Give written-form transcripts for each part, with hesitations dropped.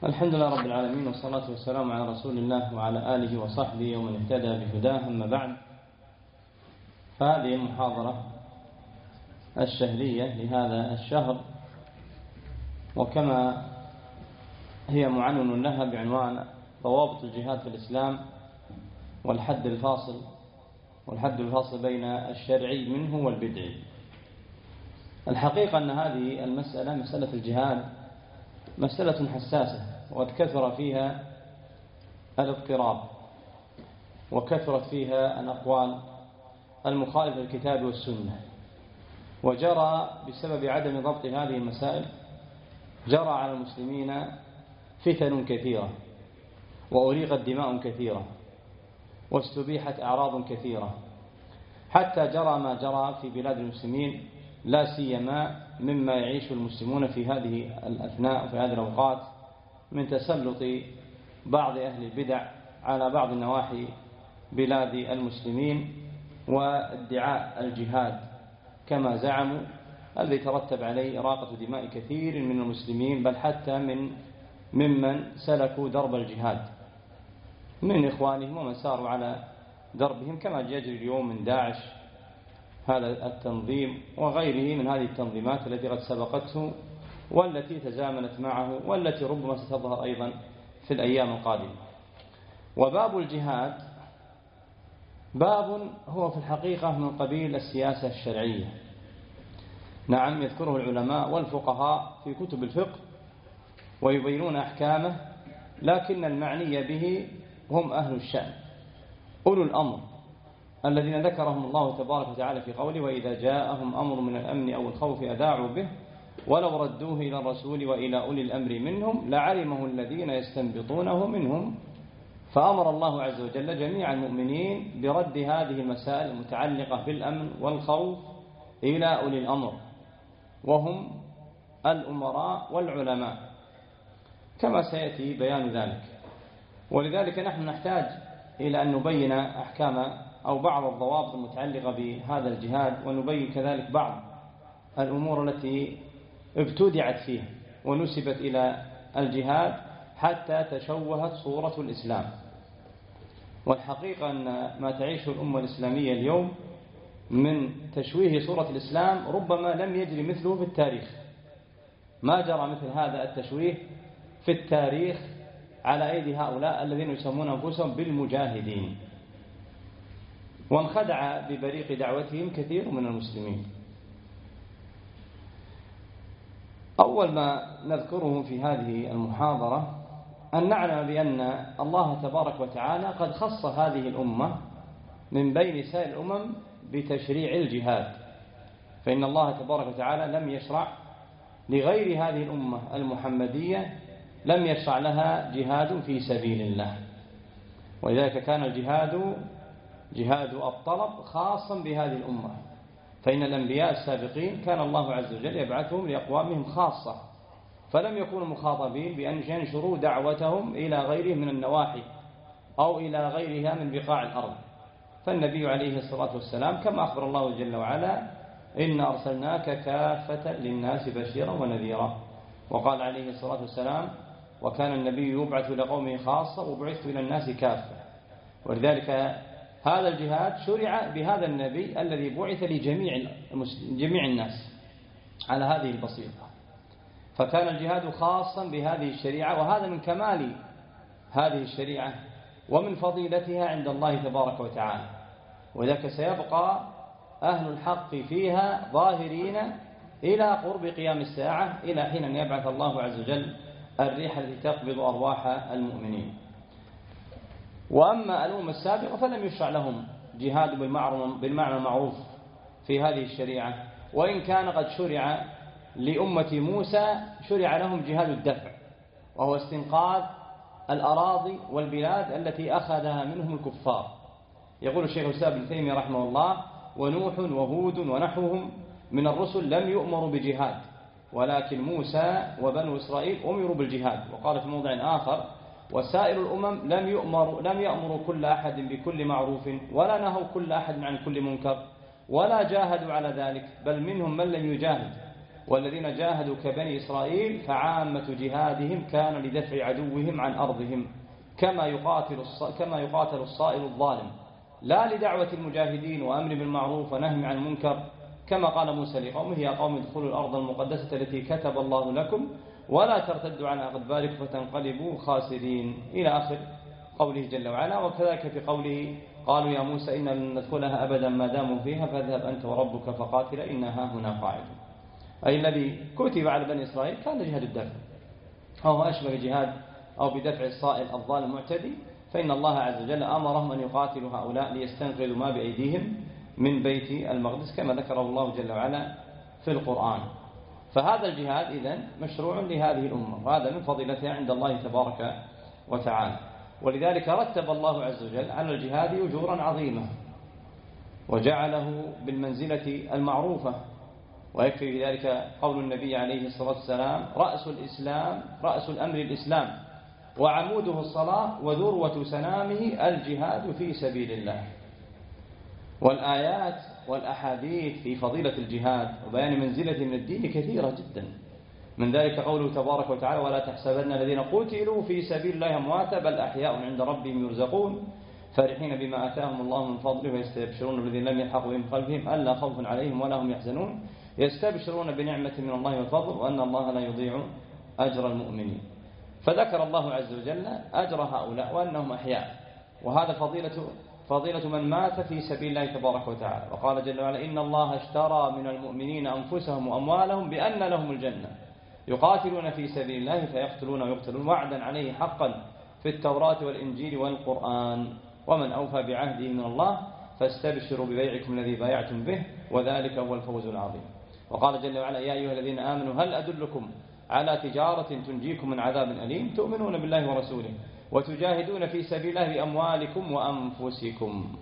الحمد لله رب العالمين، والصلاة والسلام على رسول الله وعلى آله وصحبه ومن اهتدى بهداه. أما بعد، فهذه المحاضرة الشهرية لهذا الشهر، وكما هي معنون لها بعنوان ضوابط الجهاد في الإسلام والحد الفاصل بين الشرعي منه والبدعي. الحقيقة أن هذه المسألة، مسألة الجهاد، مسألة حساسة، وقد كثر فيها الاضطراب، وكثرت فيها الأقوال المخالفة للكتاب والسنة، وجرى بسبب عدم ضبط هذه المسائل جرى على المسلمين فتن كثيرة، وأريقت دماء كثيرة، واستبيحت أعراض كثيرة، حتى جرى ما جرى في بلاد المسلمين، لا سيما مما يعيش المسلمون في هذه الأثناء وفي هذه الأوقات من تسلط بعض أهل البدع على بعض النواحي بلاد المسلمين، وادعاء الجهاد كما زعموا، الذي ترتب عليه إراقة دماء كثير من المسلمين، بل حتى ممن سلكوا درب الجهاد من إخوانهم ومن ساروا على دربهم، كما يجري اليوم من داعش هذا التنظيم وغيره من هذه التنظيمات التي قد سبقته والتي تزامنت معه والتي ربما ستظهر أيضا في الأيام القادمة. وباب الجهاد باب هو في الحقيقة من قبيل السياسة الشرعية، نعم، يذكره العلماء والفقهاء في كتب الفقه ويبينون أحكامه، لكن المعني به هم أهل الشأن، أولو الأمر الذين ذكرهم الله تبارك وتعالى في قوله: وإذا جاءهم أمر من الأمن أو الخوف أذاعوا به ولو ردوه إلى الرسول وإلى أولي الأمر منهم لعلمه الذين يستنبطونه منهم. فأمر الله عز وجل جميع المؤمنين برد هذه المسائل المتعلقة بالأمن والخوف إلى أولي الأمر، وهم الأمراء والعلماء، كما سيأتي بيان ذلك. ولذلك نحن نحتاج إلى أن نبين أحكام أو بعض الضوابط المتعلقة بهذا الجهاد، ونبين كذلك بعض الأمور التي ابتدعت فيه ونسبت إلى الجهاد حتى تشوهت صورة الإسلام. والحقيقة أن ما تعيشه الأمة الإسلامية اليوم من تشويه صورة الإسلام ربما لم يجري مثله في التاريخ، ما جرى مثل هذا التشويه في التاريخ على أيدي هؤلاء الذين يسمون أنفسهم بالمجاهدين، وانخدع ببريق دعوتهم كثير من المسلمين. أول ما نذكره في هذه المحاضرة أن نعلم بأن الله تبارك وتعالى قد خص هذه الأمة من بين سائر الأمم بتشريع الجهاد، فإن الله تبارك وتعالى لم يشرع لغير هذه الأمة المحمدية، لم يشرع لها جهاد في سبيل الله، ولذلك كان الجهاد جهاد الطلب خاصا بهذه الأمة، فإن الأنبياء السابقين كان الله عز وجل يبعثهم لأقوامهم خاصة، فلم يكونوا مخاطبين بأن ينشروا دعوتهم إلى غيره من النواحي أو إلى غيرها من بقاع الأرض. فالنبي عليه الصلاة والسلام كما أخبر الله جل وعلا: إن أرسلناك كافة للناس بشيرا ونذيرا، وقال عليه الصلاة والسلام: وكان النبي يبعث لقومه خاصة وبعثت إلى الناس كافة. ولذلك هذا الجهاد شرع بهذا النبي الذي بعث لجميع الناس على هذه البسيطة، فكان الجهاد خاصا بهذه الشريعة، وهذا من كمال هذه الشريعة ومن فضيلتها عند الله تبارك وتعالى. وذلك سيبقى أهل الحق فيها ظاهرين إلى قرب قيام الساعة، إلى حين أن يبعث الله عز وجل الريح التي تقبض أرواح المؤمنين. وأما الأمم السابقة فلم يشرع لهم جهاد بالمعنى المعروف في هذه الشريعة، وإن كان قد شرع لأمة موسى، شرع لهم جهاد الدفع، وهو استنقاذ الأراضي والبلاد التي أخذها منهم الكفار. يقول الشيخ الإسلام ابن تيمية رحمه الله: ونوح وهود ونحوهم من الرسل لم يؤمروا بجهاد، ولكن موسى وبنو إسرائيل أمروا بالجهاد. وقال في موضع آخر: وسائر الأمم لم يأمروا كل أحد بكل معروف، ولا نهوا كل أحد عن كل منكر، ولا جاهدوا على ذلك، بل منهم من لم يجاهد، والذين جاهدوا كبني إسرائيل فعامة جهادهم كان لدفع عدوهم عن أرضهم كما يقاتل الصائل الظالم، لا لدعوة المجاهدين وأمر بالمعروف ونهي عن المنكر، كما قال موسى لقومه يا قوم ادخلوا الأرض المقدسة التي كتب الله لكم ولا ترتدوا عن أدباركم فتنقلبوا خاسرين إلى آخر قوله جل وعلا. وكذلك في قوله قالوا يا موسى إنا لن ندخلها أبدا ما داموا فيها فاذهب أنت وربك فقاتلا إنها هنا قاعدون، أي الذي كتب على بني إسرائيل كان جهاد الدفع، أو أشبه جهاد أو بدفع الصائل الظالم المعتدي، فإن الله عز وجل أمرهم أن يقاتلوا هؤلاء ليستنقذوا ما بأيديهم من بيت المقدس كما ذكره الله جل وعلا في القرآن. فهذا الجهاد إذن مشروع لهذه الأمة، وهذا من فضيلتها عند الله تبارك وتعالى، ولذلك رتب الله عز وجل على الجهاد أجورا عظيمة وجعله بالمنزلة المعروفة، ويكفي في ذلك قول النبي عليه الصلاة والسلام رأس الأمر الإسلام وعموده الصلاة وذروة سنامه الجهاد في سبيل الله. والآيات والأحاديث في فضيلة الجهاد وبيان منزلة من الدين كثيرة جدا، من ذلك قوله تبارك وتعالى ولا تحسبن الذين قتلوا في سبيل الله أمواتا بل أحياء عند ربهم يرزقون فرحين بما آتاهم الله من فضله ويستبشرون بالذين لم يلحقوا بهم خلفهم ألا خوف عليهم ولا هم يحزنون يستبشرون بنعمة من الله وفضل وأن الله لا يضيع أجر المؤمنين. فذكر الله عز وجل أجر هؤلاء وأنهم أحياء، وهذا فضيلة من مات في سبيل الله تبارك وتعالى. وقال جل وعلا إن الله اشترى من المؤمنين أنفسهم وأموالهم بأن لهم الجنة يقاتلون في سبيل الله فيقتلون ويقتلون وعدا عليه حقا في التوراة والإنجيل والقرآن ومن أوفى بعهده من الله فاستبشروا ببيعكم الذي بايعتم به وذلك هو الفوز العظيم. وقال جل وعلا يا أيها الذين آمنوا هل أدلكم على تجارة تنجيكم من عذاب أليم تؤمنون بالله ورسوله وتجاهدون في سبيل الله بأموالكم وأنفسكم.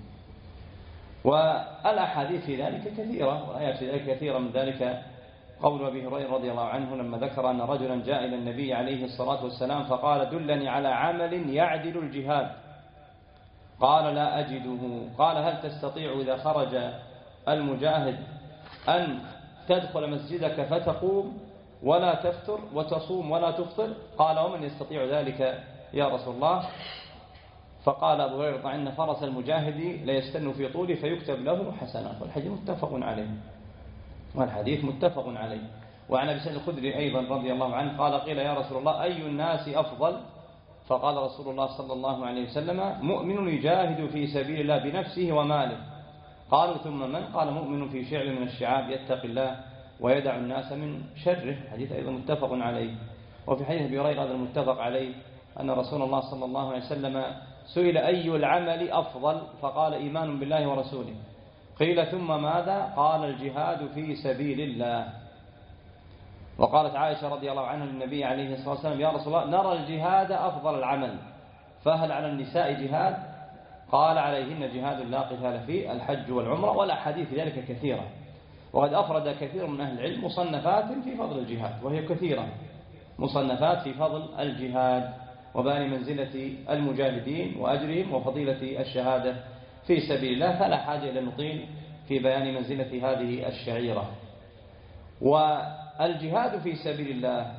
والأحاديث في ذلك كثيرة والآيات في ذلك كثيرة، من ذلك قول أبي هريرة رضي الله عنه لما ذكر أن رجلا جاء إلى النبي عليه الصلاة والسلام فقال دلني على عمل يعدل الجهاد، قال لا أجده، قال هل تستطيع إذا خرج المجاهد أن تدخل مسجدك فتقوم ولا تفتر وتصوم ولا تفطر؟ قال ومن يستطيع ذلك يا رسول الله؟ فقال أبو هريرة إن فرس المجاهد ليستن في طوله فيكتب له حسنات. والحديث متفق عليه. وعن أبي سعيد الخدري أيضا رضي الله عنه قال قيل يا رسول الله أي الناس أفضل؟ فقال رسول الله صلى الله عليه وسلم مؤمن يجاهد في سبيل الله بنفسه وماله. قالوا ثم من؟ قال مؤمن في شعب من الشعاب يتقي الله ويدع الناس من شره. حديث أيضا متفق عليه. وفي حديث أبي هريرة هذا المتفق عليه أن رسول الله صلى الله عليه وسلم سئل أي العمل أفضل؟ فقال إيمان بالله ورسوله. قيل ثم ماذا؟ قال الجهاد في سبيل الله. وقالت عائشة رضي الله عنها للنبي عليه الصلاة والسلام يا رسول الله نرى الجهاد أفضل العمل فهل على النساء جهاد؟ قال عليهن جهاد لا قتال فيه الحج والعمرة. والأحاديث ذلك كثيرة، وقد أفرد كثير من أهل العلم مصنفات في فضل الجهاد، وهي كثيرة مصنفات في فضل الجهاد وبيان منزلة المجاهدين وأجرهم وفضيلة الشهادة في سبيل الله، فلا حاجة إلى نطيل في بيان منزلة هذه الشعيرة. والجهاد في سبيل الله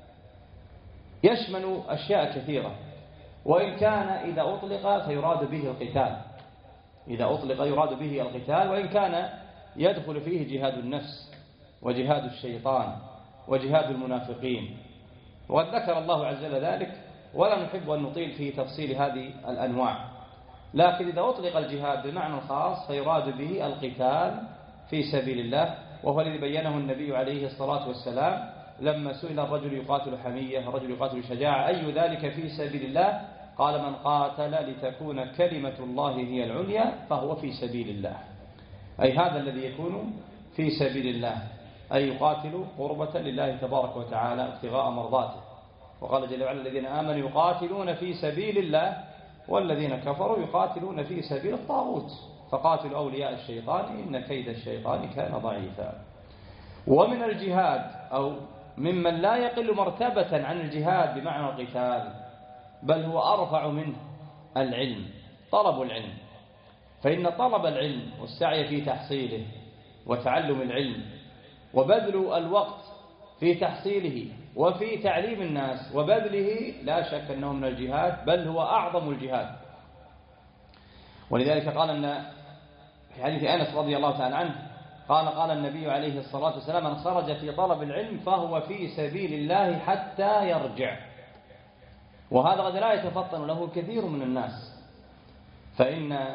يشمل أشياء كثيرة، وإن كان إذا أطلق فيراد به القتال، إذا أطلق يراد به القتال، وإن كان يدخل فيه جهاد النفس وجهاد الشيطان وجهاد المنافقين، وقد ذكر الله عز وجل ذلك ولا نحب أن نطيل في تفصيل هذه الأنواع. لكن إذا أطلق الجهاد بمعنى خاص فيراد به القتال في سبيل الله، وهو الذي بينه النبي عليه الصلاة والسلام لما سئل الرجل يقاتل حمية الرجل يقاتل شجاعة أي ذلك في سبيل الله؟ قال من قاتل لتكون كلمة الله هي العليا فهو في سبيل الله، أي هذا الذي يكون في سبيل الله، أي يقاتل قربة لله تبارك وتعالى ابتغاء مرضاته. وقال جل وعلا الذين آمنوا يقاتلون في سبيل الله والذين كفروا يقاتلون في سبيل الطاغوت فقاتلوا أولياء الشيطان إن كيد الشيطان كان ضعيفا. ومن الجهاد أو ممن لا يقل مرتبة عن الجهاد بمعنى القتال بل هو أرفع منه العلم، طلب العلم، فإن طلب العلم والسعي في تحصيله وتعلم العلم وبذل الوقت في تحصيله وفي تعليم الناس وبذله لا شك أنه من الجهاد، بل هو أعظم الجهاد. ولذلك قال أن في حديث أنس رضي الله تعالى عنه قال النبي عليه الصلاة والسلام: من خرج في طلب العلم فهو في سبيل الله حتى يرجع. وهذا قد لا يتفطن له كثير من الناس، فإن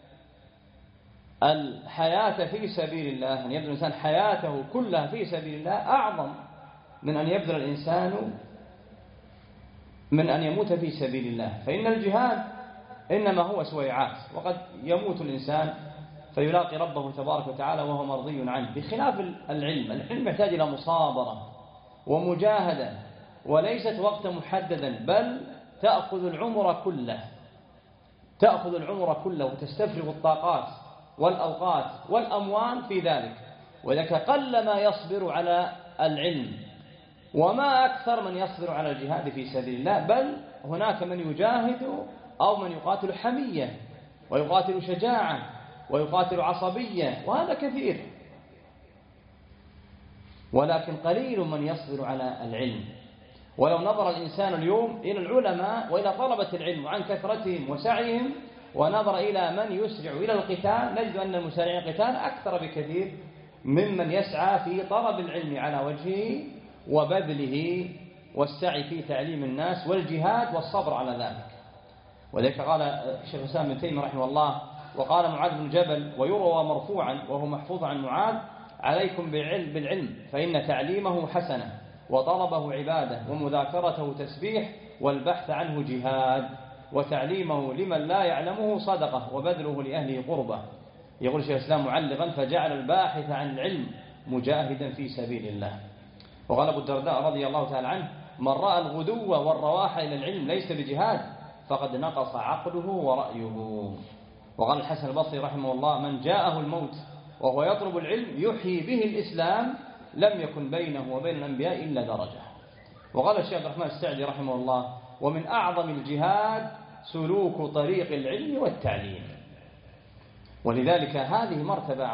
الحياة في سبيل الله، أن يبذل الإنسان حياته كلها في سبيل الله، أعظم من أن يبذل الإنسان من أن يموت في سبيل الله. فإن الجهاد إنما هو سويعات، وقد يموت الإنسان فيلاقي ربه تبارك وتعالى وهو مرضي عنه، بخلاف العلم يحتاج إلى مصابرة ومجاهدة، وليست وقتا محددا، بل تأخذ العمر كله وتستفرغ الطاقات والأوقات والأموال في ذلك. وذلك قل ما يصبر على العلم، وما أكثر من يصبر على الجهاد في سبيل الله، بل هناك من يجاهد أو من يقاتل حمية ويقاتل شجاعة ويقاتل عصبية، وهذا كثير، ولكن قليل من يصبر على العلم. ولو نظر الإنسان اليوم إلى العلماء وإلى طلبة العلم وعن كثرتهم وسعيهم، ونظر إلى من يسرع إلى القتال، نجد أن المسارعين القتال أكثر بكثير ممن يسعى في طلب العلم على وجهه وبذله والسعي في تعليم الناس والجهاد والصبر على ذلك. وذلك قال الشيخ الإسلام ابن تيمية رحمه الله: وقال معاذ بن جبل، ويروى مرفوعا وهو محفوظ عن معاذ: عليكم بالعلم فإن تعليمه حسنة، وطلبه عبادة، ومذاكرته تسبيح، والبحث عنه جهاد، وتعليمه لمن لا يعلمه صدقة، وبذله لأهله قربة. يقول الشيخ الإسلام معلقا: فجعل الباحث عن العلم مجاهدا في سبيل الله. وقال أبو الدرداء رضي الله تعالى عنه: من رأى الغدو والرواح إلى العلم ليس بجهاد فقد نقص عقله ورأيه. وقال الحسن البصري رحمه الله: من جاءه الموت وهو يطلب العلم يحيي به الإسلام لم يكن بينه وبين الأنبياء إلا درجة. وقال الشيخ عبد الرحمن السعدي رحمه الله: ومن أعظم الجهاد سلوك طريق العلم والتعليم. ولذلك هذه مرتبة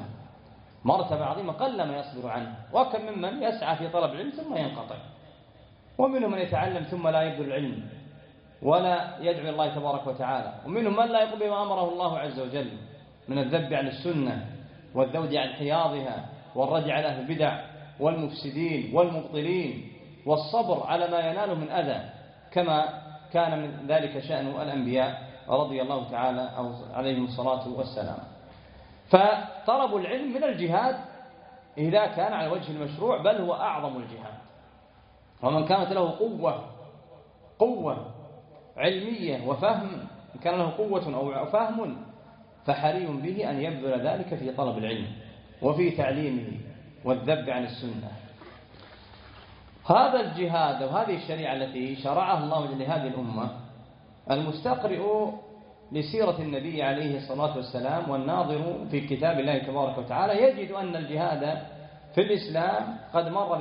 عظيمة قل ما يصبر عنها، وكم ممن يسعى في طلب العلم ثم ينقطع، ومنهم من يتعلم ثم لا يبذل العلم ولا يدعو الله تبارك وتعالى، ومنهم من لا يقوم بما أمره الله عز وجل من الذب عن السنة والذود عن حياضها والرد على أهل البدع والمفسدين والمبطلين، والصبر على ما يناله من أذى، كما كان من ذلك شأن الأنبياء رضي الله تعالى أو عليهم الصلاة والسلام. فطلب العلم من الجهاد إذا كان على وجه المشروع، بل هو أعظم الجهاد. ومن كانت له قوة علمية وفهم، كان له قوة أو فهم، فحري به أن يبذل ذلك في طلب العلم وفي تعليمه والذب عن السنة. هذا الجهاد وهذه الشريعة التي شرعها الله لهذه الأمة، المستقرئ لسيرة النبي عليه الصلاة والسلام والناظر في كتاب الله تبارك وتعالى يجد أن الجهاد في الإسلام قد مر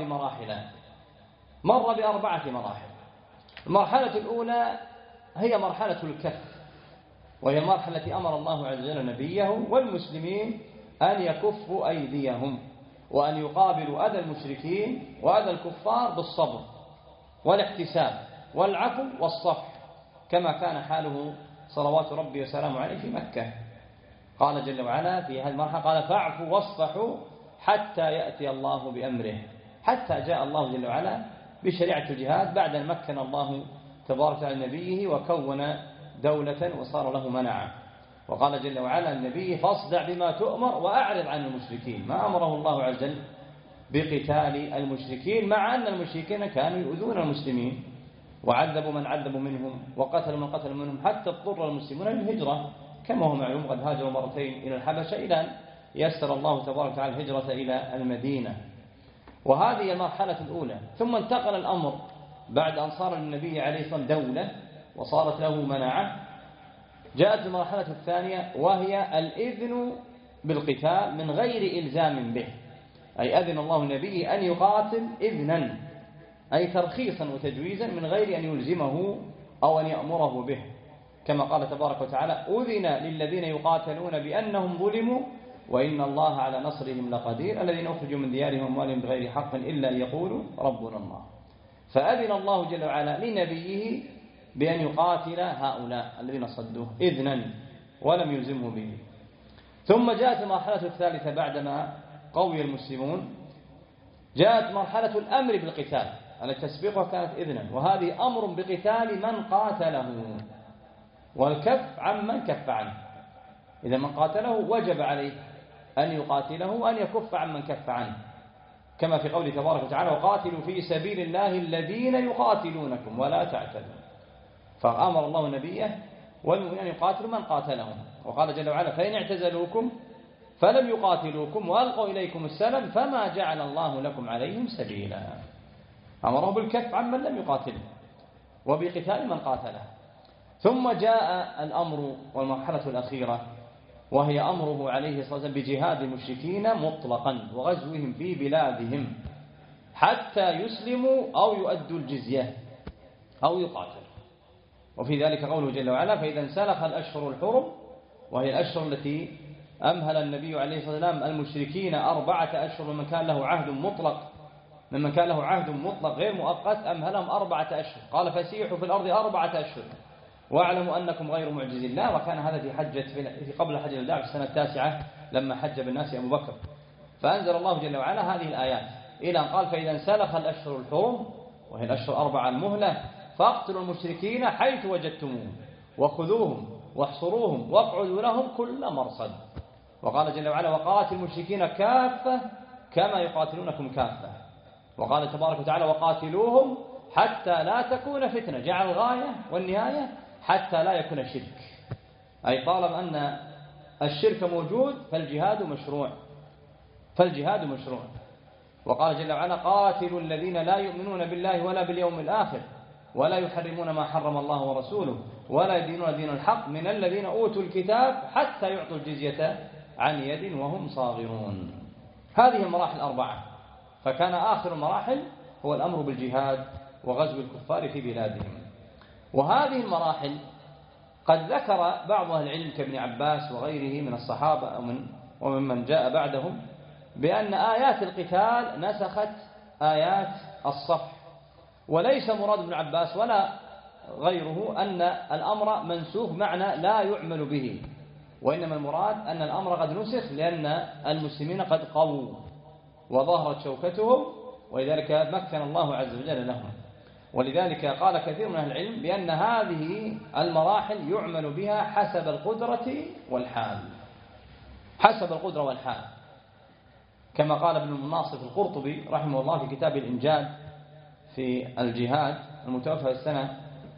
ب4 مراحل. المرحلة الأولى هي مرحلة الكف، وهي المرحلة التي أمر الله عز وجل نبيه والمسلمين أن يكفوا أيديهم وأن يقابلوا أذى المشركين وأذى الكفار بالصبر والاحتساب والعفو والصفح، كما كان حاله صلوات ربي وسلامه عليه في مكة. قال جل وعلا في هذه المرحلة: قال فاعفوا واصفحوا حتى يأتي الله بأمره. حتى جاء الله جل وعلا بشريعة الجهاد بعد أن مكن الله تبارك على نبيه وكون دولة وصار له منعا. وقال جل وعلا النبي: فاصدع بما تؤمر وأعرض عن المشركين. ما أمره الله عز وجل بقتال المشركين، مع أن المشركين كانوا يؤذون المسلمين وعذبوا من عذبوا منهم وقتلوا من قتل منهم، حتى اضطر المسلمون للهجرة، كما هو معلوم قد هاجروا مرتين إلى الحبشة إلى أن يسر الله تبارك وتعالى الهجرة إلى المدينة. وهذه المرحلة الأولى. ثم انتقل الأمر بعد أن صار للنبي عليه الصلاة والسلام دولة وصارت له مناعة، جاءت المرحلة الثانية وهي الإذن بالقتال من غير إلزام به، أي أذن الله النبي أن يقاتل إذنا، أي ترخيصا وتجويزا من غير أن يلزمه أو أن يأمره به، كما قال تبارك وتعالى: أذن للذين يقاتلون بأنهم ظلموا وإن الله على نصرهم لقدير الذين أخرجوا من ديارهم وأموالهم بغير حق إلا أن يقولوا ربنا الله. فأذن الله جل وعلا لنبيه بأن يقاتل هؤلاء الذين صدوه إذنا ولم يلزمه به. ثم جاءت المرحلة الثالثة بعدما قوي المسلمون، جاءت مرحلة الأمر بالقتال التي تسبقها كانت إذنا، وهذه أمر بقتال من قاتله والكف عن من كف عنه. إذا من قاتله وجب عليه أن يقاتله وأن يكف عن من كف عنه، كما في قوله تبارك وتعالى وقاتلوا في سبيل الله الذين يقاتلونكم ولا تعتدوا. فأمر الله نبيه والمؤمنين يقاتلوا من قاتلهم، وقال جل وعلا فإن اعتزلوكم فلم يقاتلوكم وألقوا إليكم السلم فما جعل الله لكم عليهم سبيلا. أمره بالكف عن من لم يقاتله وبقتال من قاتله. ثم جاء الأمر والمرحلة الأخيرة وهي أمره عليه الصلاة والسلام بجهاد المشركين مطلقا وغزوهم في بلادهم حتى يسلموا أو يؤدوا الجزية أو يقاتلوا. وفي ذلك قوله جل وعلا فإذا انسلخ الأشهر الحرم، وهي الأشهر التي أمهل النبي عليه الصلاة والسلام المشركين 4 أشهر ممن كان له عهد مطلق غير مؤقت، أمهلهم 4 أشهر. قال فسيحوا في الأرض 4 أشهر واعلموا أنكم غير معجز الله. وكان هذا في قبل حج الوداع في السنة 9 لما حج بالناس أبو بكر. فأنزل الله جل وعلا هذه الآيات إلى أن قال فإذا انسلخ الأشهر الحرم، وهي الأشهر 4 المهلة، فاقتلوا المشركين حيث وجدتموهم وخذوهم واحصروهم واقعدوا لهم كل مرصد. وقال جل وعلا وقاتلوا المشركين كافة كما يقاتلونكم كافة. وقال تبارك وتعالى وقاتلوهم حتى لا تكون فتنة، جعل الغاية والنهاية حتى لا يكون شرك، أي طالما أن الشرك موجود فالجهاد مشروع. وقال جل وعلا قاتلوا الذين لا يؤمنون بالله ولا باليوم الآخر ولا يحرمون ما حرم الله ورسوله ولا يدينون دين الحق من الذين أوتوا الكتاب حتى يعطوا الجزية عن يد وهم صاغرون. هذه المراحل 4. فكان آخر المراحل هو الأمر بالجهاد وغزو الكفار في بلادهم. وهذه المراحل قد ذكر بعض أهل العلم كابن عباس وغيره من الصحابة ومن جاء بعدهم بأن آيات القتال نسخت آيات الصفح، وليس مراد ابن عباس ولا غيره أن الأمر منسوخ معنى لا يعمل به، وإنما المراد أن الأمر قد نسخ لأن المسلمين قد قووا وظهرت شوكتهم، ولذلك مكن الله عز وجل لهم. ولذلك قال كثير من أهل العلم بأن هذه المراحل يعمل بها حسب القدرة والحال، كما قال ابن الناصر القرطبي رحمه الله في كتاب الإنجاد في الجهاد المتوفى السنة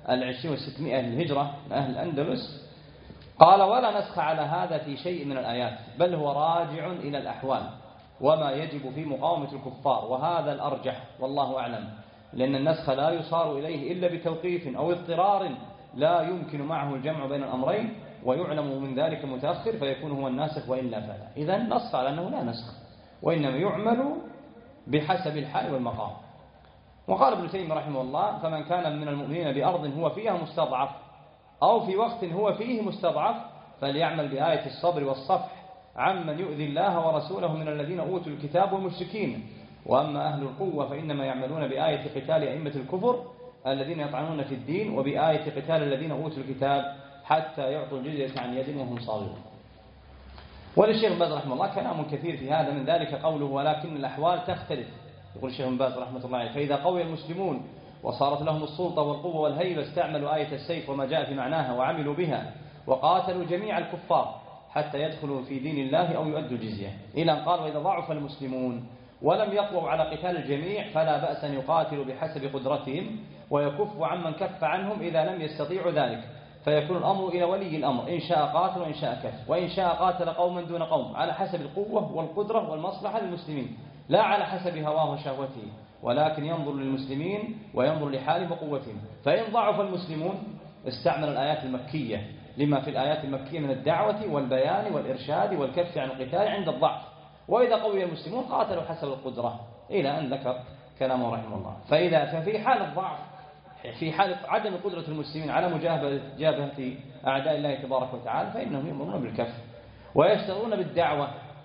2600 للهجرة من أهل الأندلس، قال ولا نسخ على هذا في شيء من الآيات بل هو راجع إلى الأحوال وما يجب في مقاومة الكفار، وهذا الأرجح والله أعلم، لأن النسخ لا يصار إليه إلا بتوقيف أو اضطرار لا يمكن معه الجمع بين الأمرين، ويعلم من ذلك متأخر فيكون هو الناسخ وإلا فلا. إذن نص على أنه لا نسخ وإنما يعمل بحسب الحال والمقام. وقال ابن تيمية رحمه الله فمن كان من المؤمنين بأرض هو فيها مستضعف أو في وقت هو فيه مستضعف فليعمل بآية الصبر والصفح عمن يؤذي الله ورسوله من الذين أوتوا الكتاب والمشركين، وأما أهل القوة فإنما يعملون بآية قتال أئمة الكفر الذين يطعنون في الدين، وبآية قتال الذين أوتوا الكتاب حتى يعطوا الجزية عن يد وهم صاغرون. وللشيخ بن باز رحمه الله كلام كثير في هذا، من ذلك قوله ولكن الأحوال تختلف. يقول الشيخ بن باز رحمه الله عليه فإذا قوي المسلمون وصارت لهم السلطة والقوة والهيبة استعملوا آية السيف وما جاء في معناها وعملوا بها وقاتلوا جميع الكفار حتى يدخلوا في دين الله أو يؤدوا الجزية، إلى أن قال وإذا ضعف المسلمون ولم يقووا على قتال الجميع فلا بأس أن يقاتلوا بحسب قدرتهم ويكفوا عمن كف عنهم إذا لم يستطيعوا ذلك، فيكون الأمر إلى ولي الأمر إن شاء قاتل وإن شاء كف، وإن شاء قاتل قوما دون قوم على حسب القوة والقدرة والمصلحة للمسلمين لا على حسب هواه وشهوته، ولكن ينظر للمسلمين وينظر لحالهم وقوتهم. فإن ضعف المسلمون استعمل الآيات المكية لما في الآيات المكية من الدعوة والبيان والإرشاد والكف عن القتال عند الضعف، وإذا قوي المسلمون قاتلوا حسب القدرة، إلى أن ذكر كلامه رحمه الله. ففي حال الضعف، في حال عدم قدرة المسلمين على مجابهة أعداء الله تبارك وتعالى، فإنهم يأمرون بالكف ويشتغلون بالدعوة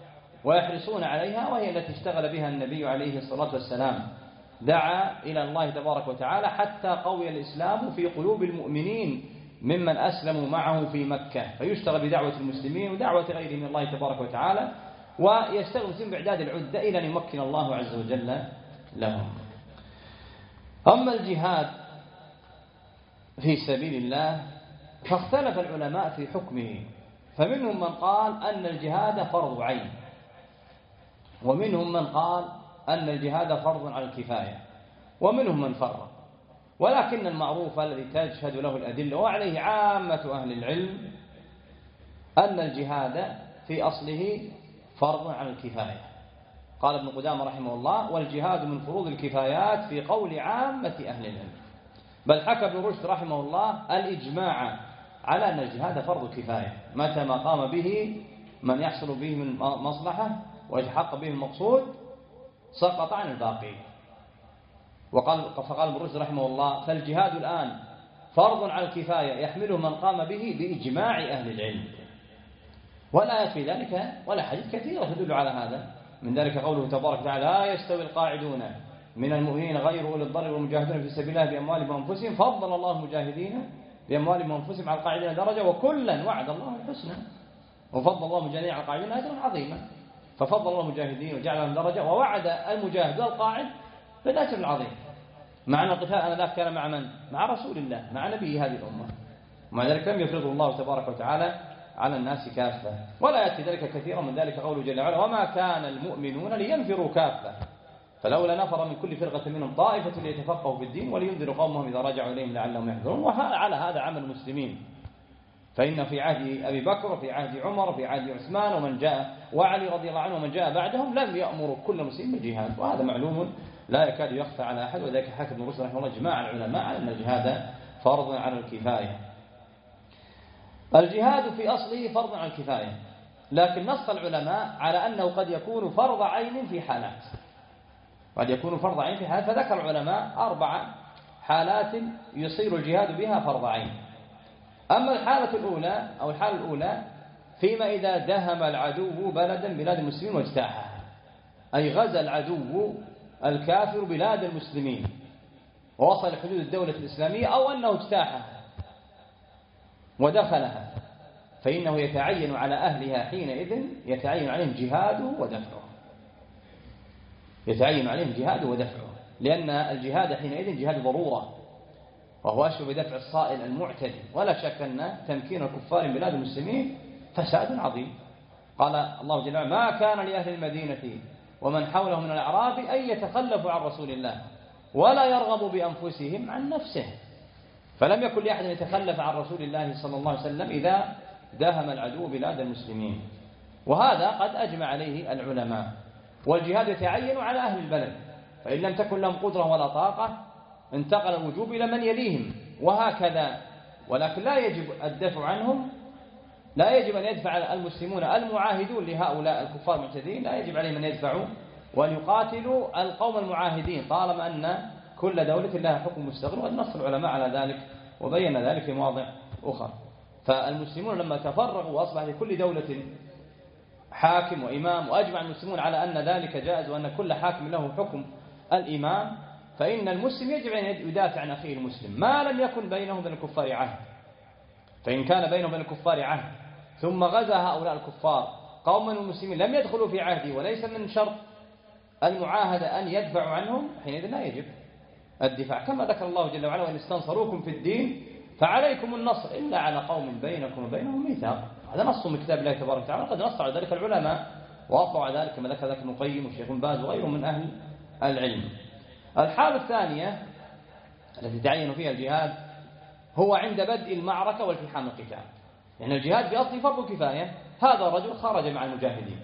ويحرصون عليها، وهي التي اشتغل بها النبي عليه الصلاة والسلام. دعا إلى الله تبارك وتعالى حتى قوي الإسلام في قلوب المؤمنين ممن أسلموا معه في مكة، فيشتغل بدعوة المسلمين ودعوة غيرهم من الله تبارك وتعالى، ويشتغل المسلمين بإعداد العدة إلى أن يمكن الله عز وجل لهم. أما الجهاد في سبيل الله فاختلف العلماء في حكمه، فمنهم من قال أن الجهاد فرض عين، ومنهم من قال أن الجهاد فرض على الكفاية، ومنهم من فرق. ولكن المعروف الذي تشهد له الأدلة وعليه عامة أهل العلم أن الجهاد في أصله فرض على الكفاية. قال ابن قدامة رحمه الله: والجهاد من فروض الكفايات في قول عامة أهل العلم. بل حكى ابن رشد رحمه الله الإجماع على أن الجهاد فرض كفاية، متى ما قام به من يحصل به من مصلحة ويتحقق به المقصود سقط عن الباقي. فقال ابن رشد رحمه الله: فالجهاد الآن فرض على الكفاية يحمله من قام به بإجماع أهل العلم. ولا يكفي ذلك ولا حديث كثيرة تدل على هذا، من ذلك قوله تبارك وتعالى: لا يستوي القاعدون من المؤمنين غير أولي الضرر والمجاهدون في سبيل الله بأموالهم وأنفسهم فضل الله المجاهدين بأموالهم وأنفسهم على القاعدين درجة وكلا وعد الله الحسنى. وفضل الله المجاهدين على القاعدين أجرا عظيما، ففضل الله المجاهدين وجعلهم درجة، ووعد المجاهد والقاعد بالأجر العظيم. مع أن القتال آنذاك كان مع من؟ مع رسول الله، مع نبي هذه الأمة، ومع ذلك لم يفرضه الله تبارك وتعالى على الناس كافة. ولا يأتي ذلك كثيرا، من ذلك قوله جل وعلا: وما كان المؤمنون لينفروا كافة فلولا نفر من كل فرقة منهم طائفة ليتفقهوا في الدين ولينذروا قومهم إذا رجعوا إليهم لعلهم يحذرون. وعلى هذا عمل المسلمين، فإن في عهد أبي بكر وفي عهد عمر وفي عهد عثمان ومن جاء وعلي رضي الله عنه ومن جاء بعدهم لم يأمروا كل مسلم بالجهاد، وهذا معلوم لا يكاد يخفى على أحد. وذلك حكى ابن رشد رحمه الله إجماع العلماء على أن الجهاد فرض على الكفاية. الجهاد في أصله فرض على الكفاية، لكن نص العلماء على أنه قد يكون فرض عين في حالات، قد يكون فرض عين في حالات، فذكر العلماء 4 حالات يصير الجهاد بها فرض عين. أما الحالة الأولى أو الحالة الأولى فيما إذا دهم العدو بلدا بلاد المسلمين واجتاحها، أي غزا العدو الكافر بلاد المسلمين ووصل حدود الدولة الإسلامية، أو أنه اجتاحها ودخلها، فإنه يتعين على أهلها حينئذ يتعين عليهم جهاده ودفعه، يتعين عليهم جهاده ودفعه، لأن الجهاد حينئذ جهاد ضرورة، وهو أشبه بدفع الصائل المعتدي. ولا شك أن تمكين الكفار من بلاد المسلمين فساد عظيم. قال الله جل وعلا: ما كان لأهل المدينة ومن حولهم من الأعراب أن يتخلفوا عن رسول الله ولا يرغبوا بأنفسهم عن نفسه. فلم يكن لأحد يتخلف عن رسول الله صلى الله عليه وسلم إذا داهم العدو بلاد المسلمين، وهذا قد أجمع عليه العلماء. والجهاد يتعين على أهل البلد، فإن لم تكن لهم قدرة ولا طاقة انتقل الوجوب إلى من يليهم، وهكذا. ولكن لا يجب الدفع عنهم، لا يجب أن يدفع المسلمون المعاهدون لهؤلاء الكفار المعتدين، لا يجب عليهم أن يدفعوا وأن يقاتلوا القوم المعاهدين، طالما أن كل دولة لها حكم مستقل. وقد نص العلماء على ذلك وبين ذلك في مواضع أخرى. فالمسلمون لما تفرغوا وأصبح لكل دولة حاكم وإمام، وأجمع المسلمون على أن ذلك جائز وأن كل حاكم له حكم الإمام، فإن المسلم يجب أن يدافع عن أخيه المسلم ما لم يكن بينهم وبين الكفار عهد. فإن كان بينهم وبين الكفار عهد ثم غزا هؤلاء الكفار قوما المسلمين لم يدخلوا في عهده وليس من شرط المعاهدة أن يدفعوا عنهم، حينئذ لا يجب الدفاع، كما ذكر الله جل وعلا: وإن استنصروكم في الدين فعليكم النصر إلا على قوم بينكم وبينهم ميثاق. هذا نص من كتاب الله تبارك وتعالى، قد نص على ذلك العلماء وأطلعوا على ذلك كما ذكر ابن القيم والشيخ بن باز وغيرهم من أهل العلم. الحالة الثانية التي تعين فيها الجهاد هو عند بدء المعركة والتحام القتال. يعني الجهاد في أصل فرض كفاية، هذا الرجل خرج مع المجاهدين،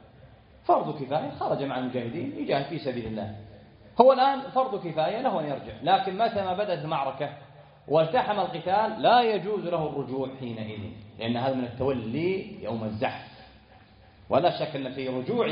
فرض كفاية، خرج مع المجاهدين يجاهد في سبيل الله، هو الآن فرض كفاية له أن يرجع. لكن متى ما بدأت المعركة والتحم القتال لا يجوز له الرجوع حينئذ، لأن هذا من التولي يوم الزحف. ولا شك أن في رجوع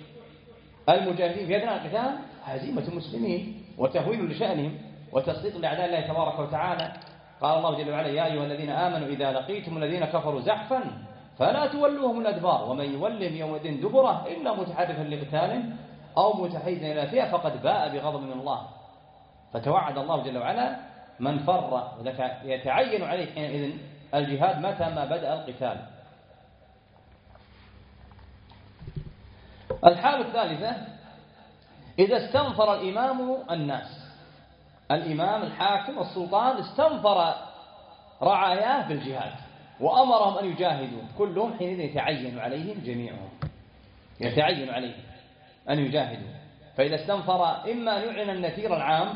المجاهدين في أثناء القتال هزيمة المسلمين وتهويل لشأنهم وتسليط لأعداء الله تبارك وتعالى. قال الله جل وعلا: يا أيها الذين آمنوا إذا لقيتم الذين كفروا زحفا فلا تولوهم الأدبار ومن يولهم يومئذ دبره إلا متحرفا لقتال أو متحيزا إلى فئة فقد باء بغضب من الله. فتوعد الله جل وعلا من فر، يتعين عليه حينئذ الجهاد متى ما بدأ القتال. الحالة الثالثة إذا استنفر الإمام الناس، الإمام الحاكم السلطان استنفر رعاياه بالجهاد وأمرهم أن يجاهدوا، كلهم حينئذ يتعين عليهم جميعهم، يتعين عليهم أن يجاهدوا. فإذا استنفر إما أن يعلن النفير العام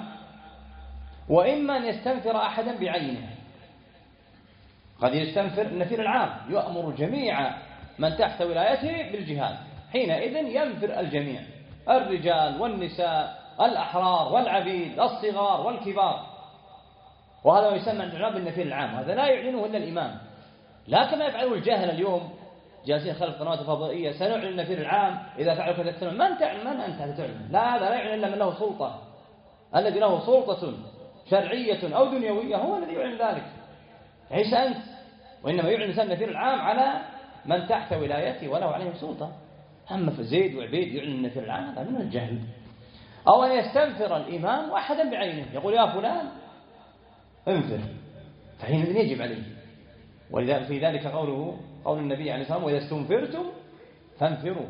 وإما أن يستنفر أحدا بعينه. قد يستنفر النفير العام يأمر جميع من تحت ولايته بالجهاد، حينئذ ينفر الجميع، الرجال والنساء، الأحرار والعبيد، الصغار والكبار، وهذا ما يسمى عند العلماء بالنفير العام. هذا لا يعلنه إلا الإمام، لا كما يفعله الجاهل اليوم جالسين خلف القنوات الفضائية سنعلن النفير العام إذا فعلوا كذا تسمع. من أنت تعلن؟ لا، هذا لا يعلن إلا من له سلطة. الذي له سلطة شرعية أو دنيوية هو الذي يعلن ذلك، ليس أنت. وإنما يعلن النفير العام على من تحت ولايته وله عليهم سلطة. أما في زيد وعبيد يعلن النفير العام هذا من الجهل. أو أن يستنفر الإمام واحدا بعينه، يقول يا فلان انفر، فحينئذ يجب عليه. ولذلك في ذلك قول النبي عليه الصلاة والسلام: وإذا استنفرتم فانفروا.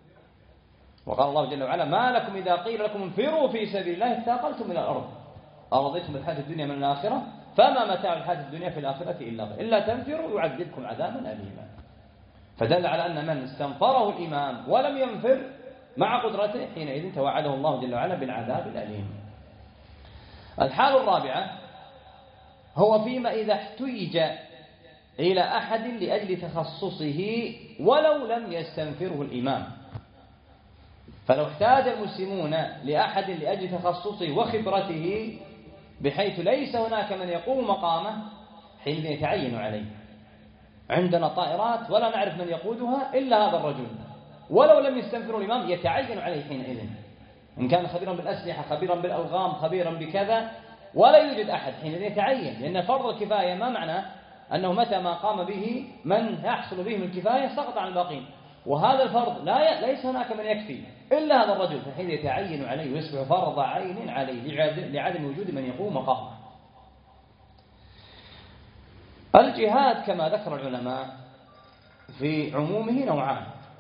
وقال الله جل وعلا: ما لكم إذا قيل لكم انفروا في سبيل الله اثاقلتم من الأرض أرضيتم بالحياة الدنيا من الآخرة فما متاع الحياة الدنيا في الآخرة إلا تنفروا يعذبكم عذابا أليما. فدل على أن من استنفره الإمام ولم ينفر مع قدرته حينئذ توعده الله جل وعلا بالعذاب الأليم. الحال الرابعة هو فيما إذا احتيج إلى أحد لأجل تخصصه ولو لم يستنفره الإمام. فلو احتاج المسلمون لأحد لأجل تخصصه وخبرته بحيث ليس هناك من يقوم مقامه حين يتعين عليه. عندنا طائرات ولا نعرف من يقودها إلا هذا الرجل، ولو لم يستنفره الإمام يتعين عليه حينئذ، إن كان خبيرا بالأسلحة، خبيرا بالألغام، خبيرا بكذا، ولا يوجد أحد حينئذ يتعين. لأن فرض الكفاية ما معنى أنه متى ما قام به من يحصل به من الكفاية سقط عن الباقين، وهذا الفرض ليس هناك من يكفي إلا هذا الرجل، فحين يتعين عليه ويصبح فرض عين عليه لعدم وجود من يقوم مقامه. الجهاد كما ذكر العلماء في عمومه نوعان: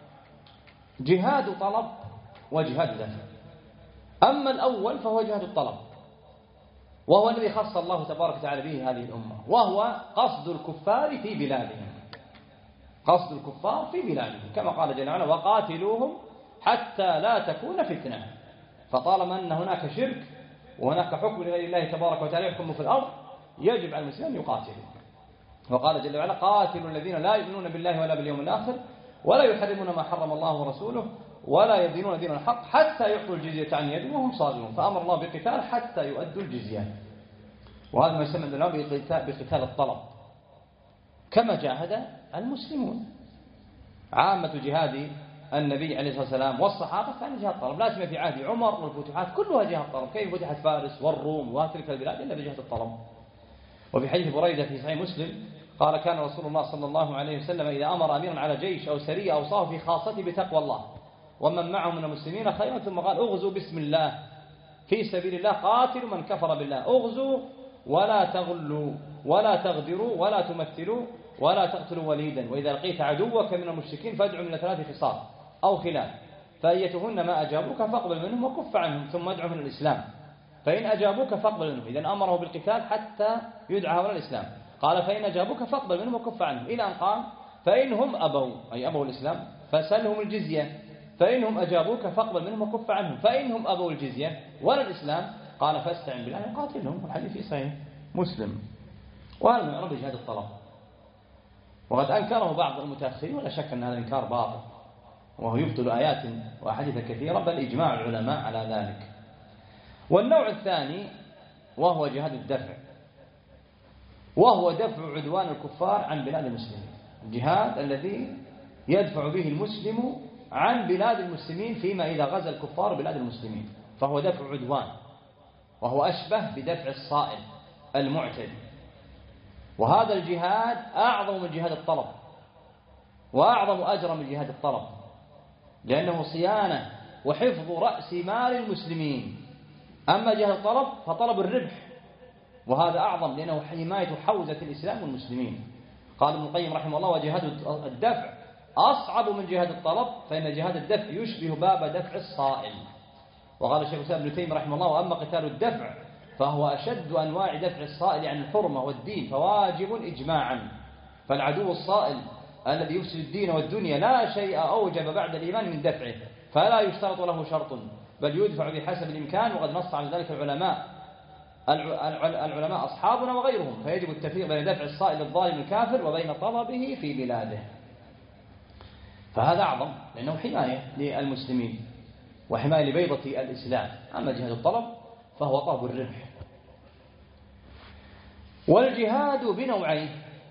جهاد طلب وجهاد دفع. أما الأول فهو جهاد الطلب، وهو الذي خص الله تبارك وتعالى به هذه الأمة، وهو قصد الكفار في بلادهم، قصد الكفار في بلادهم، كما قال جل وعلا: وقاتلوهم حتى لا تكون فتنة. فطالما أن هناك شرك وهناك حكم لغير الله تبارك وتعالى يحكم في الأرض يجب على المسلمين أن يقاتلوا. وقال جل وعلا: قاتلوا الذين لا يؤمنون بالله ولا باليوم الآخر ولا يحرمون ما حرم الله ورسوله ولا يدينون دين الحق حتى يعطوا الجزية عن يد وهم صاغرون. فأمر الله بالقتال حتى يؤدوا الجزية، وهذا ما يسمى العلماء بقتال الطلب، كما جاهد المسلمون. عامة جهاد النبي عليه الصلاة والسلام والصحابة كان جهاد طلب، لا سيما في عهد عمر والفتوحات كلها جهاد طلب. كيف فتحت فارس والروم وتلك البلاد إلا بجهاد الطلب؟ وفي حديث بريدة في صحيح مسلم قال: كان رسول الله صلى الله عليه وسلم إذا أمر أميرا على جيش أو سرية أوصاه في خاصته بتقوى الله ومن معه من المسلمين خيرا، ثم قال: اغزوا بسم الله في سبيل الله قاتلوا من كفر بالله، اغزوا ولا تغلوا ولا تغدروا ولا تمثلوا ولا تقتلوا وليدا، وإذا لقيت عدوك من المشركين فادعوا من 3 خصال أو خلال، فأيتهن ما أجابوك فاقبل منهم وكف عنهم ثم ادعوا من الإسلام، فإن أجابوك فاقبل منهم. إذن أمره بالقتال حتى يدعى هؤلاء الإسلام. قال: فإن أجابوك فاقبل منهم وكف عنهم، إلى أن قال: فإنهم أبوا، أي أبوا الإسلام، فسلهم الجزية، فإنهم أجابوك فاقبل منهم وكف عنهم، فإنهم أبوا الجزية ولا الإسلام قال: فاستعن بالله يقاتلهم. والحديث في صحيح مسلم. وهذا من عرض جهاد الطلب، وقد أنكره بعض المتأخرين ولا شك أن هذا الإنكار باطل، وهو يبطل آيات وأحاديث كثيرة، بل إجماع العلماء على ذلك. والنوع الثاني وهو جهاد الدفع، وهو دفع عدوان الكفار عن بلاد المسلمين، الجهاد الذي يدفع به المسلم عن بلاد المسلمين فيما إذا غزا الكفار بلاد المسلمين، فهو دفع عدوان، وهو أشبه بدفع الصائل المعتدي. وهذا الجهاد أعظم من جهاد الطلب، وأعظم أجرا من جهاد الطلب، لأنه صيانة وحفظ رأس مال المسلمين. أما جهاد الطلب فطلب الربح، وهذا أعظم لأنه حماية حوزة الإسلام والمسلمين. قال ابن القيم رحمه الله: وجهاد الدفع أصعب من جهاد الطلب، فإن جهاد الدفع يشبه باب دفع الصائل. وقال الشيخ الإسلام ابن تيمية رحمه الله: وأما قتال الدفع فهو أشد أنواع دفع الصائل عن الحرمة والدين، فواجب إجماعا. فالعدو الصائل الذي يفسد الدين والدنيا لا شيء أوجب بعد الإيمان من دفعه، فلا يشترط له شرط، بل يدفع بحسب الإمكان. وقد نص على ذلك العلماء أصحابنا وغيرهم، فيجب التفريق بين دفع الصائل الظالم الكافر وبين طلبه في بلاده. فهذا أعظم لأنه حماية للمسلمين وحماية لبيضة الإسلام. أما جهاد الطلب فهو طلب الربح. والجهاد بنوعين: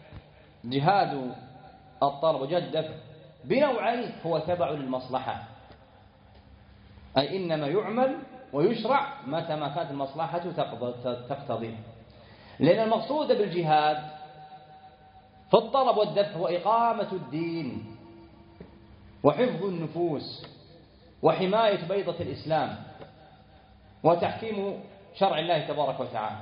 جهاد الطلب وجهاد الدفع بنوعين، هو تبع للمصلحة، أي إنما يعمل ويشرع متى ما كانت المصلحة تقتضي. لأن المقصود بالجهاد في الطلب والدفع هو إقامة الدين وحفظ النفوس وحماية بيضة الإسلام وتحكيم شرع الله تبارك وتعالى.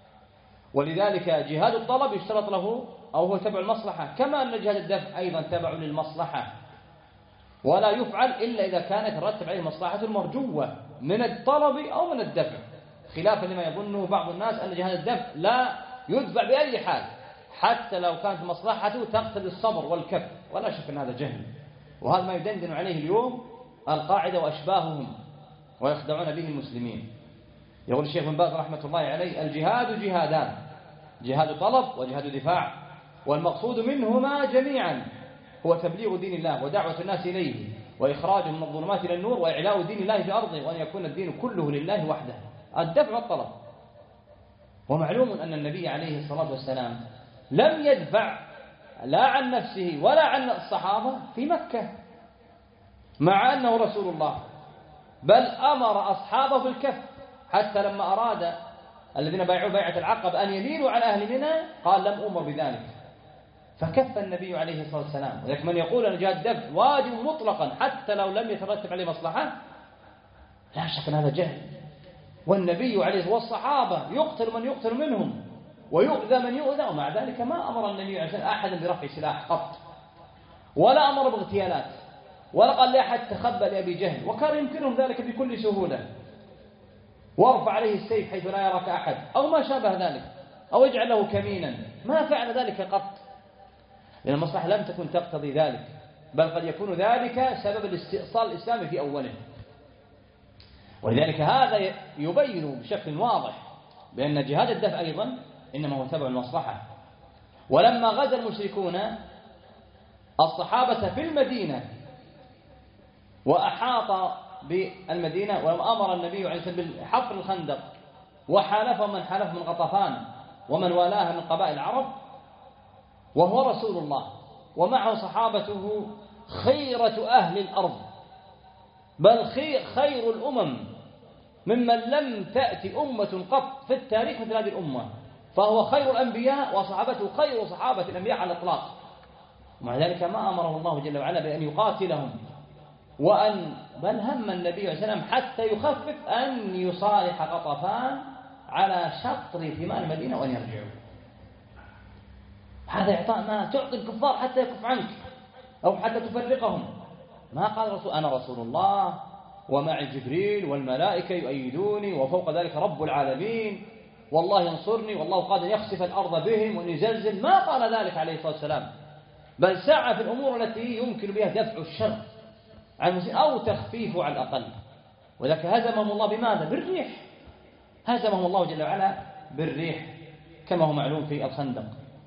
ولذلك جهاد الطلب يشترط له أو هو تبع المصلحة، كما أن جهاد الدفع أيضا تبع للمصلحة، ولا يفعل إلا إذا كانت ترتب عليه المصلحة المرجوة من الطلب أو من الدفع، خلافا لما يظنه بعض الناس أن جهاد الدفع لا يدفع بأي حال حتى لو كانت مصلحته تقتضي الصبر والكف، ولا شك أن هذا جهل. وهذا ما يدندن عليه اليوم القاعدة وأشباههم ويخدعون به المسلمين. يقول الشيخ بن باز رحمة الله عليه: الجهاد جهادان، جهاد طلب وجهاد دفاع، والمقصود منهما جميعا هو تبليغ دين الله ودعوة الناس إليه وإخراجهم من الظلمات إلى النور وإعلاء دين الله في أرضه، وأن يكون الدين كله لله وحده. الدفع والطلب. ومعلوم أن النبي عليه الصلاة والسلام لم يدفع لا عن نفسه ولا عن الصحابة في مكة مع أنه رسول الله، بل أمر أصحابه بالكف، حتى لما أراد الذين بايعوا بيعة العقب أن يميلوا على أهل منى قال: لم أمر بذلك، فكف النبي عليه الصلاة والسلام. ولكن من يقول أن جهاد الدفع واجب مطلقا حتى لو لم يترتب عليه مصلحة، لا شك أن هذا جهل. والنبي عليه والصحابة يقتل من يقتل منهم ويؤذى من يؤذى، ومع ذلك ما أمر النبي عليه الصلاة والسلام أحدا برفع سلاح قط، ولا أمر باغتيالات، ولا قال لأحد تخبى لأبي جهل، وكان يمكنهم ذلك بكل سهولة، وارفع عليه السيف حيث لا يراك أحد أو ما شابه ذلك، أو اجعل له كمينا. ما فعل ذلك قط، لأن المصلحة لم تكن تقتضي ذلك، بل قد يكون ذلك سبب الاستئصال الإسلامي في أوله. ولذلك هذا يبين بشكل واضح بأن جهاد الدفع أيضا إنما هو تبع المصلحة. ولما غزا المشركون الصحابة في المدينة وأحاط بالمدينة، وأمر النبي عليه الصلاة والسلام بحفر الخندق وحالفهم من حالف من غطفان ومن والاها من قبائل العرب، وهو رسول الله ومعه صحابته خيرة أهل الأرض، بل خير الأمم ممن لم تأتي أمة قط في التاريخ مثل هذه الأمة، فهو خير الأنبياء وصحابته خير صحابة الأنبياء على الإطلاق. ومع ذلك ما أمره الله جل وعلا بأن يقاتلهم، بل هم النبي عليه الصلاة والسلام حتى يخفف أن يصالح غطفان على شطر ثمان المدينة وأن يرجعوا. هذا إعطاء ما تعطي الكفار حتى يكف عنك أو حتى تفرقهم. ما قال رسول أنا رسول الله ومعي جبريل والملائكة يؤيدوني وفوق ذلك رب العالمين والله ينصرني والله قادر يخسف الأرض بهم ونزلزل. ما قال ذلك عليه الصلاة والسلام، بل سعى في الأمور التي يمكن بها دفع الشر عن المسلمين أو تخفيفه على الأقل. ولكن هزمهم الله بماذا؟ بالريح. هزمهم الله جل وعلا بالريح كما هو معلوم في الخندق.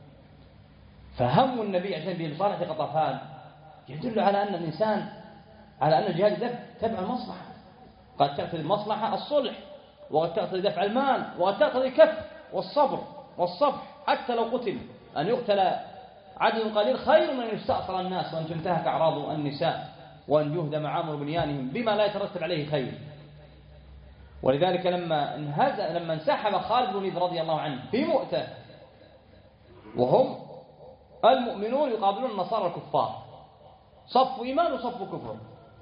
فهم النبي عليه الصلاة والسلام بمصالحة غطفان يدل على أن الإنسان على أن الجهاد الدفع تبع المصلحة. قد تقتضي المصلحة الصلح، وقد تقتضي دفع المال، وقد تقتضي الكف والصبر والصفح حتى لو قتل. أن يقتل عدد قليل خير من أن يستأصل الناس وأن تنتهك أعراض النساء وأن يهدم عامر بنيانهم بما لا يترتب عليه خير. ولذلك لما انسحب خالد بن الوليد رضي الله عنه في مؤتة وهم المؤمنون يقابلون النصارى الكفار، صف إيمان وصف كفر.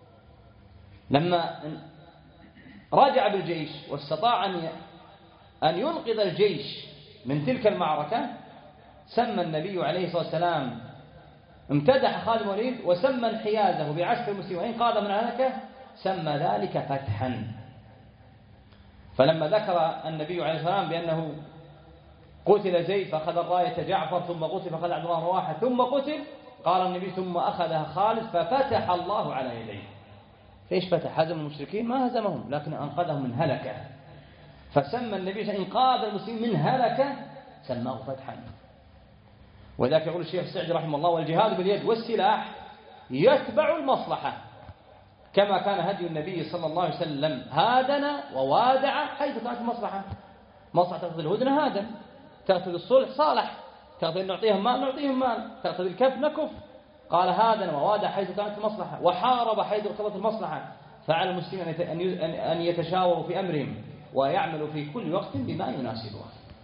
لما رجع بالجيش واستطاع أن ينقذ الجيش من تلك المعركة، سمى النبي عليه الصلاة والسلام، امتدح خالد بن الوليد وسمى انحيازه بعسكر المسلمين وإن قاد من هلكه سمى ذلك فتحا. فلما ذكر النبي عليه الصلاة والسلام بأنه قتل زيد فأخذ الراية جعفر، ثم قتل فأخذ عبد الله رواحة، ثم قتل، قال النبي ثم أخذها خالد ففتح الله على يديه. فإيش فتح؟ هزم المشركين؟ ما هزمهم، لكن أنقذهم من هلكة. فسمى النبي إنقاذ المسلمين من هلكة سماه فتحا. وذلك يقول الشيخ السعدي رحمه الله: والجهاد باليد والسلاح يتبع المصلحة، كما كان هدي النبي صلى الله عليه وسلم هادنا ووادع حيث كانت المصلحة. مصلحة تقتضي الهدنة هادن، تقتضي الصلح صالح، تقتضي أن نعطيهم مال نعطيهم مال، تقتضي الكف نكف. قال هادنا ووادع حيث كانت المصلحة، وحارب حيث اقتضت المصلحة. فعلى المسلمين أن يتشاوروا في أمرهم ويعملوا في كل وقت بما يناسبه.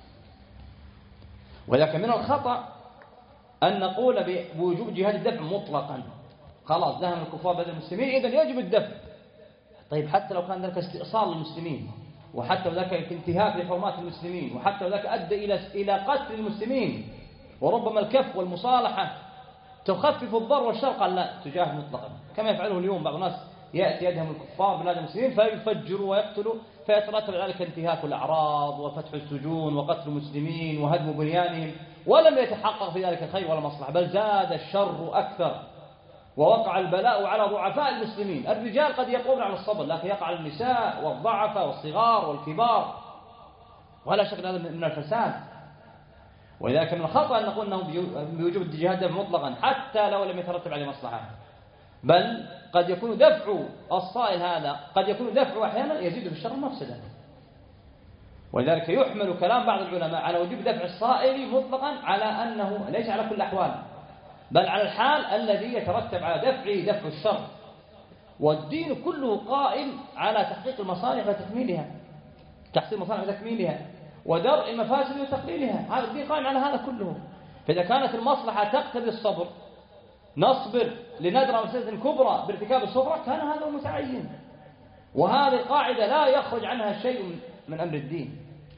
ولكن من الخطأ أن نقول بوجوب جهاد الدفع مطلقا، خلاص ذهب الكفار بدل المسلمين إذن يجب الدفع. طيب حتى لو كان ذلك استئصال للمسلمين، وحتى لو ذلك انتهاك لحرمات المسلمين، وحتى لو ذلك أدى إلى قتل المسلمين، وربما الكف والمصالحة تخفف الضر والشر، قال لا تجاهد مطلقا، كما يفعله اليوم بعض الناس يأتي يدهم الكفار بلاد المسلمين فيفجروا ويقتلوا، فيترتب على ذلك انتهاك الأعراض وفتح السجون وقتل المسلمين وهدم بنيانهم، ولم يتحقق في ذلك خير ولا مصلحة، بل زاد الشر أكثر، ووقع البلاء على ضعفاء المسلمين. الرجال قد يقومون على الصبر، لكن يقع النساء والضعفاء والصغار والكبار، ولا شك هذا من الفساد. ولذلك من الخطأ أن نقول أنه بوجوب الجهاد مطلقا حتى لو لم يترتب عليه مصلحة، بل قد يكون دفع الصائل هذا قد يكون دفع أحيانا يزيد في الشر مفسدا. ولذلك يحمل كلام بعض العلماء على وجوب دفع الصائل مطلقا على أنه ليس على كل الأحوال، بل على الحال الذي يترتب على دفع الشر. والدين كله قائم على تحقيق المصالح وتكميلها، تحصيل المصالح وتكميلها، ودرء المفاسد وتقليلها. هذا الدين قائم على هذا كله. فإذا كانت المصلحة تقتضي الصبر، نصبر لندرى مفسدة كبرى بارتكاب الصغرى، كان هذا المتعين. وهذه القاعدة لا يخرج عنها شيء من أمر الدين،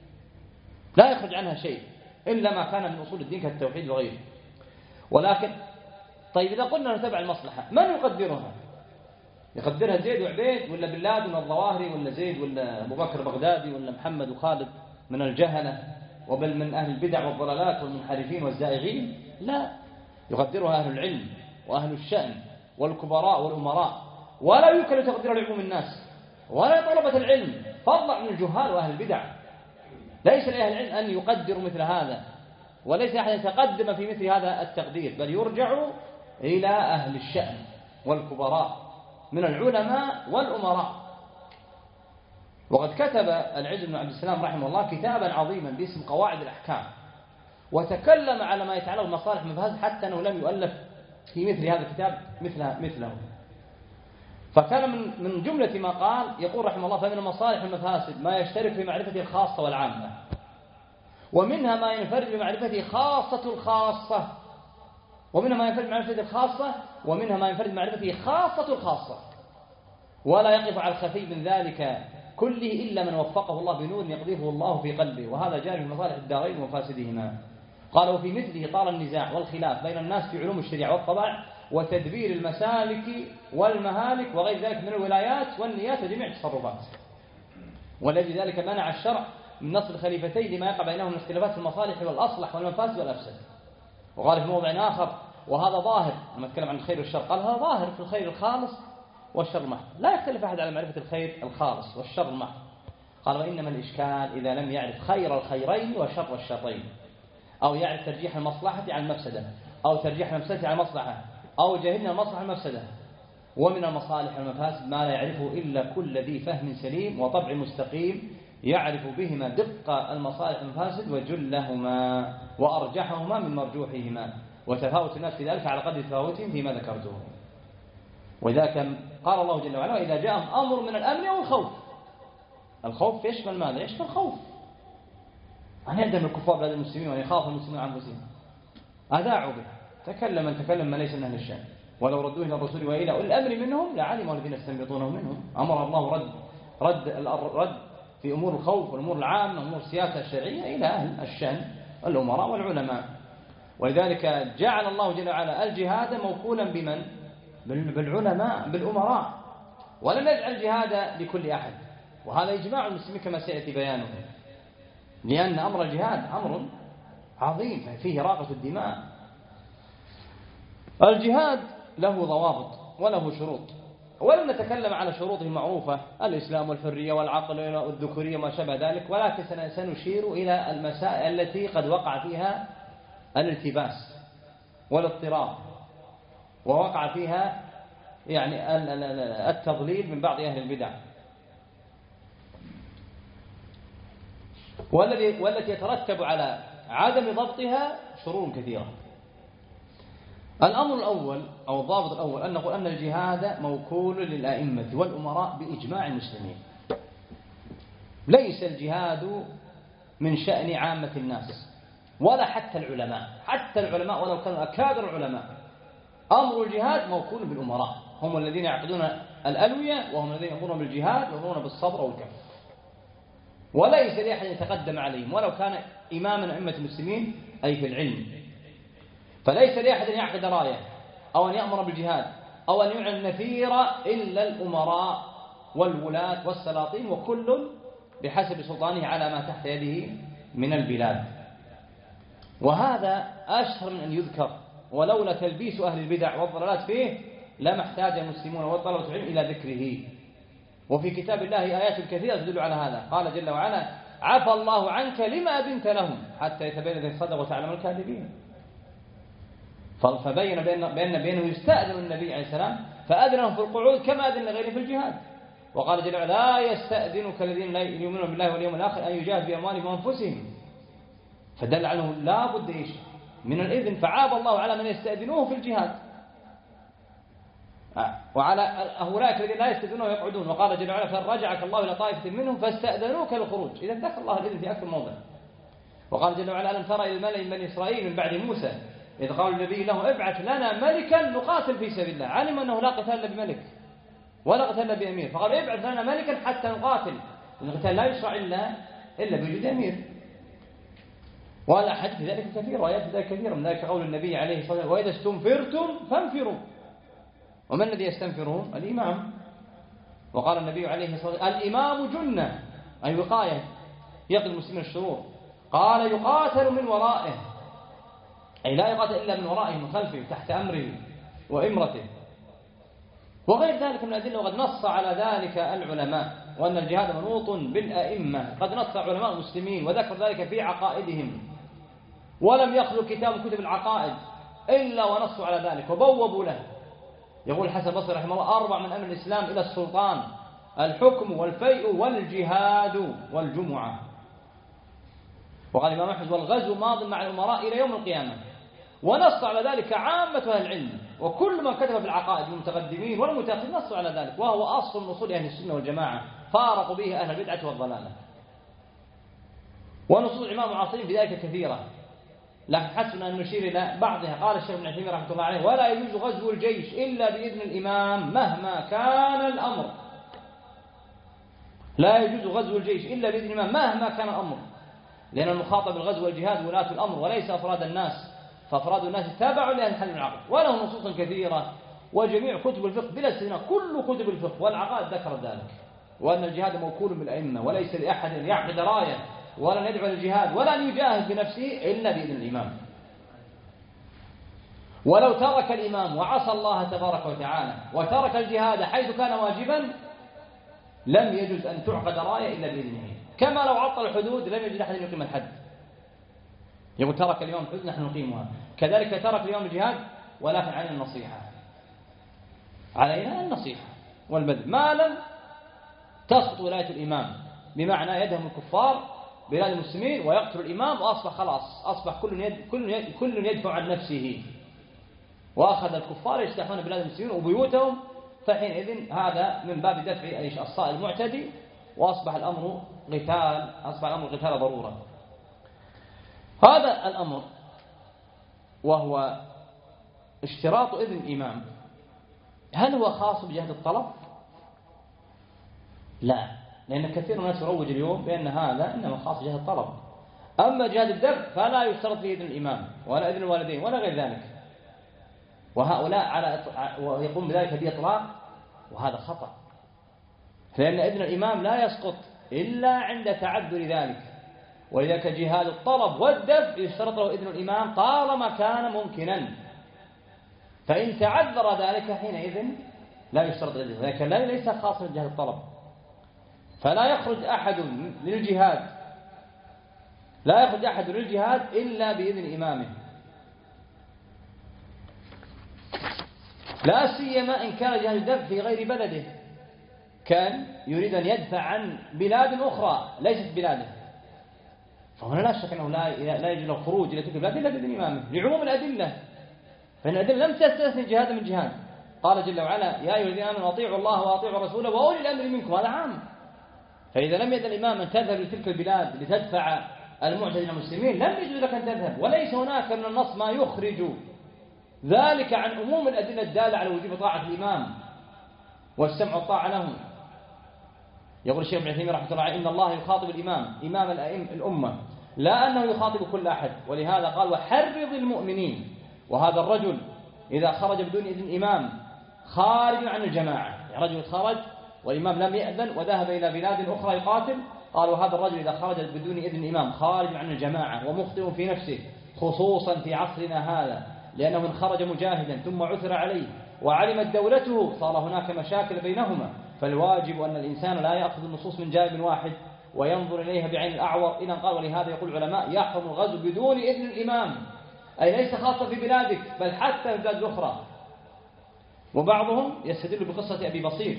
لا يخرج عنها شيء إلا ما كان من أصول الدين كالتوحيد وغيره. ولكن طيب إذا قلنا نتبع المصلحة، من يقدرها؟ يقدرها زيد وعبيد، ولا بن لادن ولا الظواهري، ولا زيد ولا أبو بكر بغدادي، ولا محمد وخالد من الجهلة، وبل من أهل البدع والضلالات والمنحرفين والزائغين؟ لا، يقدرها أهل العلم وأهل الشأن والكبراء والأمراء، ولا يمكن تقدير لعموم الناس ولا طلبة العلم، فضلا عن الجهال وأهل البدع. ليس لأهل العلم أن يقدروا مثل هذا، وليس أحد يتقدم في مثل هذا التقدير، بل يرجع إلى أهل الشأن والكبراء من العلماء والأمراء. وقد كتب العز بن عبد السلام رحمه الله كتابا عظيما باسم قواعد الأحكام، وتكلم على ما يتعلق بمصالح المفاسد، حتى أنه لم يؤلف في مثل هذا الكتاب مثله. فكان من جملة ما قال، يقول رحمه الله: فمن مصالح المفاسد ما يشترك في معرفته الخاصة والعامة، ومنها ما ينفرد بمعرفته خاصة الخاصة، ومنها ما ينفرد بمعرفته الخاصة، ومنها ما ينفرد بمعرفته خاصة الخاصة، ولا يقف على الخفي من ذلك كله إلا من وفقه الله بنور يقذفه الله في قلبه، وهذا جاري في مصالح الدارين ومفاسدهما. قال: وفي مثله طال النزاع والخلاف بين الناس في علوم الشريعة والطبع وتدبير المسالك والمهالك وغير ذلك من الولايات والنيات وجميع التصرفات. ولذلك ذلك منع الشرع من نص الخليفتين لما يقع بينهم من اختلافات في المصالح والأصلح والمفاسد والأفسد. وقال في موضع آخر: وهذا ظاهر، لما نتكلم عن الخير والشر قال: هذا ظاهر في الخير الخالص والشر المحض، لا يختلف أحد على معرفة الخير الخالص والشر المحض. قال: وإنما الإشكال إذا لم يعرف خير الخيرين وشر الشرين، أو يعرف ترجيح المصلحة على المفسدة، أو ترجيح المفسدة على المصلحة، أو جاهلنا المصلحة المفسدة. ومن المصالح والمفاسد ما لا يعرفه إلا كل ذي فهم سليم وطبع مستقيم يعرف بهما دق المصالح والمفاسد وجلهما وأرجحهما من مرجوحهما، وتفاوت الناس في ذلك على قدر تفاوتهم فيما ذكرته. وذاك قال الله جل وعلا: وإذا جاءهم أمر من الأمن أو الخوف. الخوف يشمل ماذا؟ يشمل خوف أن يهدم الكفار بلاد المسلمين وأن يخاف المسلمين عن أنفسهم. أذاعوا به، تكلم من ليس من أهل الشأن، ولو ردوه إلى الرسول وإلى أولي الأمر منهم لعلموا الذين يستنبطونه منهم. أمر الله رد في أمور الخوف والأمور العامة وأمور السياسة الشرعية إلى أهل الشأن الأمراء والعلماء. ولذلك جعل الله جل وعلا الجهاد موكولا بمن؟ بالعلماء بالأمراء، ولم يجعل الجهاد لكل أحد. وهذا إجماع المسلمين كما سيأتي بيانه، لأن أمر الجهاد أمر عظيم فيه راقة الدماء. الجهاد له ضوابط وله شروط، ولم نتكلم على شروطه المعروفة، الإسلام والحرية والعقل والذكورية وما شابه ذلك، ولكن سنشير إلى المسائل التي قد وقع فيها الالتباس والاضطراب، ووقع فيها يعني التضليل من بعض أهل البدع، والتي يترتب على عدم ضبطها شرور كثيرة. الأمر الأول أو الضابط الأول أن نقول أن الجهاد موكول للأئمة والأمراء بإجماع المسلمين. ليس الجهاد من شأن عامة الناس ولا حتى العلماء ولو كانوا أكابر العلماء. أمر الجهاد موكول بالأمراء، هم الذين يعقدون الألوية، وهم الذين يقومون بالجهاد ويقومون بالصبر والكف، وليس لأحد يتقدم عليهم ولو كان إماما أئمة المسلمين أي في العلم. فليس لأحد أن يعقد راية أو أن يأمر بالجهاد أو أن يعلن نفيرا إلا الأمراء والولاة والسلاطين، وكل بحسب سلطانه على ما تحت يده من البلاد. وهذا أشهر من أن يذكر، ولولا تلبيس أهل البدع والضلالات فيه لما احتاج المسلمون والطلبة العلم إلى ذكره. وفي كتاب الله آيات كثيرة تدل على هذا. قال جل وعلا: عفى الله عنك لما أذنت لهم حتى يتبين الذين صدقوا وتعلم الكاذبين. فبين بأنه يستأذن النبي عليه السلام فأذنهم في القعود كما أذن غيره في الجهاد. وقال جل وعلا: لا يستأذنك الذين لا يؤمنون بالله واليوم الآخر أن يجاهدوا بأموالهم وأنفسهم. فدل عنه لا بد من الإذن، فعاب الله على من يستأذنوه في الجهاد وعلى أولئك الذين لا يستأذنون ويقعدون. وقال جل وعلا: فرجعك الله إلى طائفة منهم فاستأذنوك للخروج. إذا ذكر الله الإذن في أكثر موضع. وقال جل وعلا: ألم ترى إلى الملأ من بني إسرائيل من بعد موسى إذ قالوا النبي له: ابعث لنا ملكا نقاتل في سبيل الله. علم أنه لا قتال إلا بملك ولا قتال إلا بأمير، فقال: ابعث لنا ملكا حتى نقاتل. القتال لا يشرع إلا بوجود أمير. والأحاديث في ذلك كثيرة وآيات في ذلك كثيرة. من ذلك قول النبي عليه الصلاة والسلام: وإذا استنفرتم فانفروا. ومن الذي يستنفرهم؟ الإمام. وقال النبي عليه الصلاة والسلام: الإمام جنة أي وقاية يقي المسلمين الشرور. قال: يقاتل من ورائه، أي لا يقاتل إلا من ورائه من خلفه تحت أمره وإمرته. وغير ذلك من الأدلة. وقد نص على ذلك العلماء، وأن الجهاد منوط بالأئمة. قد نص علماء المسلمين وذكر ذلك في عقائدهم، ولم يخلو كتاب كتب العقائد إلا ونصوا على ذلك وبوبوا له. يقول الحسن البصري رحمه الله: 4 من أمر الإسلام إلى السلطان: الحكم والفيء والجهاد والجمعة. وقال الإمام أحمد: والغزو ماض مع الأمراء إلى يوم القيامة. ونص على ذلك عامة أهل العلم، وكل من كتب في العقائد من المتقدمين والمتأخرين نصوا على ذلك، وهو أصل من أصول أهل السنة والجماعة، فارقوا به أهل البدعة والضلالة. ونصوص الإمام المعاصرين بذلك كثيرة، لكن حسنا أن نشير إلى بعضها. قال الشيخ ابن عثيمين رحمه الله عليه: ولا يجوز غزو الجيش إلا بإذن الإمام مهما كان الأمر. لا يجوز غزو الجيش إلا بإذن الإمام مهما كان الأمر، لأن المخاطب بالغزو والجهاد ولاة الأمر وليس أفراد الناس، فأفراد الناس تابعوا لأهل الحل والعقد. وله نصوص كثيرة، وجميع كتب الفقه بلا استثناء كل كتب الفقه والعقائد ذكرت ذلك، وأن الجهاد موكول بالأئمة، وليس لأحد أن يعقد راية ولا أن يدعو للجهاد ولا أن يجاهد بنفسه إلا بإذن الإمام. ولو ترك الإمام وعصى الله تبارك وتعالى وترك الجهاد حيث كان واجبا لم يجوز أن تعقد راية إلا بإذنه، كما لو عطل الحدود لم يجوز أحد يقيم الحد. يقول: ترك اليوم الحدود نحن نقيمها. كذلك ترك اليوم الجهاد، ولكن علينا النصيحة، علينا النصيحة والبذل ما لم تسقط ولاية الإمام، بمعنى يدهم الكفار بلاد المسلمين ويقتل الإمام، وأصبح خلاص أصبح كل يدفع عن نفسه، وأخذ الكفار يجتاحون بلاد المسلمين وبيوتهم، فحينئذ هذا من باب دفع الصائل المعتدي، وأصبح الأمر قتال ضرورة. هذا الأمر وهو اشتراط إذن الإمام هل هو خاص بجهة الطلب؟ لا، لأن كثير من الناس يروج اليوم بأن هذا إنما خاص بجهة الطلب. أما جهة الدفع فلا يشترط فيه إذن الإمام ولا إذن الوالدين ولا غير ذلك، وهؤلاء ويقوم بذلك بإطلاق، وهذا خطأ، لأن إذن الإمام لا يسقط إلا عند تعذر ذلك. ولذلك جهاد الطلب والدفع يشترط له إذن الإمام طالما كان ممكنا، فإن تعذر ذلك حينئذ لا يشترط إذن، لكن ليس خاصا بجهاد الطلب. فلا يخرج أحد للجهاد، لا يخرج أحد للجهاد إلا بإذن إمامه، لا سيما إن كان جهاد الدفع في غير بلده، كان يريد أن يدفع عن بلاد أخرى ليست بلاده، فهنا لا شك أنه لا يجوز الخروج إلى تلك البلاد إلا بإذن إمامه لعموم الأدلة، فإن الأدلة لم تستثني جهاد من جهاد. قال جل وعلا: يا أيها الذين آمنوا أطيعوا الله وأطيعوا الرسول وأولي الأمر منكم، هذا عام. فإذا لم يأذن الإمام أن تذهب لتلك البلاد لتدفع المعتدين المسلمين لم يجوز لك أن تذهب، وليس هناك من النص ما يخرج ذلك عن عموم الأدلة الدالة على وجوب طاعة الإمام والسمع والطاعة له. يقول الشيخ ابن عثيمين رحمه الله عليه: إن الله يخاطب الإمام إمام الأمة لا أنه يخاطب كل أحد، ولهذا قال: وحرض المؤمنين. وهذا الرجل إذا خرج بدون إذن إمام خارج عن الجماعة، يعني رجل خرج والإمام لم يأذن وذهب إلى بلاد أخرى يقاتل، قال: وهذا الرجل إذا خرج بدون إذن إمام خارج عن الجماعة ومخطئ في نفسه، خصوصا في عصرنا هذا، لأنه من خرج مجاهدا ثم عثر عليه وعلمت دولته صار هناك مشاكل بينهما، فالواجب أن الإنسان لا يأخذ النصوص من جانب واحد وينظر إليها بعين الأعور. إذا قال: ولهذا يقول العلماء: يحرم الغزو بدون إذن الإمام، أي ليس خاصة في بلادك بل حتى في البلاد الأخرى. وبعضهم يستدل بقصة أبي بصير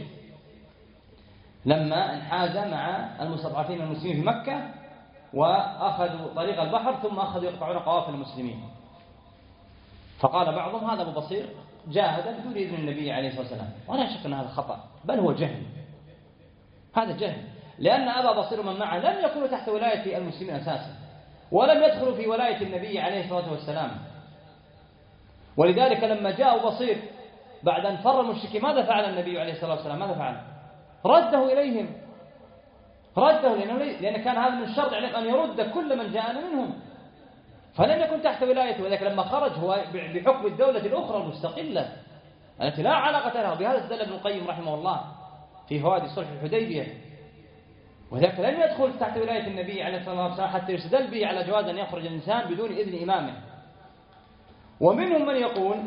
لما انحاز مع المستضعفين المسلمين في مكة وأخذوا طريق البحر ثم أخذوا يقطعون قوافل المسلمين، فقال بعضهم: هذا أبو بصير جاهد بدون إذن النبي عليه الصلاة والسلام. ولا شك أن هذا خطأ، بل هو جهل، هذا جهل، لأن أبا بصير ومن معه لم يكونوا تحت ولاية المسلمين أساسا، ولم يدخلوا في ولاية النبي عليه الصلاة والسلام. ولذلك لما جاء أبو بصير بعد أن فر المشركين ماذا فعل النبي عليه الصلاة والسلام؟ ماذا فعل؟ رده إليهم، رده، لأن كان هذا من الشرط أن يرد كل من جاءنا منهم، فلم يكن تحت ولايته. وذلك لما خرج هو بحكم الدولة الأخرى المستقلة التي لا علاقة لها. بهذا استدل ابن القيم رحمه الله في فوائد صلح الحديبية، وذلك لم يدخل تحت ولاية النبي عليه الصلاة والسلام حتى يستدل به على جواز أن يخرج الإنسان بدون إذن إمامه. ومنهم من يقول: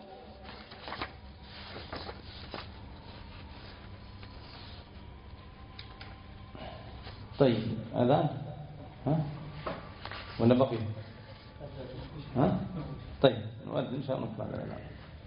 طيب أذان ها ولا بقي ها؟ طيب نؤذن إن شاء الله نطلع الإعلان.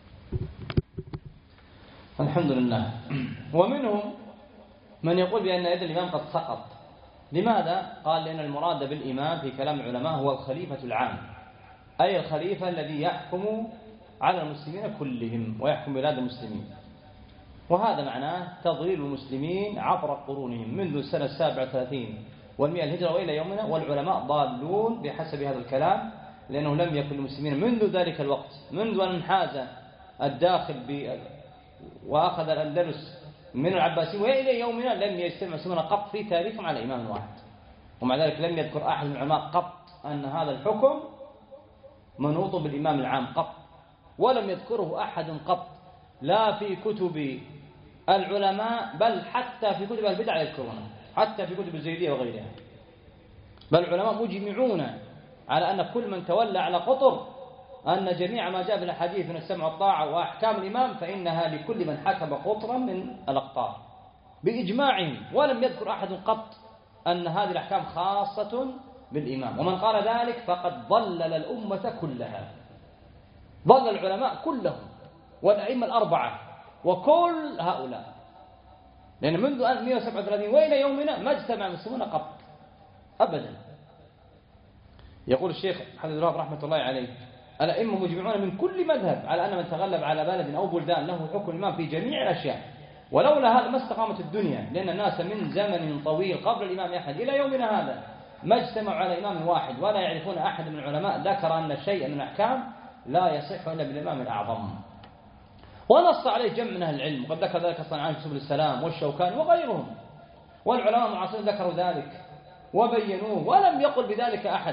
الحمد لله. ومنهم من يقول بأن يد الإمام قد سقط. لماذا؟ قال: لأن المراد بالإمام في كلام العلماء هو الخليفة العام، أي الخليفة الذي يحكم على المسلمين كلهم ويحكم بلاد المسلمين، وهذا معناه تضليل المسلمين عبر قرونهم منذ السنة 37 والمئة الهجرة وإلى يومنا، والعلماء ضالون بحسب هذا الكلام، لأنه لم يكن المسلمين منذ ذلك الوقت، منذ أن انحاز الداخل وأخذ الأندلس من العباسيين وإلى يومنا لم يجتمع المسلمون قط في تاريخهم على إمام واحد. ومع ذلك لم يذكر أحد من العلماء قط أن هذا الحكم منوط بالإمام العام قط، ولم يذكره أحد قط، لا في كتب العلماء بل حتى في كتب البدع يذكرونه، حتى في كتب الزيدية وغيرها. بل العلماء مجمعون على أن كل من تولى على قطر أن جميع ما جاء في الحديث من السمع والطاعة وأحكام الإمام فإنها لكل من حكم قطرا من الأقطار بإجماعهم، ولم يذكر أحد قط أن هذه الأحكام خاصة بالإمام. ومن قال ذلك فقد ضلل الأمة كلها، ضل العلماء كلهم والأئمة الأربعة وكل هؤلاء، لأن منذ 137 وإلى يومنا ما اجتمع المسلمون قط أبدا. يقول الشيخ حفظه الله رحمة الله عليه: الأئمة مجمعون من كل مذهب على أن من تغلب على بلد أو بلدان له حكم الإمام في جميع الأشياء، ولولا هذا ما استقامت الدنيا، لأن الناس من زمن طويل قبل الإمام أحد إلى يومنا هذا ما اجتمعوا على إمام واحد، ولا يعرفون أحد من العلماء ذكر أن شيئا من الأحكام لا يصح إلا بالإمام الأعظم. ونص عليه جمع من أهل العلم، وقد ذكر ذلك الصنعاني في سبل السلام والشوكاني وغيرهم، والعلماء المعاصرين ذكروا ذلك وبينوه، ولم يقل بذلك أحد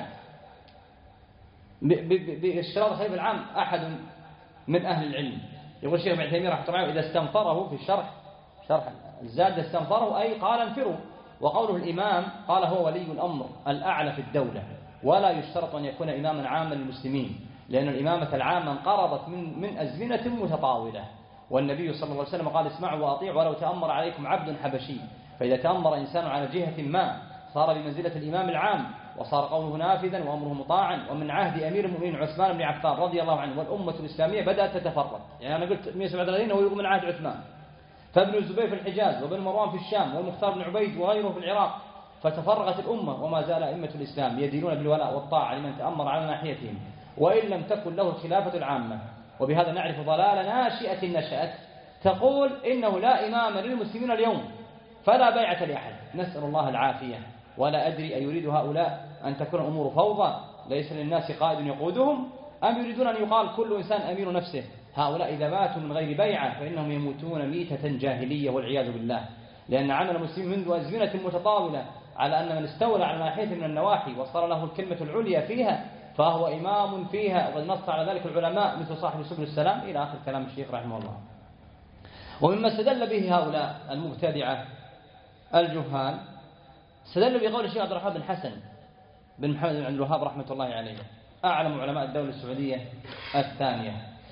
باشتراط الخليفة العام أحد من أهل العلم. يقول الشيخ ابن تيمية رحمه الله إذا استنفره في شرح الزاد استنفره أي قال انفروا. وقوله الإمام قال هو ولي الأمر الأعلى في الدولة، ولا يشترط أن يكون إماما عاما للمسلمين، لأن الإمامة العامة انقرضت من أزمنة متطاولة، والنبي صلى الله عليه وسلم قال اسمعوا وأطيعوا ولو تأمر عليكم عبد حبشي. فإذا تأمر إنسان على جهة ما صار بمنزلة الإمام العام، وصار قوله نافذا وأمره مطاعا. ومن عهد أمير المؤمنين عثمان بن عفان رضي الله عنه والأمة الإسلامية بدأت تتفرق، يعني أنا قلت 137 هو يقول من عهد عثمان، فابن الزبير في الحجاز، وابن مروان في الشام، والمختار بن عبيد وغيره في العراق، فتفرغت الأمة، وما زال أئمة الإسلام يدينون بالولاء والطاعة لمن تأمر على ناحيتهم وإن لم تكن له الخلافة العامة. وبهذا نعرف ضلال ناشئة نشأت تقول إنه لا إمام للمسلمين اليوم فلا بيعة لأحد، نسأل الله العافية. ولا أدري أيريد هؤلاء أن تكون الأمور فوضى ليس للناس قائد يقودهم، أم يريدون أن يقال كل إنسان أمير نفسه؟ هؤلاء إذا ماتوا من غير بيعة فإنهم يموتون ميتة جاهلية والعياذ بالله، لأن عمل المسلمين منذ أزمنة متطاولة على أن من استولى على ناحية من النواحي وصار له الكلمة العليا فيها فهو إمام فيها، وقد نص على ذلك العلماء مثل صاحب سبل السلام إلى آخر كلام الشيخ رحمه الله. ومما استدل به هؤلاء المبتدعة الجهال استدل بقول الشيخ عبد الرحمن بن حسن بن محمد بن عبد الوهاب رحمة الله عليه، أعلم علماء الدولة السعودية الثانية.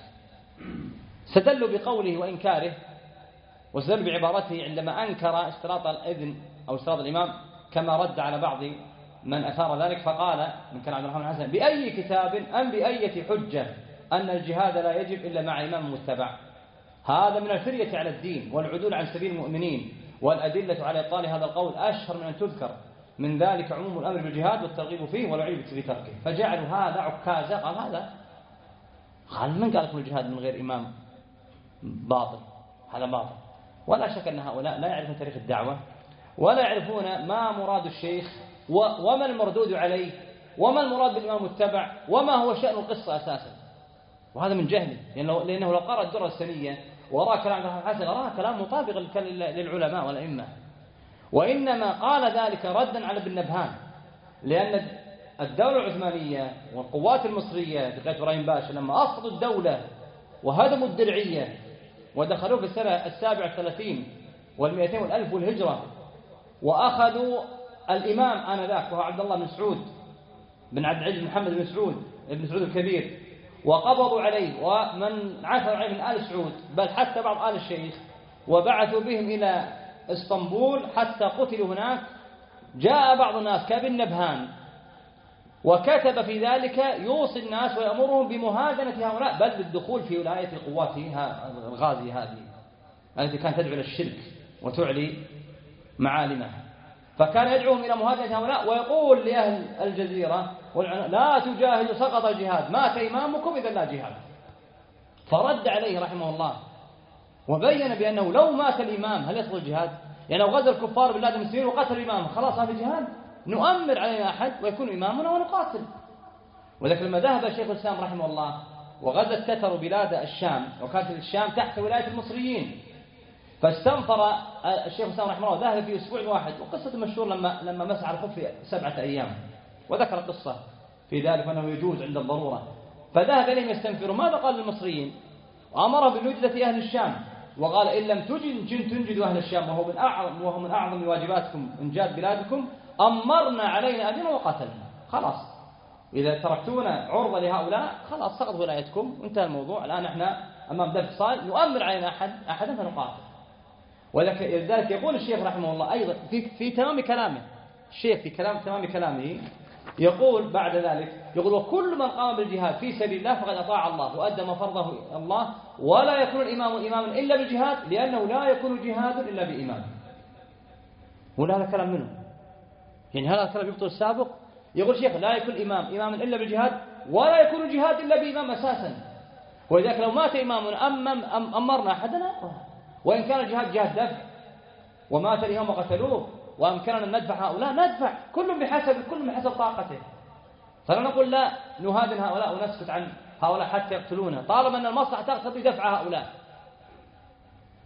استدلوا بقوله وإنكاره، واستدلوا بعبارته عندما أنكر اشتراط الإذن أو اشتراط الإمام، كما رد على بعض من أثار ذلك فقال من كان عبد الرحمن بن حسن بأي كتاب أم بأية حجة أن الجهاد لا يجب إلا مع إمام متبع؟ هذا من الفرية على الدين والعدول عن سبيل المؤمنين، والأدلة على إبطال هذا القول أشهر من أن تذكر، من ذلك عموم الأمر بالجهاد والترغيب فيه والوعيد في تركه. فجعلوا هذا عكازة، قال من قال لكم الجهاد من غير إمام باطل؟ هذا باطل. ولا شك أن هؤلاء لا يعرفون تاريخ الدعوة ولا يعرفون ما مراد الشيخ وما المردود عليه وما المراد بالإمام المتبع وما هو شأن القصة أساسا، وهذا من جهله، لأنه لو قرأ الدرة السنية وراء كلام عبد الرحمن حسن راى كلام مطابق للعلماء والأئمة، وإنما قال ذلك ردا على ابن نبهان، لأن الدولة العثمانية والقوات المصرية بقيادة إبراهيم باشا لما أسقطوا الدولة وهدموا الدرعية ودخلوا في السنة 37 وال200 والألف والهجرة، وأخذوا الإمام آنذاك وهو عبد الله بن سعود بن عبد العزيز بن محمد بن سعود ابن سعود الكبير، وقبضوا عليه ومن عثر عليه من آل سعود بل حتى بعض آل الشيخ، وبعثوا بهم إلى اسطنبول حتى قتلوا هناك. جاء بعض الناس كابن نبهان وكتب في ذلك يوصي الناس ويأمرهم بمهادنة هؤلاء بل بالدخول في ولاية القوات الغازي هذه التي كانت تدعو إلى الشرك وتعلي معالمها، فكان يدعوهم إلى مهادنة هؤلاء ويقول لأهل الجزيرة لا تجاهدوا سقط الجهاد، مات إمامكم إذا لا جهاد. فرد عليه رحمه الله وبين بأنه لو مات الإمام هل يسقط الجهاد؟ يعني لو غزا الكفار بلاد المسلمين وقتل الإمام خلاص هذا جهاد، نؤمر علينا أحد ويكون إمامنا ونقاتل. ولذلك لما ذهب الشيخ الإسلام رحمه الله وغزا التتر بلاد الشام، وكانت الشام تحت ولاية المصريين، فاستنفر الشيخ الإسلام رحمه الله ذهب في أسبوع واحد، وقصة مشهور لما مسح الخف 7 أيام، وذكر قصة في ذلك أنه يجوز عند الضرورة، فذهب إليهم يستنفروا. ماذا قال للمصريين؟ وأمر بنجدة أهل الشام، وقال إن لم تنجدوا أهل الشام وهو من أعظم واجباتكم إنجاد بلادكم أمرنا علينا أبينا وقتلنا. خلاص إذا تركتونا عرضة لهؤلاء خلاص سقط ولايتكم وانتهى الموضوع، الآن احنا أمام دفع صائل نؤمر علينا أحدا فنقاتل. ولذلك يقول الشيخ رحمه الله أيضا في تمام كلامه، الشيخ في تمام كلامه يقول بعد ذلك يقول وكل من قام بالجهاد في سبيل الله فقد أطاع الله وأدى ما فرضه الله، ولا يكون الإمام إماما إلا بالجهاد لأنه لا يكون جهاد إلا بإمام. ولا هذا كلام منه، يعني هذا الكلام يبطل السابق. يقول الشيخ لا يكون الإمام إماما إلا بالجهاد ولا يكون الجهاد إلا بإمام أساسا، ولذلك لو مات إمامنا أمرنا أحدنا، وإن كان الجهاد جهاد دفع ومات الإمام وقتلوه وأمكننا أن ندفع هؤلاء ندفع، كل بحسب طاقته. فلا نقول لا نهادن هؤلاء ونسكت عن هؤلاء حتى يقتلونا طالما أن المصلحة تقتضي دفع هؤلاء.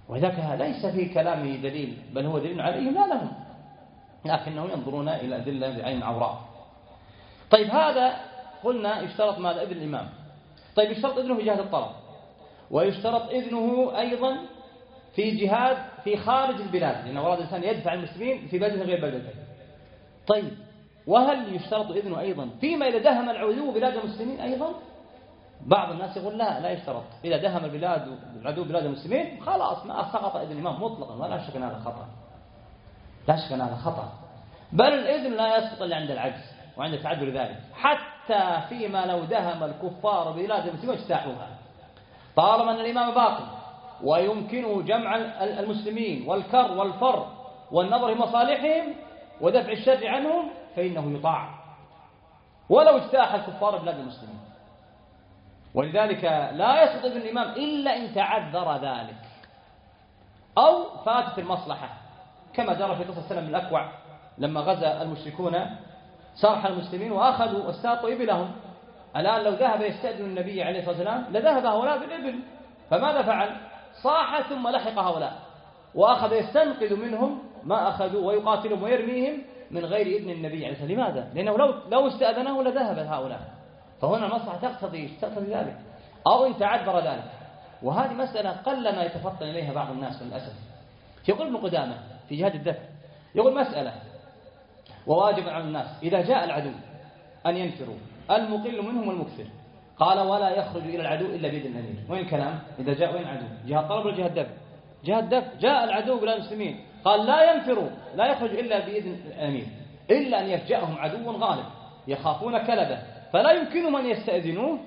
وذاك ليس في كلامه دليل، بل هو دليل عليهم لا لهم، لكنهم ينظرون إلى أدلة بعين عوراء. طيب هذا قلنا يشترط ماذا؟ إذن الإمام. طيب يشترط إذنه في جهة الطلب، ويشترط إذنه أيضا في جهاد في خارج البلاد، لأن أراد الإنسان يدفع المسلمين في بلده غير بلده. طيب وهل يشترط إذنه أيضا فيما إذا دهم العدو بلاد المسلمين أيضا؟ بعض الناس يقول لا يشترط، إذا دهم العدو بلاد المسلمين خلاص ما سقط إذن الإمام مطلقا، ولا شك أن هذا خطأ، لا شك أن هذا خطأ، بل الإذن لا يسقط إلا عند العجز وعند تعذر ذلك، حتى فيما لو دهم الكفار بلاد المسلمين واجتاحوها، طالما أن الإمام باقي ويمكنه جمع المسلمين والكر والفر والنظر في مصالحهم ودفع الشر عنهم فإنه يطاع ولو اجتاح الكفار بلاد المسلمين. ولذلك لا يسقط إذن الإمام إلا إن تعذر ذلك أو فاتت المصلحة، كما جرى في قصة سلم الأكوع لما غزا المشركون سرح المسلمين وأخذوا واستاقوا إبلهم. الآن لو ذهب يستأذن النبي عليه الصلاة والسلام لذهب هؤلاء بالإبل، فماذا فعل؟ صاح ثم لحق هؤلاء وأخذ يستنقذ منهم ما أخذوا ويقاتلهم ويرميهم من غير إذن النبي عليه الصلاة والسلام. لماذا؟ لأنه لو استأذنه لذهب هؤلاء، فهنا المصلحة تقتضي ذلك أو إن تعذر ذلك. وهذه مسألة قل ما يتفطن إليها بعض الناس للأسف. يقول ابن قدامة في جهاد الدفع، يقول مسألة وواجب على الناس إذا جاء العدو أن ينفروا المقل منهم والمكثر، قال ولا يخرج إلى العدو إلا بيد الأمير. وين كلام؟ إذا جاء وين عدو؟ جهاد طلب ولا جهاد دفع؟ جهاد دفع. جاء العدو بلا المسلمين قال لا ينفروا، لا يخرج إلا بإذن الأمير، إلا أن يفجأهم عدو غالب يخافون كلبه فلا يمكنهم أن يستأذنوه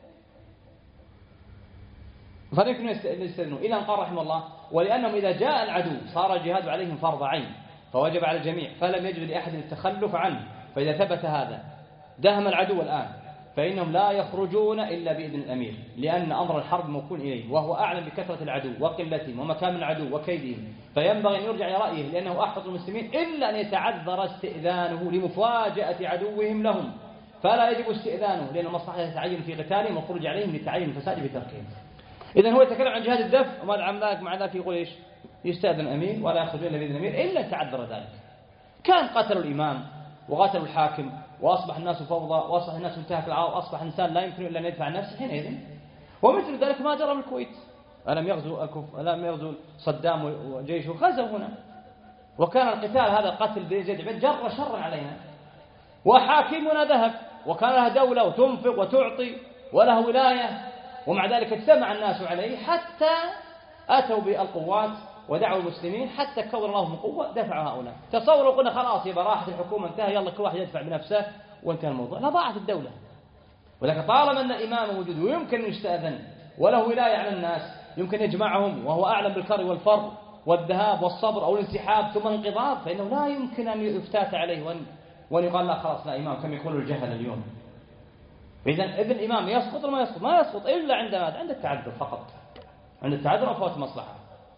إلى أن قال رحمه الله ولأنهم إذا جاء العدو صار الجهاد عليهم فرض عين فوجب على الجميع فلم يجب لأحد التخلف عنه، فإذا ثبت هذا دهم العدو الآن فإنهم لا يخرجون إلا بإذن الأمير، لأن أمر الحرب موكول إليه وهو أعلم بكثرة العدو وقلتهم ومكان العدو وكيدهم، فينبغي أن يرجع إلى رأيه لأنه أحفظ المسلمين إلا أن يتعذر استئذانه لمفاجأة عدوهم لهم، فلا يجب استئذانه لأن المصلحة تتعين في قتالهم والخروج عليهم لتعين الفساد في تركهم. إذن هو يتكلم عن جهاد الدفع وماذا عن ذلك مع ذلك يقول إيش؟ يستأذن الأمير ولا يخرج إلا بإذن الأمير إلا أن تعذر ذلك. كان قتلوا الإمام وقتلوا الحاكم وأصبح الناس فوضى وأصبح الناس انتهك العرض وأصبح الإنسان لا يمكن إلا أن يدفع نفسه حينئذ. ومثل ذلك ما جرى بالكويت، ألم يغزو صدام وجيشه غزوا هنا، وكان القتال هذا قتل بيزيد بن جر شرا علينا، وحاكمنا ذهب وكان لها دولة وتنفق وتعطي وله ولاية، ومع ذلك اجتمع الناس عليه حتى أتوا بالقوات ودعوا المسلمين حتى كون الله من قوة دفعوا هؤلاء. تصوروا قلنا خلاص يبقى راحت الحكومة انتهى يلا كل واحد يدفع بنفسه وانتهى الموضوع، لا ضاعت الدولة. ولكن طالما أن الإمام موجود ويمكن أن يستأذن وله ولاية على الناس يمكن يجمعهم وهو أعلم بالكر والفر والذهاب والصبر أو الانسحاب ثم انقضاض، فإنه لا يمكن أن يفتات عليه وأن يقال لا خلاص لا إمام كما يقول الجهل اليوم. إذن الإمام يسقط ولا ما يسقط؟ ما يسقط إلا عند التعذر فقط، عند التعذر أو فوات مصلحة.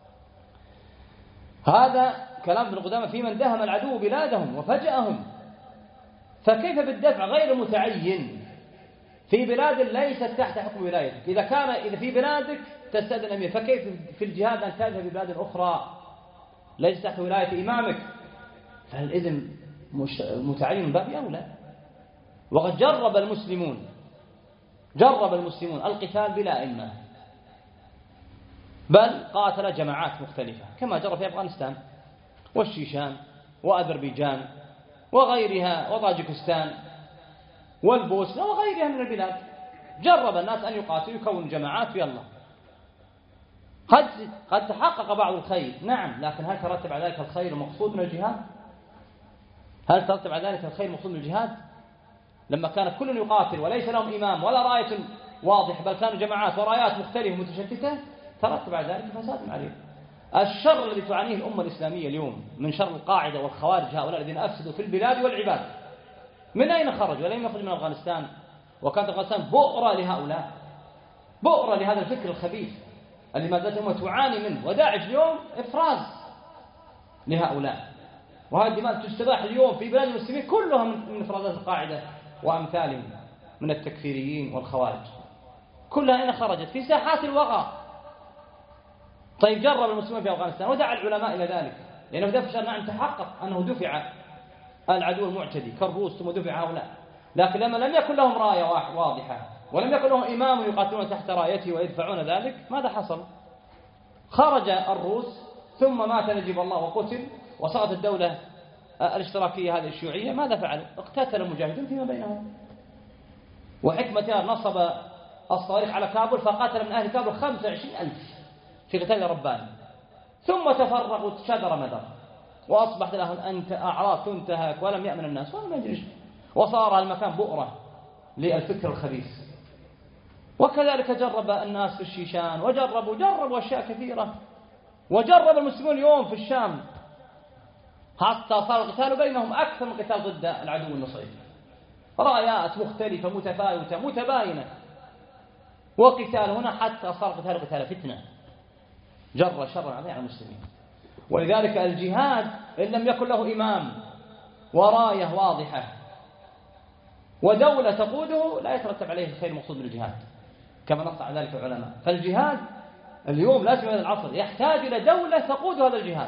هذا كلام ابن قدامة في من دهم العدو بلادهم وفجأهم. فكيف بالدفع غير متعين في بلاد ليست تحت حكم ولايتك؟ إذا في بلادك تستأذن الأمير، فكيف في الجهاد أن تذهب ببلاد أخرى ليست تحت ولاية إمامك؟ فالإذن متعين باب أولى. وقد جرب المسلمون القتال بلا أئمة، بل قاتل جماعات مختلفة كما جرى في أفغانستان والشيشان وأذربيجان وغيرها وطاجكستان والبوسنة وغيرها من البلاد. جرب الناس أن يقاتلوا يكون جماعات يلا. قد تحقق بعض الخير نعم، لكن هل ترتب على ذلك الخير المقصود من الجهاد؟ هل ترتب على ذلك الخير المقصود من الجهاد؟ لما كان كل يقاتل وليس لهم إمام ولا راية واضح بل كانوا جماعات ورايات مختلفة متشتتة ترتب على ذلك فساد عليه. الشر الذي تعانيه الأمة الإسلامية اليوم من شر القاعدة والخوارج هؤلاء الذين أفسدوا في البلاد والعباد، من أين خرج؟ ولم يخرج من أفغانستان، وكانت أفغانستان بؤرة لهؤلاء، بؤرة لهذا الفكر الخبيث اللي ما زالت الأمة تعاني منه، وداعش اليوم إفراز لهؤلاء، وهذه الدماء تستباح اليوم في بلاد المسلمين كلها من إفرازات القاعدة وأمثالهم من التكفيريين والخوارج، كلها أين خرجت؟ في ساحات الوغى. طيب جرب المسلمين في أفغانستان ودعا العلماء إلى ذلك، لأنه دفع نعم تحقق أنه دفع العدو المعتدي كالروس ثم دفع هؤلاء، لكن لما لم يكن لهم راية واضحة ولم يكن لهم إمام يقاتلون تحت رايته ويدفعون ذلك، ماذا حصل؟ خرج الروس ثم مات نجيب الله وقتل وصارت الدولة الاشتراكية هذه الشيوعية. ماذا فعلوا؟ اقتتل المجاهدين فيما بينهم. وحكمة نصب الصواريخ على كابول فقاتل من أهل كابول 25,000 في قتال رباني، ثم تفرقوا شدر مدر، وأصبحت له أعراض تنتهك ولم يأمن الناس ولم يدري، وصار المكان بؤرة للفكر الخبيث. وكذلك جرب الناس في الشيشان وجربوا أشياء كثيرة، وجرب المسلمون اليوم في الشام حتى صار القتال بينهم أكثر من قتال ضد العدو النصيري، رايات مختلفة متفاوتة متباينة، وقتال هنا حتى صار قتال فتنة جر شر على المسلمين. ولذلك الجهاد إن لم يكن له إمام وراية واضحة ودولة تقوده لا يترتب عليه الخير المقصود بالجهاد كما نص على ذلك العلماء. فالجهاد اليوم لازم هذا العصر يحتاج إلى دولة تقود هذا الجهاد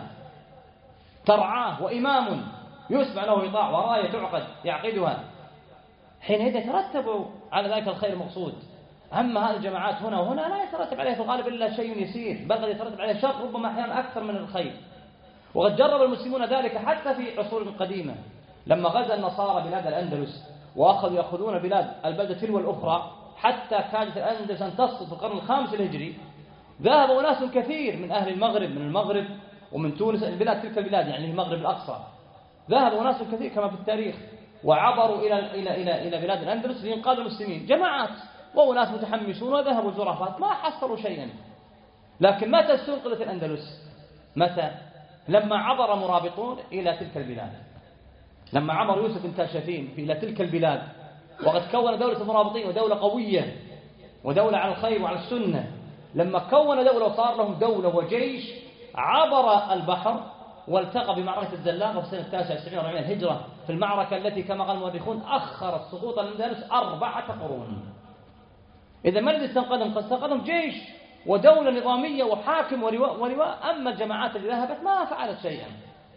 ترعاه، وإمام يسمع له يطاع وراية تعقد يعقدها، حينئذ يترتب على ذلك الخير المقصود. أما هذه الجماعات هنا وهنا لا يترتب عليه في الغالب إلا شيء يسير، بل قد يترتب عليه شر ربما أحيانا أكثر من الخير. وقد جرب المسلمون ذلك حتى في عصور قديمة، لما غزا النصارى بلاد الأندلس وأخذوا يأخذون بلاد البلدة تلو الأخرى حتى كانت الأندلس أن تسقط في القرن الخامس الهجري، ذهب أناس كثير من أهل المغرب، من المغرب ومن تونس، البلاد تلك البلاد يعني المغرب الأقصى، ذهب أناس كثير كما في التاريخ وعبروا إلى بلاد الأندلس لإنقاذ المسلمين، جماعات وأناس متحمسون وذهبوا زرافات ما حصلوا شيئا. لكن متى استنقذت الأندلس؟ متى؟ لما عبر مرابطون إلى تلك البلاد، لما عبر يوسف بن تاشفين إلى تلك البلاد، وقد كون دولة المرابطين ودولة قوية ودولة على الخير وعلى السنة. لما كون دولة وصار لهم دولة وجيش، عبر البحر والتقى بمعركة الزلاقة في سنة 79 الهجرة، في المعركة التي كما قال المؤرخون أخرت سقوط الأندلس 4 قرون. إذا ما الذي استنقذهم؟ قد استنقذهم جيش ودولة نظامية وحاكم ولواء. أما الجماعات اللي ذهبت ما فعلت شيئا.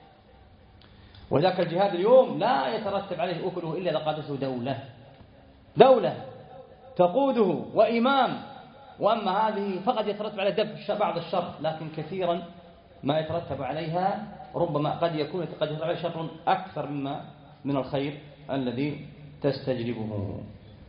وذاك الجهاد اليوم لا يترتب عليه أكله إلا إذا قادته دولة تقوده وإمام. وأما هذه فقد يترتب عليها دفع بعض الشر، لكن كثيرا ما يترتب عليها ربما قد يترتب عليها شر أكثر مما من الخير الذي تستجلبه.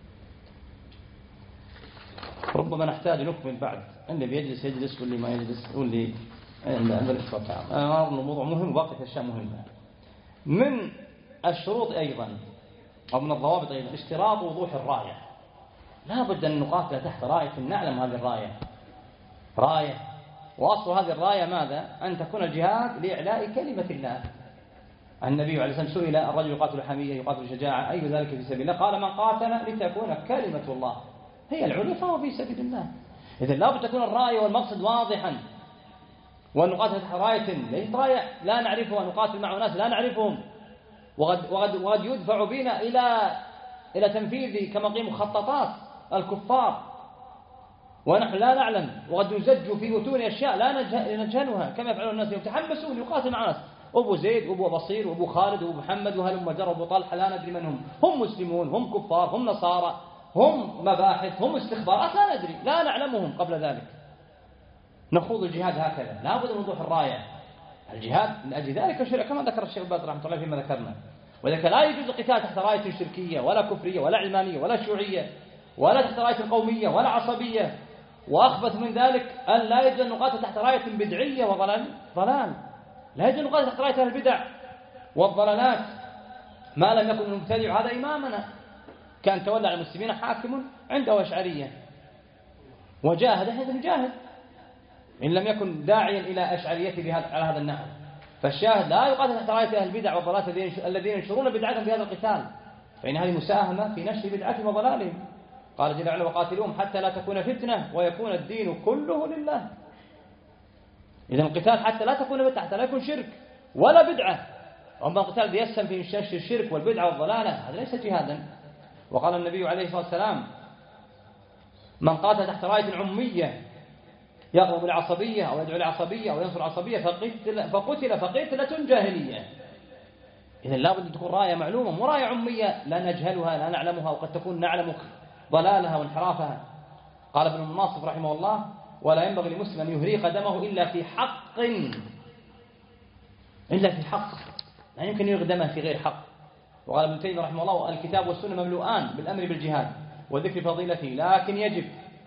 ربما نحتاج نكمل بعد، اللي بيجلس يجلس واللي ما يجلس واللي عنده الاستطاعة. الموضوع مهم وباقي أشياء مهمة. من الشروط أيضا أو من الضوابط أيضا اشتراط وضوح الراية. لا بد أن نقاتل تحت راية نعلم هذه راية، وأصل هذه الراية ماذا؟ أن تكون الجهاد لإعلاء كلمة الله. النبي عليه الصلاة والسلام سئل الرجل يقاتل حمية يقاتل شجاعة أي ذلك في سبيل الله؟ قال من قاتل لتكون كلمة الله هي العليا فهو في سبيل الله. إذن لا بد تكون الراية والمقصد واضحا، وأن نقاتل تحت راية ليست راية لا نعرفها، نقاتل مع ناس لا نعرفهم، وقد يدفع بنا إلى تنفيذ كما قيل مخططات الكفار ونحن لا نعلم، وقد يزج في متون أشياء لا نجهلها كما يفعلون الناس يتحمسون يقاتل مع ناس أبو زيد وأبو بصير وأبو خالد وأبو محمد وهلم جر وأبو طلحة لا ندري من هم مسلمون هم كفار هم نصارى هم مباحث هم استخبارات لا ندري لا نعلمهم قبل ذلك. نخوض الجهاد هكذا لا بد من وضوح الراية. الجهاد من أجل ذلك الشرع كما ذكر الشيخ باز رحمه الله فيما ذكرنا. وذلك لا يجوز القتال تحت راية شركية ولا كفرية ولا علمانية ولا شيوعية ولا تحت راية قومية ولا عصبية. وأخبث من ذلك أن لا يجوز أن نقاتل تحت راية بدعية وضلال. لا يجوز أن نقاتل تحت راية البدع والضلالات ما لم يكن المبتدع هذا إمامنا. كان تولى على المسلمين حاكم عنده أشعرية وجاهد حيث نجاهد إن لم يكن داعيا إلى أشعريته على هذا النحو. فالشاهد لا يقاتل تحت راية أهل البدع والضلالات الذين ينشرون بدعتهم في هذا القتال، فإن هذه مساهمة في نشر بدعتهم وضلالهم. قال جل وعلا وقاتلوهم حتى لا تكون فتنة ويكون الدين كله لله. إذا القتال حتى لا تكون بدعة حتى لا يكون شرك ولا بدعة. أما القتال يسهم في نشر الشرك والبدعة والضلالة هذا ليس جهادا. وقال النبي عليه الصلاة والسلام من قاتل تحت راية عمية يغضب لعصبية أو يدعو لعصبية أو ينصر عصبية فقتل فقتلة جاهلية. إذن لابد أن تكون راية معلومة، مو راية عمية لا نجهلها لا نعلمها، وقد تكون نعلم ضلالها وانحرافها. قال ابن الناصف رحمه الله: ولا ينبغي لمسلم أن يهريق دمه إلا في حق، إلا في حق، لا يمكن يهريق دمه في غير حق. وقال ابن تيمية رحمه الله: الكتاب والسنة مملوءان بالأمر بالجهاد وذكر فضيلته، لكن يجب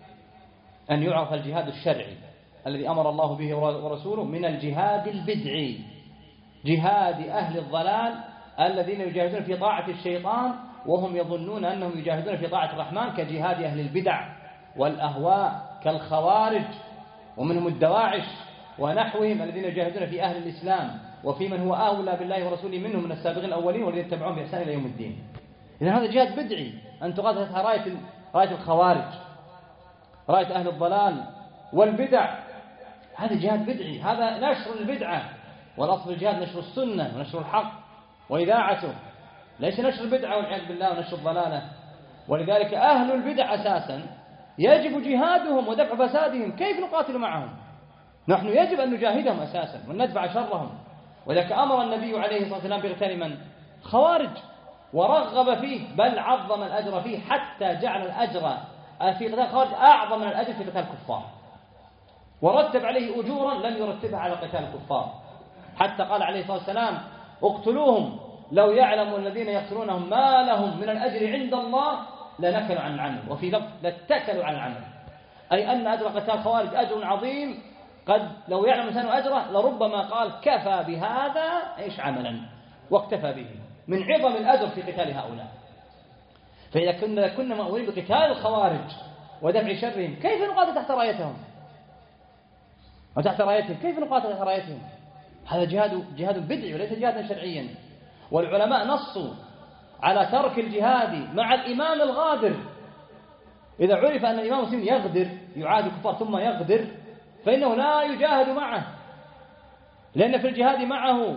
أن يعرف الجهاد الشرعي الذي أمر الله به ورسوله من الجهاد البدعي، جهاد أهل الضلال الذين يجاهدون في طاعة الشيطان وهم يظنون أنهم يجاهدون في طاعة الرحمن، كجهاد أهل البدع والأهواء كالخوارج ومنهم الدواعش ونحوهم الذين يجاهدون في أهل الإسلام وفي من هو أولى بالله ورسوله منهم من السابقين الأولين والذين يتبعون بإحسان إلى يوم الدين. إذن هذا جهاد بدعي، أن تقاتل تحت راية الخوارج، راية أهل الضلال والبدع، هذا جهاد بدعي، هذا نشر البدعة. والأصل الجهاد نشر السنة ونشر الحق وإذاعته، ليس نشر البدعة والعياذ بالله ونشر الضلالة. ولذلك أهل البدع أساسا يجب جهادهم ودفع فسادهم. كيف نقاتل معهم؟ نحن يجب أن نجاهدهم أساسا وندفع شرهم. ولذلك أمر النبي عليه الصلاة والسلام بقتال من؟ خوارج، ورغب فيه، بل عظم الأجر فيه، حتى جعل الأجر في قتال الخوارج أعظم من الأجر في قتال الكفار، ورتب عليه أجورا لم يرتبها على قتال الكفار، حتى قال عليه الصلاة والسلام: اقتلوهم لو يعلم الذين يقتلونهم ما لهم من الأجر عند الله لنكلوا عن العمل، وفي لفظ لاتكلوا عن العمل، أي أن أجر قتال الخوارج أجر عظيم، قد لو يعلم الإنسان أجره لربما قال كفى بهذا إيش عملا واكتفى به، من عظم الأجر في قتال هؤلاء. فإذا كنا مأمورين بقتال الخوارج ودفع شرهم، كيف نقاتل تحت رايتهم؟ وتحت رايتهم كيف نقاتل تحت رايتهم؟ هذا جهاد بدعي وليس جهادا شرعيا. والعلماء نصوا على ترك الجهاد مع الإمام الغادر. إذا عرف أن الإمام المسلم يغدر، يعادي الكفار ثم يغدر، فإنه لا يجاهد معه، لأن في الجهاد معه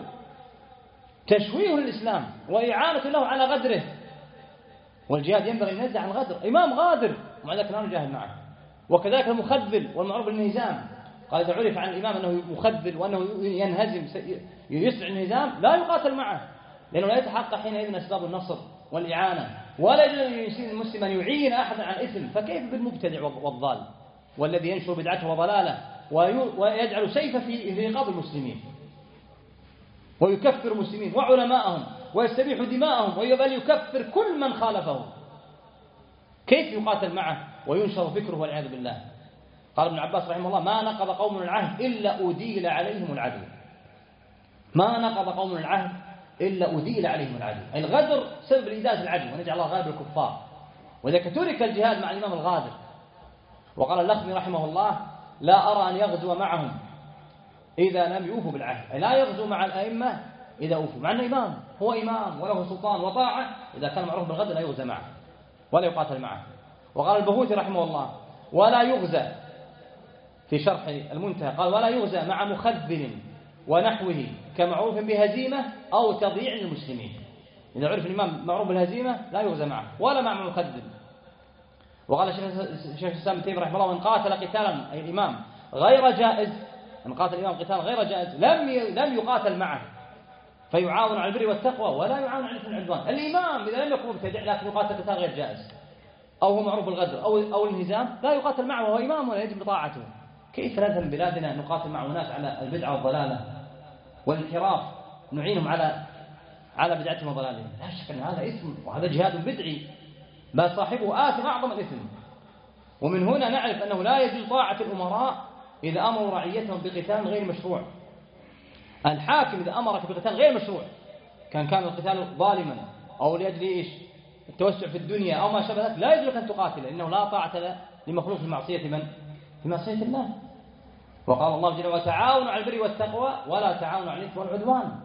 تشويه للإسلام وإعانة له على غدره. والجهاد ينبغي أن ينزع عن الغدر. إمام غادر ومع ذلك لا نجاهد معه. وكذلك المخذل والمعروف بالانهزام، قال إذا عرف عن الإمام أنه مخذل وأنه ينهزم يسرع الانهزام لا يقاتل معه، لأنه لا يتحقق حينئذ أسباب النصر والإعانة، ولا يجوز المسلم أن يعين أحدا عن إثم. فكيف بالمبتدع والضال والذي ينشر بدعته وضلاله ويجعل سيفه في رقاب المسلمين ويكفر المسلمين وعلماءهم ويستبيح دماءهم وبل يكفر كل من خالفه؟ كيف يقاتل معه وينشر فكره والعياذ بالله؟ قال ابن عباس رحمه الله: ما نقض قوم العهد إلا أديل عليهم العدو. ما نقض قوم العهد إلا أديل عليهم العدو، أي الغدر سبب لإزالة العدو ونجعل الله غالب الكفار. وذلك ترك الجهاد مع الإمام الغادر. وقال اللخمي رحمه الله: لا أرى أن يغزو معهم إذا لم يوفوا بالعهد، أي لا يغزو مع الأئمة إذا أوفوا، مع أنه إمام، هو إمام وله سلطان وطاعة، إذا كان معروف بالغدر لا يغزى معه ولا يقاتل معه. وقال البهوتي رحمه الله: ولا يغزى في شرح المنتهى، قال: ولا يغزى مع مخذل ونحوه كمعروف بهزيمة أو تضييع للمسلمين. إذا عرف الإمام معروف بالهزيمة لا يغزى معه ولا مع مخذل. وقال الشيخ الإسلام ابن تيمية رحمه الله: من قاتل قتالا، أي الإمام، غير جائز، من قاتل الإمام قتالا غير جائز لم يقاتل معه، فيعاون على البر والتقوى ولا يعاون على الإثم والعدوان. الإمام إذا لم يكن مبتدع لكن يقاتل قتال غير جائز أو هو معروف بالغدر أو الانهزام لا يقاتل معه وهو إمام ولا يجب طاعته. كيف نذهب بلادنا نقاتل مع ناس على البدعة والضلالة والانحراف، نعينهم على بدعتهم وضلالهم؟ لا شك أن هذا إثم وهذا جهاد بدعي، ما صاحبه آثم أعظم الإثم. ومن هنا نعرف أنه لا يجوز طاعة الأمراء إذا أمروا رعيتهم بقتال غير مشروع. الحاكم إذا أمرك بقتال غير مشروع، كان القتال ظالما أو لأجل إيش؟ التوسع في الدنيا أو ما شابه ذلك، لا يجوز أن تقاتل، لأنه لا طاعة لمخلوق في معصية من؟ في معصية الله. وقال الله جل وعلا: وتعاونوا على البر والتقوى ولا تعاونوا على الإثم والعدوان.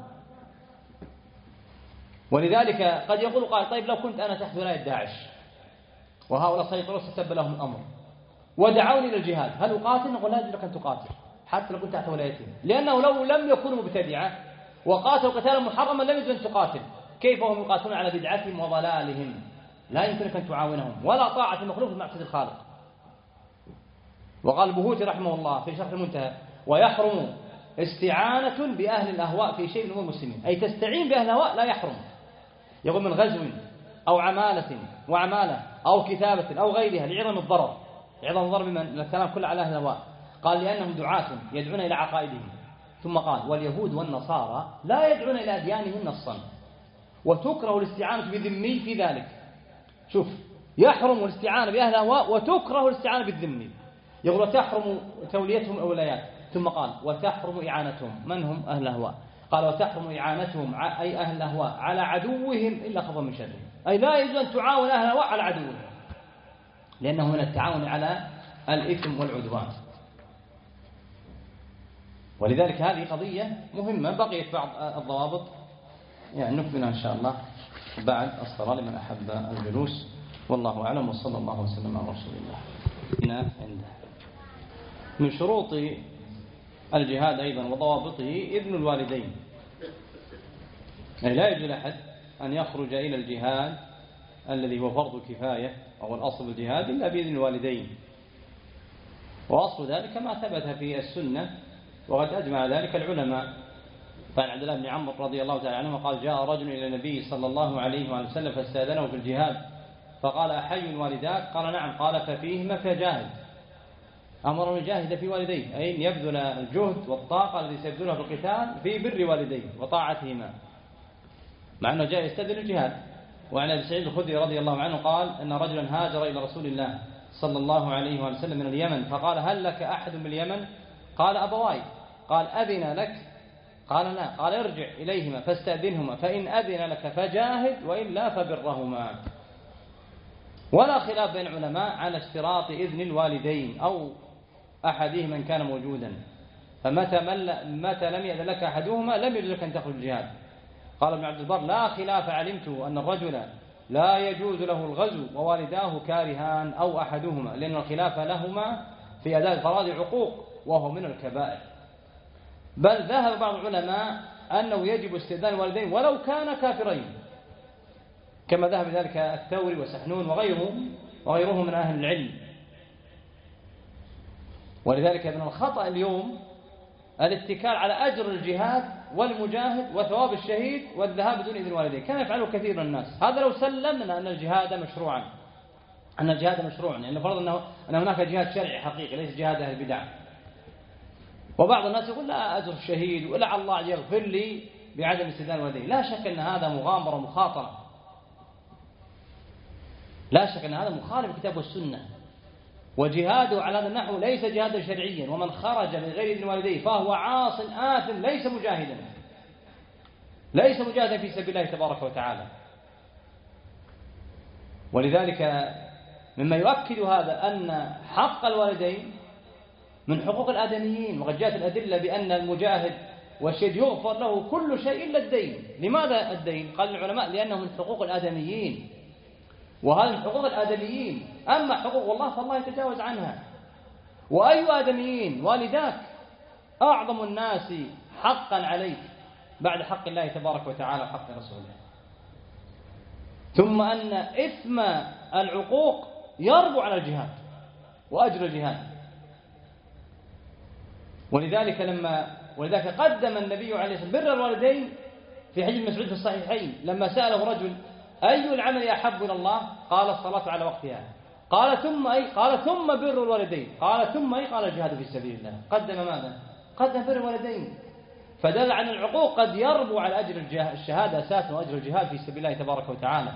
ولذلك قد يقول قائل: طيب لو كنت أنا تحت ولاية داعش وهؤلاء سيطرون ستب لهم الأمر ودعوني إلى الجهاد، هل أقاتل؟ نقول لا يجوز لك أن تقاتل حتى لو كنت تحت ولايتهم، لأنه لو لم يكونوا مبتدعة وقاتلوا قتالا محرما لم يجوز أن تقاتل. كيف هم يقاتلون على بدعتهم وضلالهم؟ لا يمكنك أن تعاونهم ولا طاعة المخلوق بمعصية الخالق. وقال البهوتي رحمه الله في شرح المنتهى: ويحرم استعانة بأهل الأهواء في شيء من أمور المسلمين، أي تستعين بأهل الأهواء لا يحرم، يقول من غزو أو عمالة أو كتابة أو غيرها لعظم الضرر. عظم الضرر بمن؟ الكلام كله على أهل الأهواء. قال: لأنهم دعاة يدعون إلى عقائدهم. ثم قال: واليهود والنصارى لا يدعون إلى أديانهم نصا، وتكره الاستعانة بذمي في ذلك. شوف، يحرم الاستعانة بأهل الأهواء وتكره الاستعانة بالذمي. يقول: وتحرم توليتهم الأوليات. ثم قال: وتحرم إعانتهم. من هم أهل الأهواء؟ قال: وتحرم إعانتهم أي أهل الأهواء على عدوهم إلا خوفا من شرهم، أي لا يجوز أن تعاون أهل الأهواء على عدوهم، لأنه من التعاون على الإثم والعدوان. ولذلك هذه قضية مهمة. بقيت بعض الضوابط يعني نكملها إن شاء الله بعد الصلاة لمن أحب الجلوس. والله أعلم، وصلى الله وسلم على رسول الله. من شروط الجهاد أيضا وضوابطه إذن الوالدين، يعني لا يجوز لأحد أن يخرج إلى الجهاد الذي هو فرض كفاية أو الأصل الجهاد إلا بإذن الوالدين. وأصل ذلك ما ثبت في السنة، وقد أجمع ذلك العلماء. فعن عبد الله بن عمرو رضي الله تعالى عنه قال: جاء رجل إلى النبي صلى الله عليه وسلم فاستأذنه في الجهاد، فقال: أحي الوالدات؟ قال: نعم. قال: ففيهما فجاهد. أمر أن يجاهد في والديه، أي أن يبذل الجهد والطاقة الذي سيبذلها في القتال في بر والديه وطاعتهما، مع أنه جاء يستأذن الجهاد. وعن أبي سعيد الخدري رضي الله عنه قال: أن رجلا هاجر إلى رسول الله صلى الله عليه وسلم من اليمن، فقال: هل لك أحد من اليمن؟ قال: أبواي. قال: أذن لك؟ قال: لا. قال: ارجع إليهما فاستأذنهما، فإن أذن لك فجاهد، وإلا فبرهما. ولا خلاف بين العلماء على اشتراط إذن الوالدين أو أحدهما إن كان موجودا، فمتى لم يأذن لك أحدهما لم يجوز لك أن تخرج الجهاد. قال ابن عبد البر: لا خلاف علمت أن الرجل لا يجوز له الغزو ووالداه كارهان أو أحدهما، لأن الخلاف لهما في أداء الفرائض عقوق، وهو من الكبائر. بل ذهب بعض العلماء أنه يجب استئذان الوالدين ولو كان كافرين، كما ذهب ذلك الثوري وسحنون وغيره من أهل العلم. ولذلك من الخطأ اليوم الاتكال على أجر الجهاد والمجاهد وثواب الشهيد والذهاب بدون إذن الوالدين، كان يفعله كثير من الناس. هذا لو سلمنا أن الجهاد مشروعا، يعني فرض أن هناك جهاد شرعي حقيقي ليس جهاد أهل البدع. وبعض الناس يقول: لا أجر الشهيد ولعل الله يغفر لي بعدم استئذان الوالدين. لا شك أن هذا مغامرة مخاطرة، لا شك أن هذا مخالف الكتاب والسنة، وجهاده على هذا النحو ليس جهادا شرعيا. ومن خرج من غير إذن والديه فهو عاص آثم، ليس مجاهدا في سبيل الله تبارك وتعالى. ولذلك مما يؤكد هذا أن حق الوالدين من حقوق الآدميين، وقد جاءت الأدلة بأن المجاهد والشهيد يغفر له كل شيء إلا الدين. لماذا الدين؟ قال العلماء: لأنه من حقوق الآدميين، وهذه من حقوق الآدميين. أما حقوق الله فالله يتجاوز عنها. وأي آدميين؟ والداك أعظم الناس حقا عليك بعد حق الله تبارك وتعالى وحق رسوله. ثم أن إثم العقوق يربو على الجهاد وأجر الجهاد. ولذلك قدم النبي عليه الصلاة والسلام بر الوالدين في حديث مسعود في الصحيحين لما سأله رجل: أي العمل أحب إلى الله؟ قال: الصلاة على وقتها. قال: ثم أي؟ قال: ثم بر الوالدين. قال: ثم أي؟ قال: الجهاد في سبيل الله. قدم ماذا؟ قدم بر الوالدين. فدل عن العقوق قد يربو على أجر الشهادة أساسا وأجر الجهاد في سبيل الله تبارك وتعالى.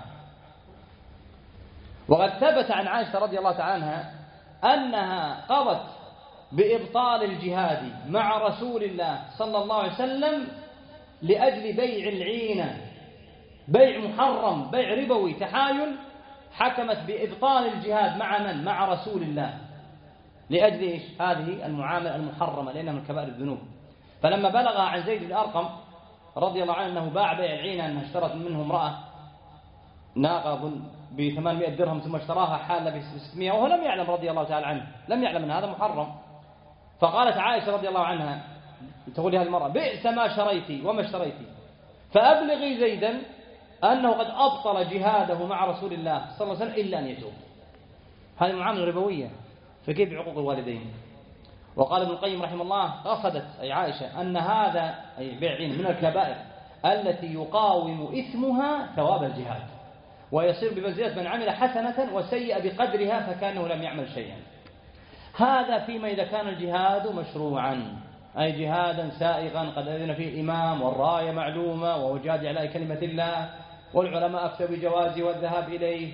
وقد ثبت عن عائشة رضي الله تعالى عنها أنها قضت بإبطال الجهاد مع رسول الله صلى الله عليه وسلم لأجل بيع العينة، بيع محرم، بيع ربوي تحايل. حكمت بإبطال الجهاد مع من؟ مع رسول الله، لأجل إيش؟ هذه المعاملة المحرمة، لأنها من كبائر الذنوب. فلما بلغ عن زيد بن أرقم رضي الله عنه أنه باع بيع العينة، أنها اشترت منه امرأة ناقة ب800 درهم ثم اشتراها حالة ب600، وهو لم يعلم رضي الله تعالى عنه، لم يعلم أن هذا محرم. فقالت عائشة رضي الله عنها تقول لهذه المرأة: بئس ما شريتي وما اشتريتي، فأبلغي زيدا أنه قد أبطل جهاده مع رسول الله صلى الله عليه وسلم إلا أن يتوب. هذه معاملة ربوية. فكيف عقوق الوالدين؟ وقال ابن القيم رحمه الله قصدت أي عائشة أن هذا أي بيع العين من الكبائر التي يقاوم إثمها ثواب الجهاد، ويصير بمنزلة من عمل حسنة وسيئة بقدرها فكأنه لم يعمل شيئا. هذا فيما إذا كان الجهاد مشروعا، أي جهادا سائغا قد أذن فيه الإمام والراية معلومة وهو جهاد على كلمة الله والعلماء أفتوا بجوازه والذهاب إليه،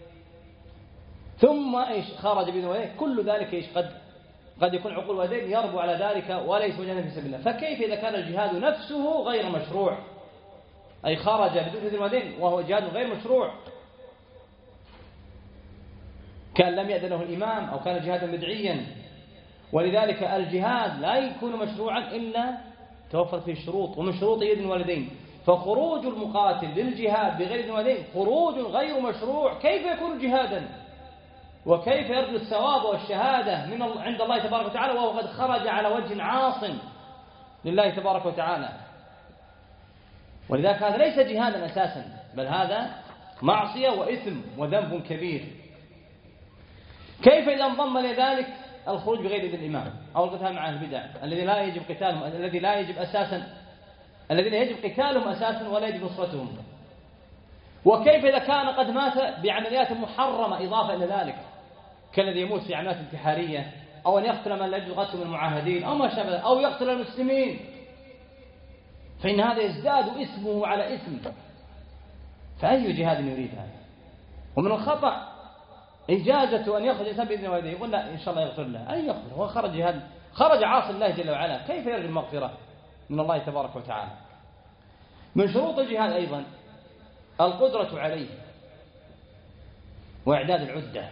ثم إيش خرج بدون ذلك، كل ذلك إيش قد يكون عقول الوالدين يربو على ذلك وليس جهادا في سبيل الله. فكيف إذا كان الجهاد نفسه غير مشروع، أي خرج بدون إذن الوالدين وهو جهاد غير مشروع، كان لم يأذن له الإمام أو كان جهادا بدعيا. ولذلك الجهاد لا يكون مشروعا إلا توفر فيه الشروط، ومن شروط إذن الوالدين. فخروج المقاتل للجهاد بغير إذن الوالدين خروج غير مشروع. كيف يكون جهادا وكيف يرجو الثواب والشهادة من عند الله تبارك وتعالى وهو قد خرج على وجه عاص لله تبارك وتعالى؟ ولذلك هذا ليس جهادا أساسا، بل هذا معصية وإثم وذنب كبير. كيف إذا انضم لذلك الخروج بغير إذن الإمام أو القتال مع البدع الذي لا يجب قتالهم، الذي لا يجب أساسا، الذين يجب قتالهم أساسا ولا يجب نصرتهم؟ وكيف إذا كان قد مات بعمليات محرمة إضافة إلى ذلك، كالذي يموت في عمليات انتحارية، أو أن يقتل من لا يجوز قتله من المعاهدين أو ما شابه، أو يقتل المسلمين، فإن هذا يزداد إثمه على إثم. فأي جهاد يريد هذا؟ ومن الخطأ إجازة أن يخرج الإنسان بإذن والديه، يقول لا إن شاء الله يغفر له. أي يغفر؟ هو خرج جهاد، خرج عاصي الله جل وعلا، كيف يرجو المغفرة من الله تبارك وتعالى؟ من شروط الجهاد أيضا القدرة عليه وإعداد العدة.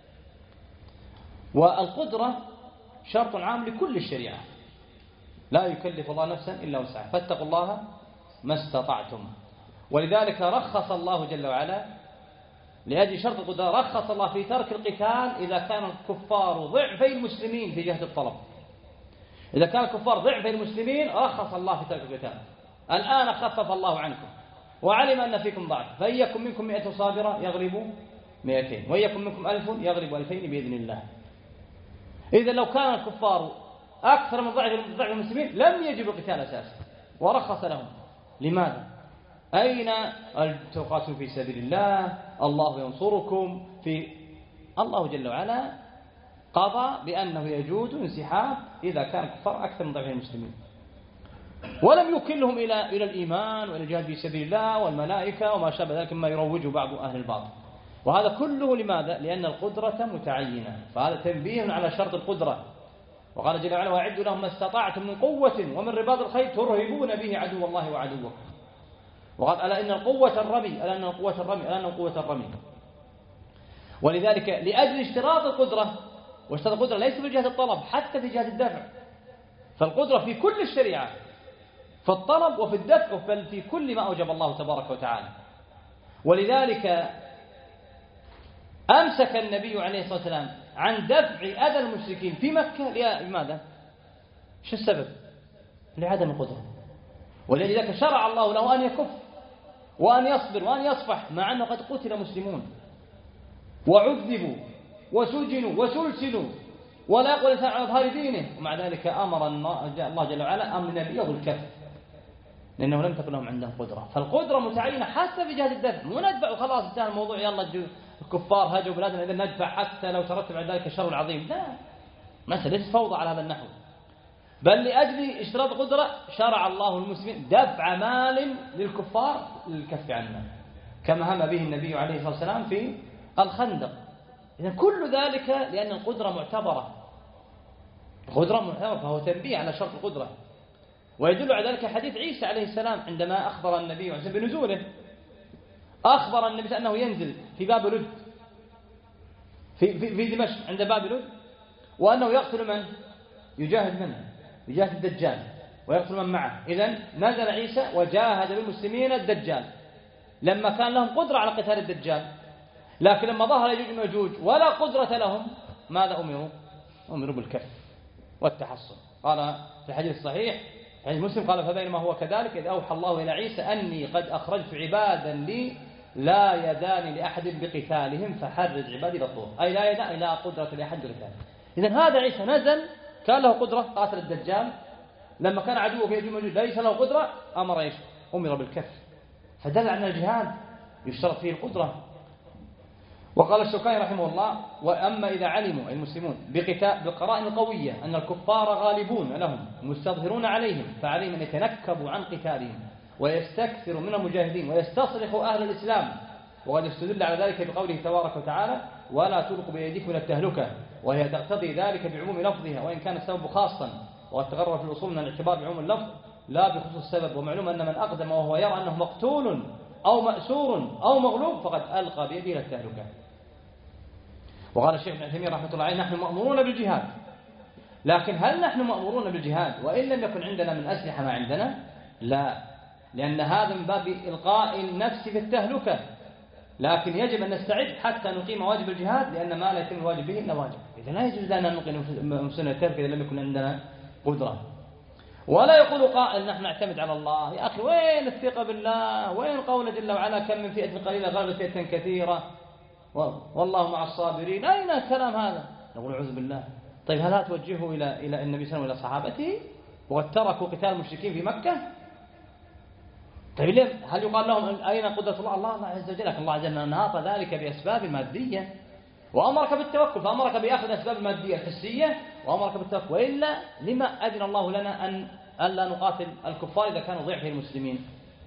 والقدرة شرط عام لكل الشريعة، لا يكلف الله نفسا إلا وسعها، فاتقوا الله ما استطعتم. ولذلك رخص الله جل وعلا لأجل شرط القدرة، رخص الله في ترك القتال إذا كان الكفار ضعفي المسلمين في جهة الطلب. إذا كان الكفار ضعفي المسلمين رخص الله في ترك القتال. الآن خفف الله عنكم وعلم أن فيكم ضعف، فإن يكن منكم 100 صابرة يغلبوا 200، وإن يكن منكم 1000 يغلبوا 2000 بإذن الله. إذا لو كان الكفار أكثر من ضعف المسلمين لم يجب القتال أساسا، ورخص لهم. لماذا؟ أين تقاتلوا في سبيل الله؟ الله ينصركم. في الله جل وعلا قضى بأنه يجوز انسحاب إذا كان الكفار أكثر من ضعف المسلمين، ولم يكلهم إلى الإيمان وإلى الجهاد في سبيل الله والملائكة وما شابه ذلك مما يروجه بعض أهل الباطل. وهذا كله لماذا؟ لأن القدرة متعينة، فهذا تنبيه على شرط القدرة. وقال جل وعلا وأعدوا لهم ما استطعتم من قوة ومن رباط الخيل ترهبون به عدو الله وعدوكم. وقال ألا إن القوة الرمي، ألا إن القوة الرمي، ألا إن القوة الرمي. ولذلك لأجل اشتراط القدرة، واشتراط القدرة ليس في جهة الطلب، حتى في جهة الدفع. فالقدرة في كل الشريعة، في الطلب وفي الدفع، بل في كل ما أوجب الله تبارك وتعالى. ولذلك أمسك النبي عليه الصلاة والسلام عن دفع أذى المشركين في مكة. لماذا؟ شو السبب؟ لعدم القدرة. ولذلك شرع الله له أن يكف وأن يصبر وأن يصفح، مع أنه قد قتل مسلمون وعذبوا وسجنوا وسلسلوا ولا يقبل الإنسان على ظهر دينه، ومع ذلك أمر الله جل وعلا أمر نبيه بالكف، لأنه لم تكن لهم عندهم قدرة. فالقدرة متعينة حتى في جهة الدفع، مو ندفع وخلاص انتهى الموضوع، يلا الكفار هجوا بلادنا إذا ندفع حتى لو ترتب على ذلك الشر العظيم. لا، مسألة ليست فوضى على هذا النحو، بل لأجل اشتراط القدرة شرع الله المسلمين دفع مال للكفار للكف عنه، كما هم به النبي عليه الصلاة والسلام في الخندق. إذن كل ذلك لأن القدرة معتبرة، القدرة معتبرة، فهو تنبيه على شرط القدرة. ويدل على ذلك حديث عيسى عليه السلام عندما أخبر النبي عليه السلام بنزوله، أخبر النبي أنه ينزل في باب لد في دمشق عند باب لد، وأنه يقتل من؟ يجاهد منه، يجاهد الدجال ويقتل من معه. إذن نزل عيسى وجاهد بالمسلمين الدجال لما كان لهم قدرة على قتال الدجال، لكن لما ظهر يجوج وماجوج ولا قدرة لهم، ماذا أمروا بالكف والتحصن. قال في الحديث الصحيح حديث مسلم قال فبينما هو كذلك إذ أوحى الله إلى عيسى أني قد أخرجت عبادا لي لا يدان لأحد بقتالهم فحرج عبادي إلى الطور، أي لا يدان إلى قدرة لأحد بقتالهم. إذن هذا عيسى نزل كان له قدرة قاتل الدجال، لما كان عدوه في يأجوج ومأجوج ليس له قدرة أمر إيش؟ أمر بالكف، فدل على الجهاد يشترط فيه القدرة. وقال الشوكاني رحمه الله: وأما إذا علموا المسلمون بقرائن القوية أن الكفار غالبون لهم مستظهرون عليهم، فعليهم أن يتنكبوا عن قتالهم ويستكثروا من المجاهدين ويستصرخوا أهل الإسلام. وقد استدل على ذلك بقوله تبارك وتعالى: ولا تلقوا بأيديكم إلى التهلكة، وهي تقتضي ذلك بعموم لفظها وإن كان السبب خاصا، وقد تقرر في الأصول من الاعتبار بعموم اللفظ لا بخصوص السبب. ومعلوم أن من أقدم وهو يرى أنه مقتول أو مأسور أو مغلوب فقد ألقى بيده إلى التهلكة. وقال الشيخ ابن عثيمين رحمة الله عليه: نحن مأمورون بالجهاد، لكن هل نحن مأمورون بالجهاد وإن لم يكن عندنا من أسلحة ما عندنا؟ لا، لأن هذا من باب إلقاء النفس في التهلكة، لكن يجب أن نستعد حتى نقيم واجب الجهاد، لأن ما لا يتم الواجب به إلا واجب. إذا لا يجوز لنا أن نقيم مسنة التهلكة إذا لم يكن عندنا قدرة. ولا يقول قائل: نحن نعتمد على الله. يا أخي، وين الثقة بالله؟ وين قول جل وعلا: كم من فئة قليلة غلبت فئة كثيرة والله مع الصابرين؟ أين الكلام هذا؟ نقول أعوذ بالله. طيب هل توجهه إلى النبي صلى الله عليه وسلم وإلى صحابته وقد تركوا قتال المشركين في مكة؟ طيب ليه؟ هل يقال لهم أين قدرة الله؟ الله عز وجل، الله عز وجل ناط ذلك بأسباب مادية وأمرك بالتوكل، فأمرك بأخذ أسباب المادية الحسية وأمرك بالتوكل. وإلا لما أذن الله لنا أن لا نقاتل الكفار إذا كانوا ضعف المسلمين؟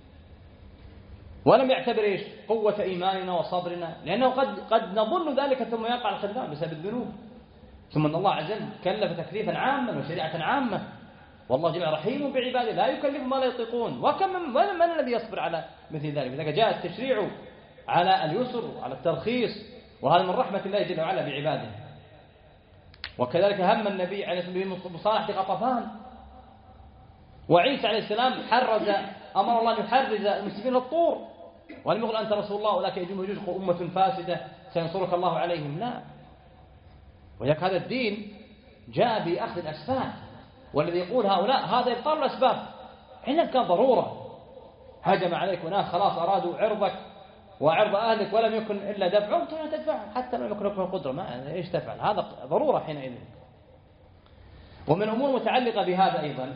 ولم يعتبر إيش؟ قوة إيماننا وصبرنا، لأنه قد نظن ذلك ثم يقع الخذلان بسبب الذنوب. ثم أن الله عز وجل كلف تكليفا عاما وشريعة عامة، والله جل رحيم بعباده لا يكلف ما لا يطيقون. وكم من الذي يصبر على مثل ذلك؟ إذا جاء التشريع على اليسر وعلى الترخيص، وهذا من رحمة الله جل وعلا بعباده. وكذلك هم النبي عليه الصلاة والسلام بمصالحة غطفان، وعيسى عليه السلام أمر الله أن يحرز المسلمين للطور، ولم يقل: أنت رسول الله ولكن يأجوج ومأجوج أمة فاسدة سينصرك الله عليهم. لا، ولذلك هذا الدين جاء بأخذ الأسباب، والذي يقول هؤلاء هذا يبطل الأسباب. حين كان ضرورة هجم عليك وناس خلاص أرادوا عرضك وعرض أهلك ولم يكن إلا دفعهم، تدفع حتى لم يكن لكم القدرة، ما إيش تفعل؟ هذا ضرورة حينئذ. ومن أمور متعلقة بهذا أيضا،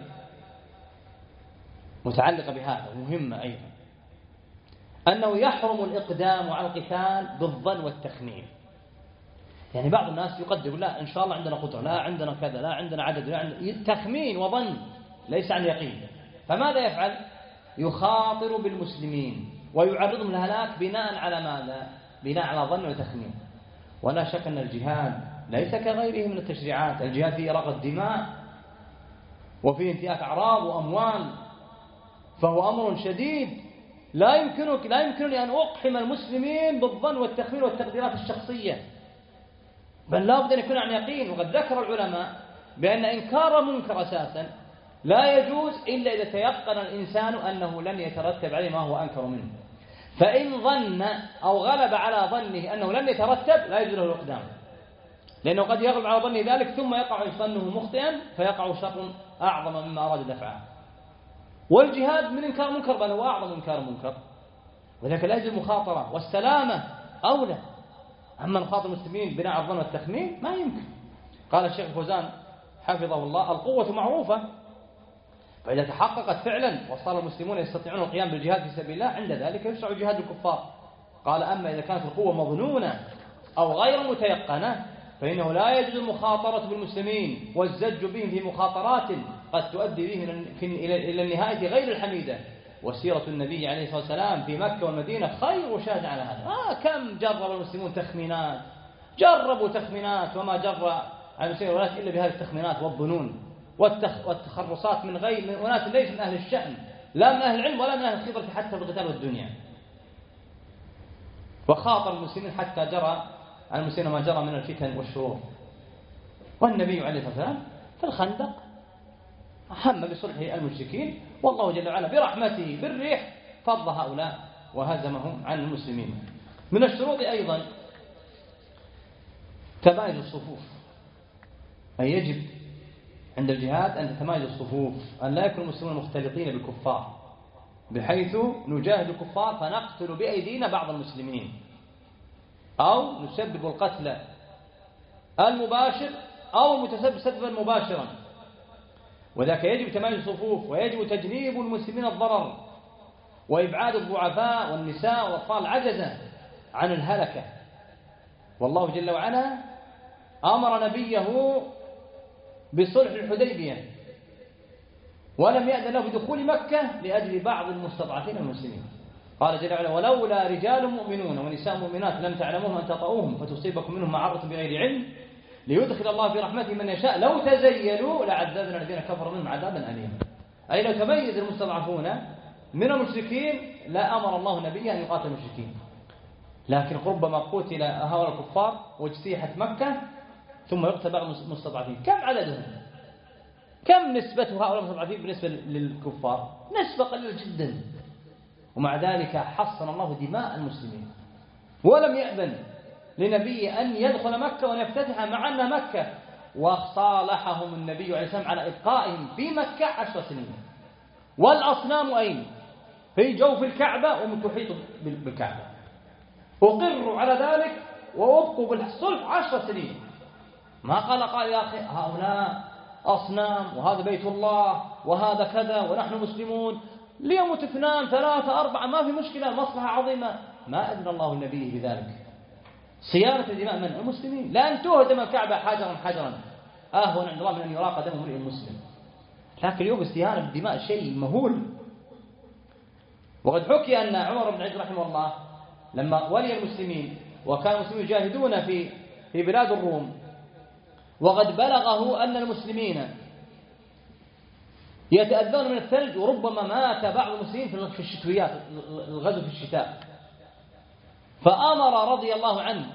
مهمة أيضا، أنه يحرم الإقدام على القتال بالظن والتخمين. يعني بعض الناس يقدر: لا إن شاء الله عندنا قدرة، لا عندنا كذا، لا عندنا عدد، لا عندنا تخمين وظن ليس عن يقين. فماذا يفعل؟ يخاطر بالمسلمين ويعرضهم للهلاك بناء على ماذا؟ بناء على ظن وتخمين. ولا شك أن الجهاد ليس كغيره من التشريعات، الجهاد فيه إراقة الدماء وفيه انتهاك أعراض وأموال، فهو أمر شديد. لا يمكنني أن أقحم المسلمين بالظن والتخمين والتقديرات الشخصية، بل لا بد أن يكون عن يقين. وقد ذكر العلماء بأن إنكار المنكر أساسا لا يجوز إلا إذا تيقن الإنسان أنه لن يترتب عليه ما هو أنكر منه. فإن ظن أو غلب على ظنه أنه لن يترتب لا يجوز له الإقدام، لأنه قد يغلب على ظنه ذلك ثم يقع ظنه مخطئا فيقع شر أعظم مما أراد دفعه. والجهاد من إنكار منكر، بل هو أعظم إنكار منكر، وذلك لا يجوز المخاطرة، والسلامة أولى. أما نخاطر المسلمين بناء على الظن والتخمين ما يمكن. قال الشيخ فوزان حفظه الله: القوة معروفة، فإذا تحققت فعلا وصار المسلمون يستطيعون القيام بالجهاد في سبيل الله عند ذلك يشرع جهاد الكفار. قال: أما إذا كانت القوة مظنونة أو غير متيقنة فإنه لا يجوز المخاطرة بالمسلمين والزج بهم في مخاطرات قد تؤدي بهم إلى النهاية غير الحميدة. وسيرة النبي عليه الصلاة والسلام في مكة والمدينة خير شاهد على هذا. كم جرب المسلمون تخمينات، جربوا تخمينات، وما جرى على المسلمين ولا إلا بهذه التخمينات والظنون والتخرصات من أناس ليس من أهل الشأن، لا من أهل العلم ولا من أهل الخبرة حتى في القتال والدنيا. وخاطر المسلمين حتى جرى على المسلمين ما جرى من الفتن والشرور. والنبي عليه الصلاة والسلام في الخندق هم بصلح المشركين، والله جل وعلا برحمته بالريح فض هؤلاء وهزمهم عن المسلمين. من الشروط أيضا تمايز الصفوف، أي يجب عند الجهاد أن تتمايز الصفوف، أن لا يكون المسلمون مختلطين بالكفار بحيث نجاهد الكفار فنقتل بأيدينا بعض المسلمين، أو نسبب القتل المباشر أو المتسبب سببا مباشرا، وذاك يجب تمييز الصفوف، ويجب تجنيب المسلمين الضرر، وإبعاد الضعفاء والنساء والأطفال عجزا عن الهلكة. والله جل وعلا أمر نبيه بصلح الحديبية ولم يأذن له بدخول مكة لأجل بعض المستضعفين المسلمين. قال جل وعلا: ولولا رجال مؤمنون ونساء مؤمنات لم تعلموهم أن تطؤوهم فتصيبكم منهم معرة بغير علم ليدخل الله في رحمته من يشاء لو تزيلوا لعذبنا الذين كفروا منهم عذابا أليما. أي لو تميز المستضعفون من المشركين لا أمر الله نبيه أن يقاتل المشركين، لكن ربما قتل هؤلاء الكفار واجتيحت مكة ثم يقتل بعض المستضعفين. كم عددهم؟ كم نسبة هؤلاء المستضعفين بالنسبة للكفار؟ نسبة قليلة جدا، ومع ذلك حصن الله دماء المسلمين ولم يأذن لنبي أن يدخل مكة وأن يفتتح، مع أن مكة وصالحهم النبي عليه السلام على إبقائهم في مكة 10 سنين. والأصنام أين؟ في جوف الكعبة ومتحيط بالكعبة، أقروا على ذلك وأبقوا بالصلح 10 سنين. ما قال يا أخي هؤلاء أصنام وهذا بيت الله وهذا كذا ونحن مسلمون ليموت 2 3 4 ما في مشكلة، مصلحة عظيمة. ما أذن الله النبي بذلك. صيانة دماء من المسلمين، لأن تهدم الكعبة حجرا أهون عند الله من أن يراق دم امرئ مسلم. لكن اليوم استهانة بالدماء شيء مهول. وقد حكي أن عمر بن عبد رحمه الله لما ولي المسلمين وكان المسلمين يجاهدون في بلاد الروم، وقد بلغه أن المسلمين يتأذون من الثلج وربما مات بعض المسلمين في الشتويات، الغزو في الشتاء، فأمر رضي الله عنه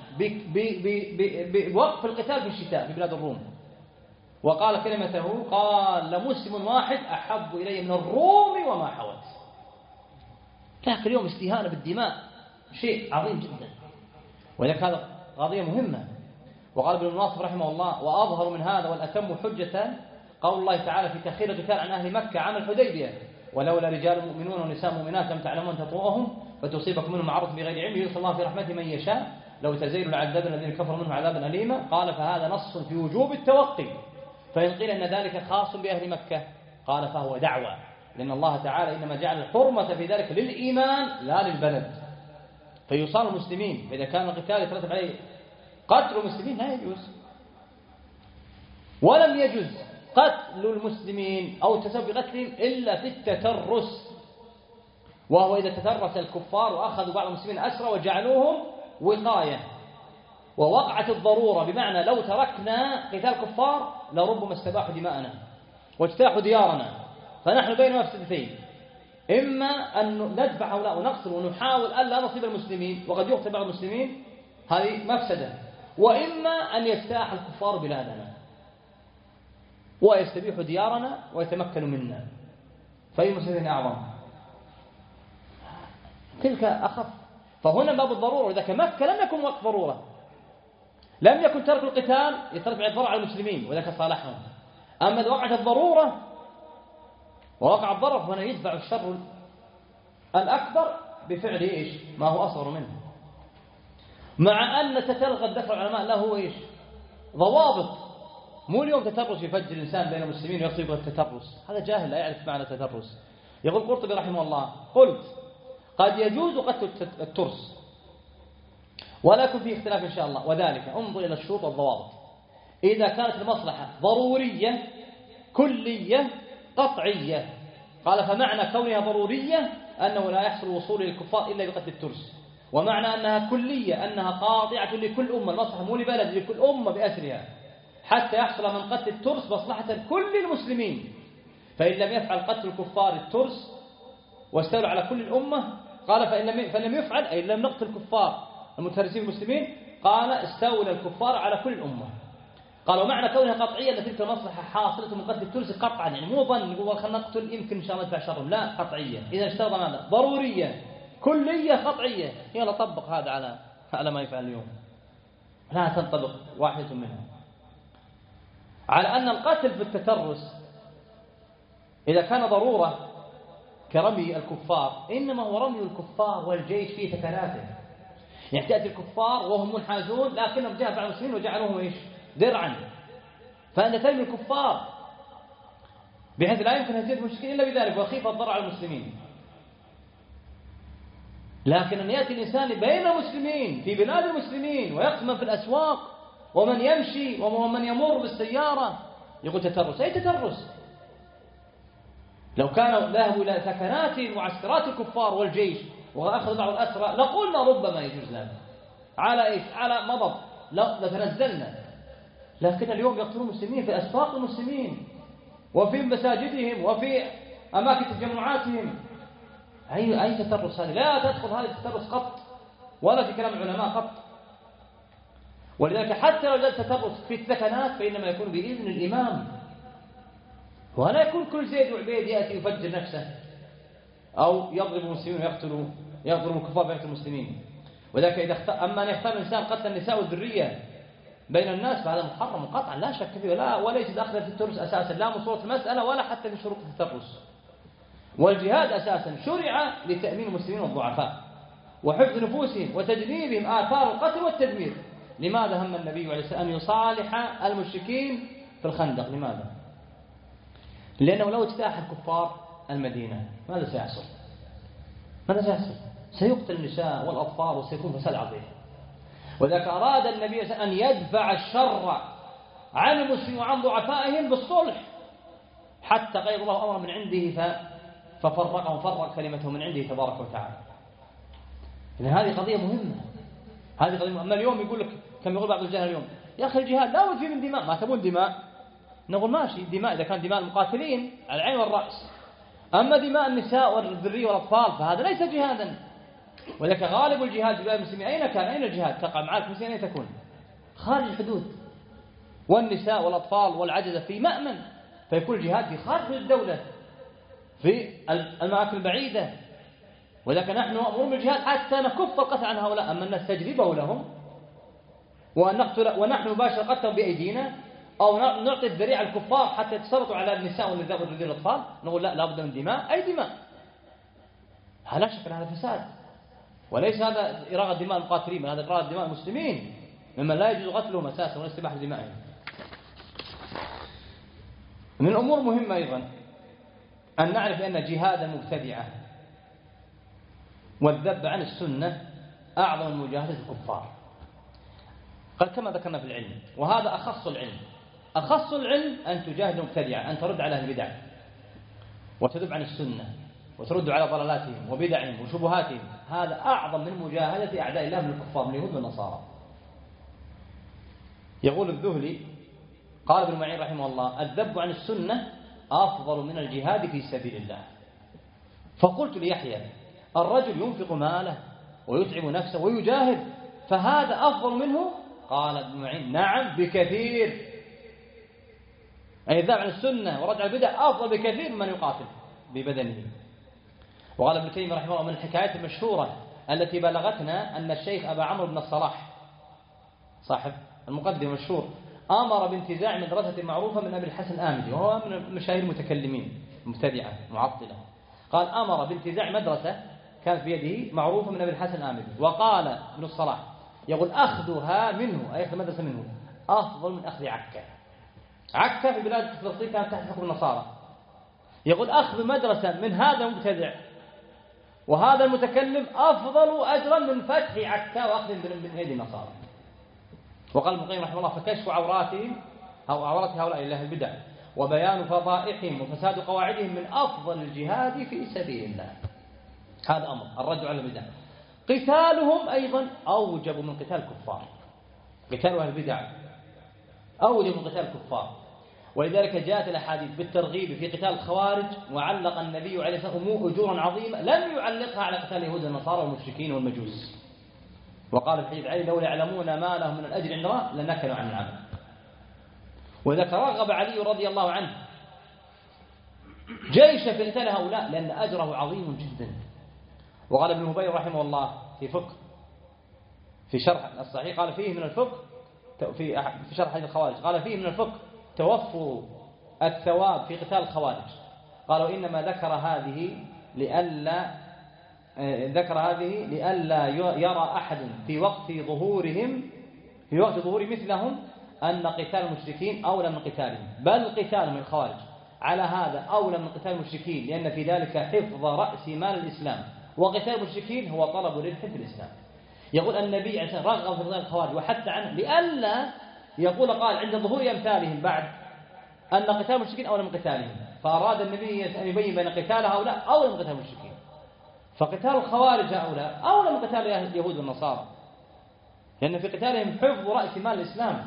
بوقف القتال في الشتاء في بلاد الروم، وقال كلمته: قال لمسلم واحد أحب إلي من الروم وما حوت. لكن اليوم استهانة بالدماء شيء عظيم جدا، ولذلك هذا قضية مهمة. وقال ابن الناصر رحمه الله: وأظهر من هذا والأتم حجة قول الله تعالى في تأخير القتال عن أهل مكة عام الحديبية: ولولا رجال مؤمنون ونساء مؤمنات لم تعلمون تطؤوهم فتصيبكم منهم معرة بغير علم يدخل الله في رحمته من يشاء لو تزيلوا لعذبنا الذين كفروا منهم عذابا أليما. قال: فهذا نص في وجوب التوقي، فإن قيل أن ذلك خاص بأهل مكة قال فهو دعوة، لأن الله تعالى إنما جعل الحرمة في ذلك للإيمان لا للبلد، فيصان المسلمين. فإذا كان القتال يترتب عليه قتل المسلمين لا يجوز. ولم يجوز قتل المسلمين أو تسبب قتلهم إلا في التترس، وهو إذا تترس الكفار وأخذوا بعض المسلمين أسرى وجعلوهم وقاية ووقعت الضرورة، بمعنى لو تركنا قتال كفار لربما استباحوا دماءنا واجتاحوا ديارنا، فنحن بين مفسدتين: إما أن ندفع هؤلاء ونقتل ونحاول ألا نصيب المسلمين وقد يقتل بعض المسلمين، هذه مفسدة، وإما أن يجتاح الكفار بلادنا ويستبيحوا ديارنا ويتمكنوا منا، فأي مفسدة أعظم؟ تلك أخف. فهنا باب الضرورة. إذا مكة لم يكن وقت ضرورة، لم يكن ترك القتال يترتب الضرر على المسلمين وذلك صالحهم. أما إذا وقعت الضرورة ووقع الضرر فهنا يدفع الشر الأكبر بفعل إيش؟ ما هو أصغر منه. مع أن تتلغى الدفع العلماء له إيش؟ ضوابط. مو اليوم تترس يفجر الإنسان بين المسلمين ويصيب التترس، هذا جاهل لا يعرف معنى التترس. يقول قرطبي رحمه الله: قلت قد يجوز قتل الترس ولا يكون فيه اختلاف إن شاء الله، وذلك انظر إلى الشروط والضوابط. إذا كانت المصلحة ضرورية كلية قطعية، قال: فمعنى كونها ضرورية أنه لا يحصل وصول للكفار إلا بقتل الترس، ومعنى أنها كلية أنها قاطعة لكل أمة، المصلحة مو لبلد، لكل أمة بأسرها، حتى يحصل من قتل الترس مصلحة كل المسلمين. فإن لم يفعل قتل الكفار الترس واستولى على كل الأمة، قال فإن لم يفعل أي لم نقتل الكفار المتهرسين المسلمين، قال استولى الكفار على كل الأمة. قال: ومعنى كونها قطعية أن تلك المصلحة حاصلة من قتل الترس قطعا، يعني مو ظن يقول خلنا نقتل يمكن إن شاء الله ندفع شرهم، لا، قطعية. إذا اشترط ماذا؟ ضرورية كلية قطعية. يلا طبق هذا على ما يفعل اليوم، لا تنطبق واحدة منها. على أن القتل في التترس إذا كان ضرورة كرمي الكفار، إنما هو رمي الكفار والجيش في ثكلاته، يعني تأتي الكفار وهم منحازون لكنهم جاء بعض المسلمين وجعلوهم إيش؟ درعا، فأنت ترمي الكفار بحيث لا يمكن هزيمة المشركين إلا بذلك، وخيف الضرر على المسلمين. لكن أن يأتي الإنسان بين المسلمين في بلاد المسلمين ويقسم في الأسواق ومن يمشي ومن يمر بالسيارة يقول تترس، أي تترس؟ لو كانوا ذهبوا إلى سكنات معسكرات الكفار والجيش وأخذ بعض الأسرى لقلنا ربما يجوز لنا على إيش؟ على مضض، لتنزلنا. لكن اليوم يقتلون المسلمين في أسواق المسلمين وفي مساجدهم وفي أماكن تجمعاتهم. أي تترس هذه؟ لا تدخل هذه التترس قط، ولا في كلام العلماء قط. ولذلك حتى لو جاء التترس في السكنات فإنما يكون بإذن الإمام، ولا يكون كل زيد وعبيد يأتي يفجر نفسه أو يضرب المسلمين ويضرب الكفار ويقتل المسلمين. وذلك أما أن يختار الإنسان قتل النساء والذرية بين الناس فهذا محرم قطعا لا شك فيه، وليس داخل في الترس أساسا، لا من صورة المسألة ولا حتى في شروط الترس. والجهاد أساسا شرع لتأمين المسلمين والضعفاء وحفظ نفوسهم وتجنيبهم آثار القتل والتدمير. لماذا هم النبي عليه السلام أن يصالح المشركين في الخندق؟ لماذا؟ لأنه لو اجتاح الكفار المدينة ماذا سيحصل؟ سيقتل النساء والأطفال وسيكون فساد عظيم. وذلك أراد النبي أن يدفع الشر عن المسلمين وعن ضعفائهم بالصلح، حتى غير الله أمر من عنده ففرقهم، فرق كلمته من عنده تبارك وتعالى. إذن هذه قضية مهمة، هذه قضية مهمة. أما اليوم يقول لك كما يقول بعض الجهل اليوم يا أخي الجهاد لا بد فيه من دماء، ما تبون دماء؟ نقول ماشي دماء إذا كان دماء المقاتلين على العين والرأس، أما دماء النساء والذرية والأطفال فهذا ليس جهادا. ولكن غالب الجهاد في بلاد المسلمين أين كان؟ أين الجهاد؟ تقع معارك المسلمين أين تكون؟ خارج الحدود، والنساء والأطفال والعجزة في مأمن، فيكون الجهاد في خارج الدولة في الأماكن البعيدة. ولكن نحن نأمر بالجهاد حتى نكف القتل عن هؤلاء، أما الناس تجربه لهم وأن نقتل ونحن نباشر قتلهم بأيدينا أو نعطي الذريعة الكفار حتى يتسلطوا على النساء والنساء والذرية والأطفال، نقول لا بد من دماء، أي دماء. لا شك أن هذا فساد، وليس هذا إراغة دماء المقاتلين، هذا إراغة دماء المسلمين ممن لا يجوز قتلهم أساسا ولا استباحة دمائهم. من الأمور مهمة أيضا أن نعرف أن جهاد المبتدعة والذب عن السنة أعظم من مجاهدة الكفار، قال كما ذكرنا في العلم، وهذا أخص العلم. أخص العلم أن تجاهد المبتدعة، أن ترد على البدع وتذب عن السنة وترد على ضلالاتهم وبدعهم وشبهاتهم، هذا أعظم من مجاهدة أعداء الله من الكفار من اليهود والنصارى. يقول الذهلي قال ابن معين رحمه الله الذب عن السنة أفضل من الجهاد في سبيل الله. فقلت ليحيى الرجل ينفق ماله ويتعب نفسه ويجاهد فهذا أفضل منه؟ قال ابن معين نعم بكثير، أي الذب عن السنة ورد على البدع أفضل بكثير من يقاتل ببدنه. وقال ابن تيمية رحمه الله من الحكايات المشهورة التي بلغتنا أن الشيخ أبا عمرو بن الصلاح صاحب المقدم المشهور أمر بانتزاع مدرسة معروفة من أبي الحسن الآمدي، وهو من المشاهير المتكلمين مبتدعة معطلة. قال أمر بانتزاع مدرسة كانت بيده معروفة من أبي الحسن الآمدي، وقال ابن الصلاح يقول أخذها منه، أي أخذ مدرسة منه أفضل من أخذ عكا. عكا في بلاد فلسطين كانت تحت حكم النصارى، يقول أخذ مدرسة من هذا المبتدع وهذا المتكلم أفضل أجرا من فتح عكا وأخذ من أيدي النصارى. وقال ابن القيم رحمه الله فكشف عوراتهم أو عورات هؤلاء أهل البدع وبيان فضائحهم وفساد قواعدهم من أفضل الجهاد في سبيل الله. هذا أمر الرد على البدع. قتالهم أيضا أوجب من قتال الكفار، قتال أهل البدع أوجب من قتال الكفار. ولذلك جاءت الأحاديث بالترغيب في قتال الخوارج، وعلق النبي عليه الصلاة والسلام أجورا عظيمة لم يعلقها على قتال اليهود والنصارى والمشركين والمجوس. وقال في حديث علي لو يعلمون ما لهم من الأجر عند الله لنكلوا عن العمل. وذلك رغب علي رضي الله عنه جيش في قتال هؤلاء لأن أجره عظيم جدا. وقال ابن مبين رحمه الله في فقه في شرح الصحيح قال فيه من الفقه في شرح حديث الخوارج قال فيه من الفقه توفر الثواب في قتال الخوارج. قالوا إنما ذكر هذه لئلا يرى أحد في وقت ظهور مثلهم أن قتال المشركين أولى من قتالهم، بل قتالهم الخوارج على هذا أولى من قتال المشركين، لأن في ذلك حفظ رأس مال الإسلام، وقتال المشركين هو طلب ربح في الإسلام. يقول النبي عليه الصلاة والسلام رغب في قتال الخوارج وحتى عنه لئلا يقول قال عند ظهور أمثالهم بعد أن قتال المشركين أولى من قتالهم، فأراد النبي أن يبين بين قتال هؤلاء أولى من قتال المشركين، فقتال الخوارج هؤلاء أولى من قتال اليهود والنصارى، لأن في قتالهم حفظ رأس مال الإسلام.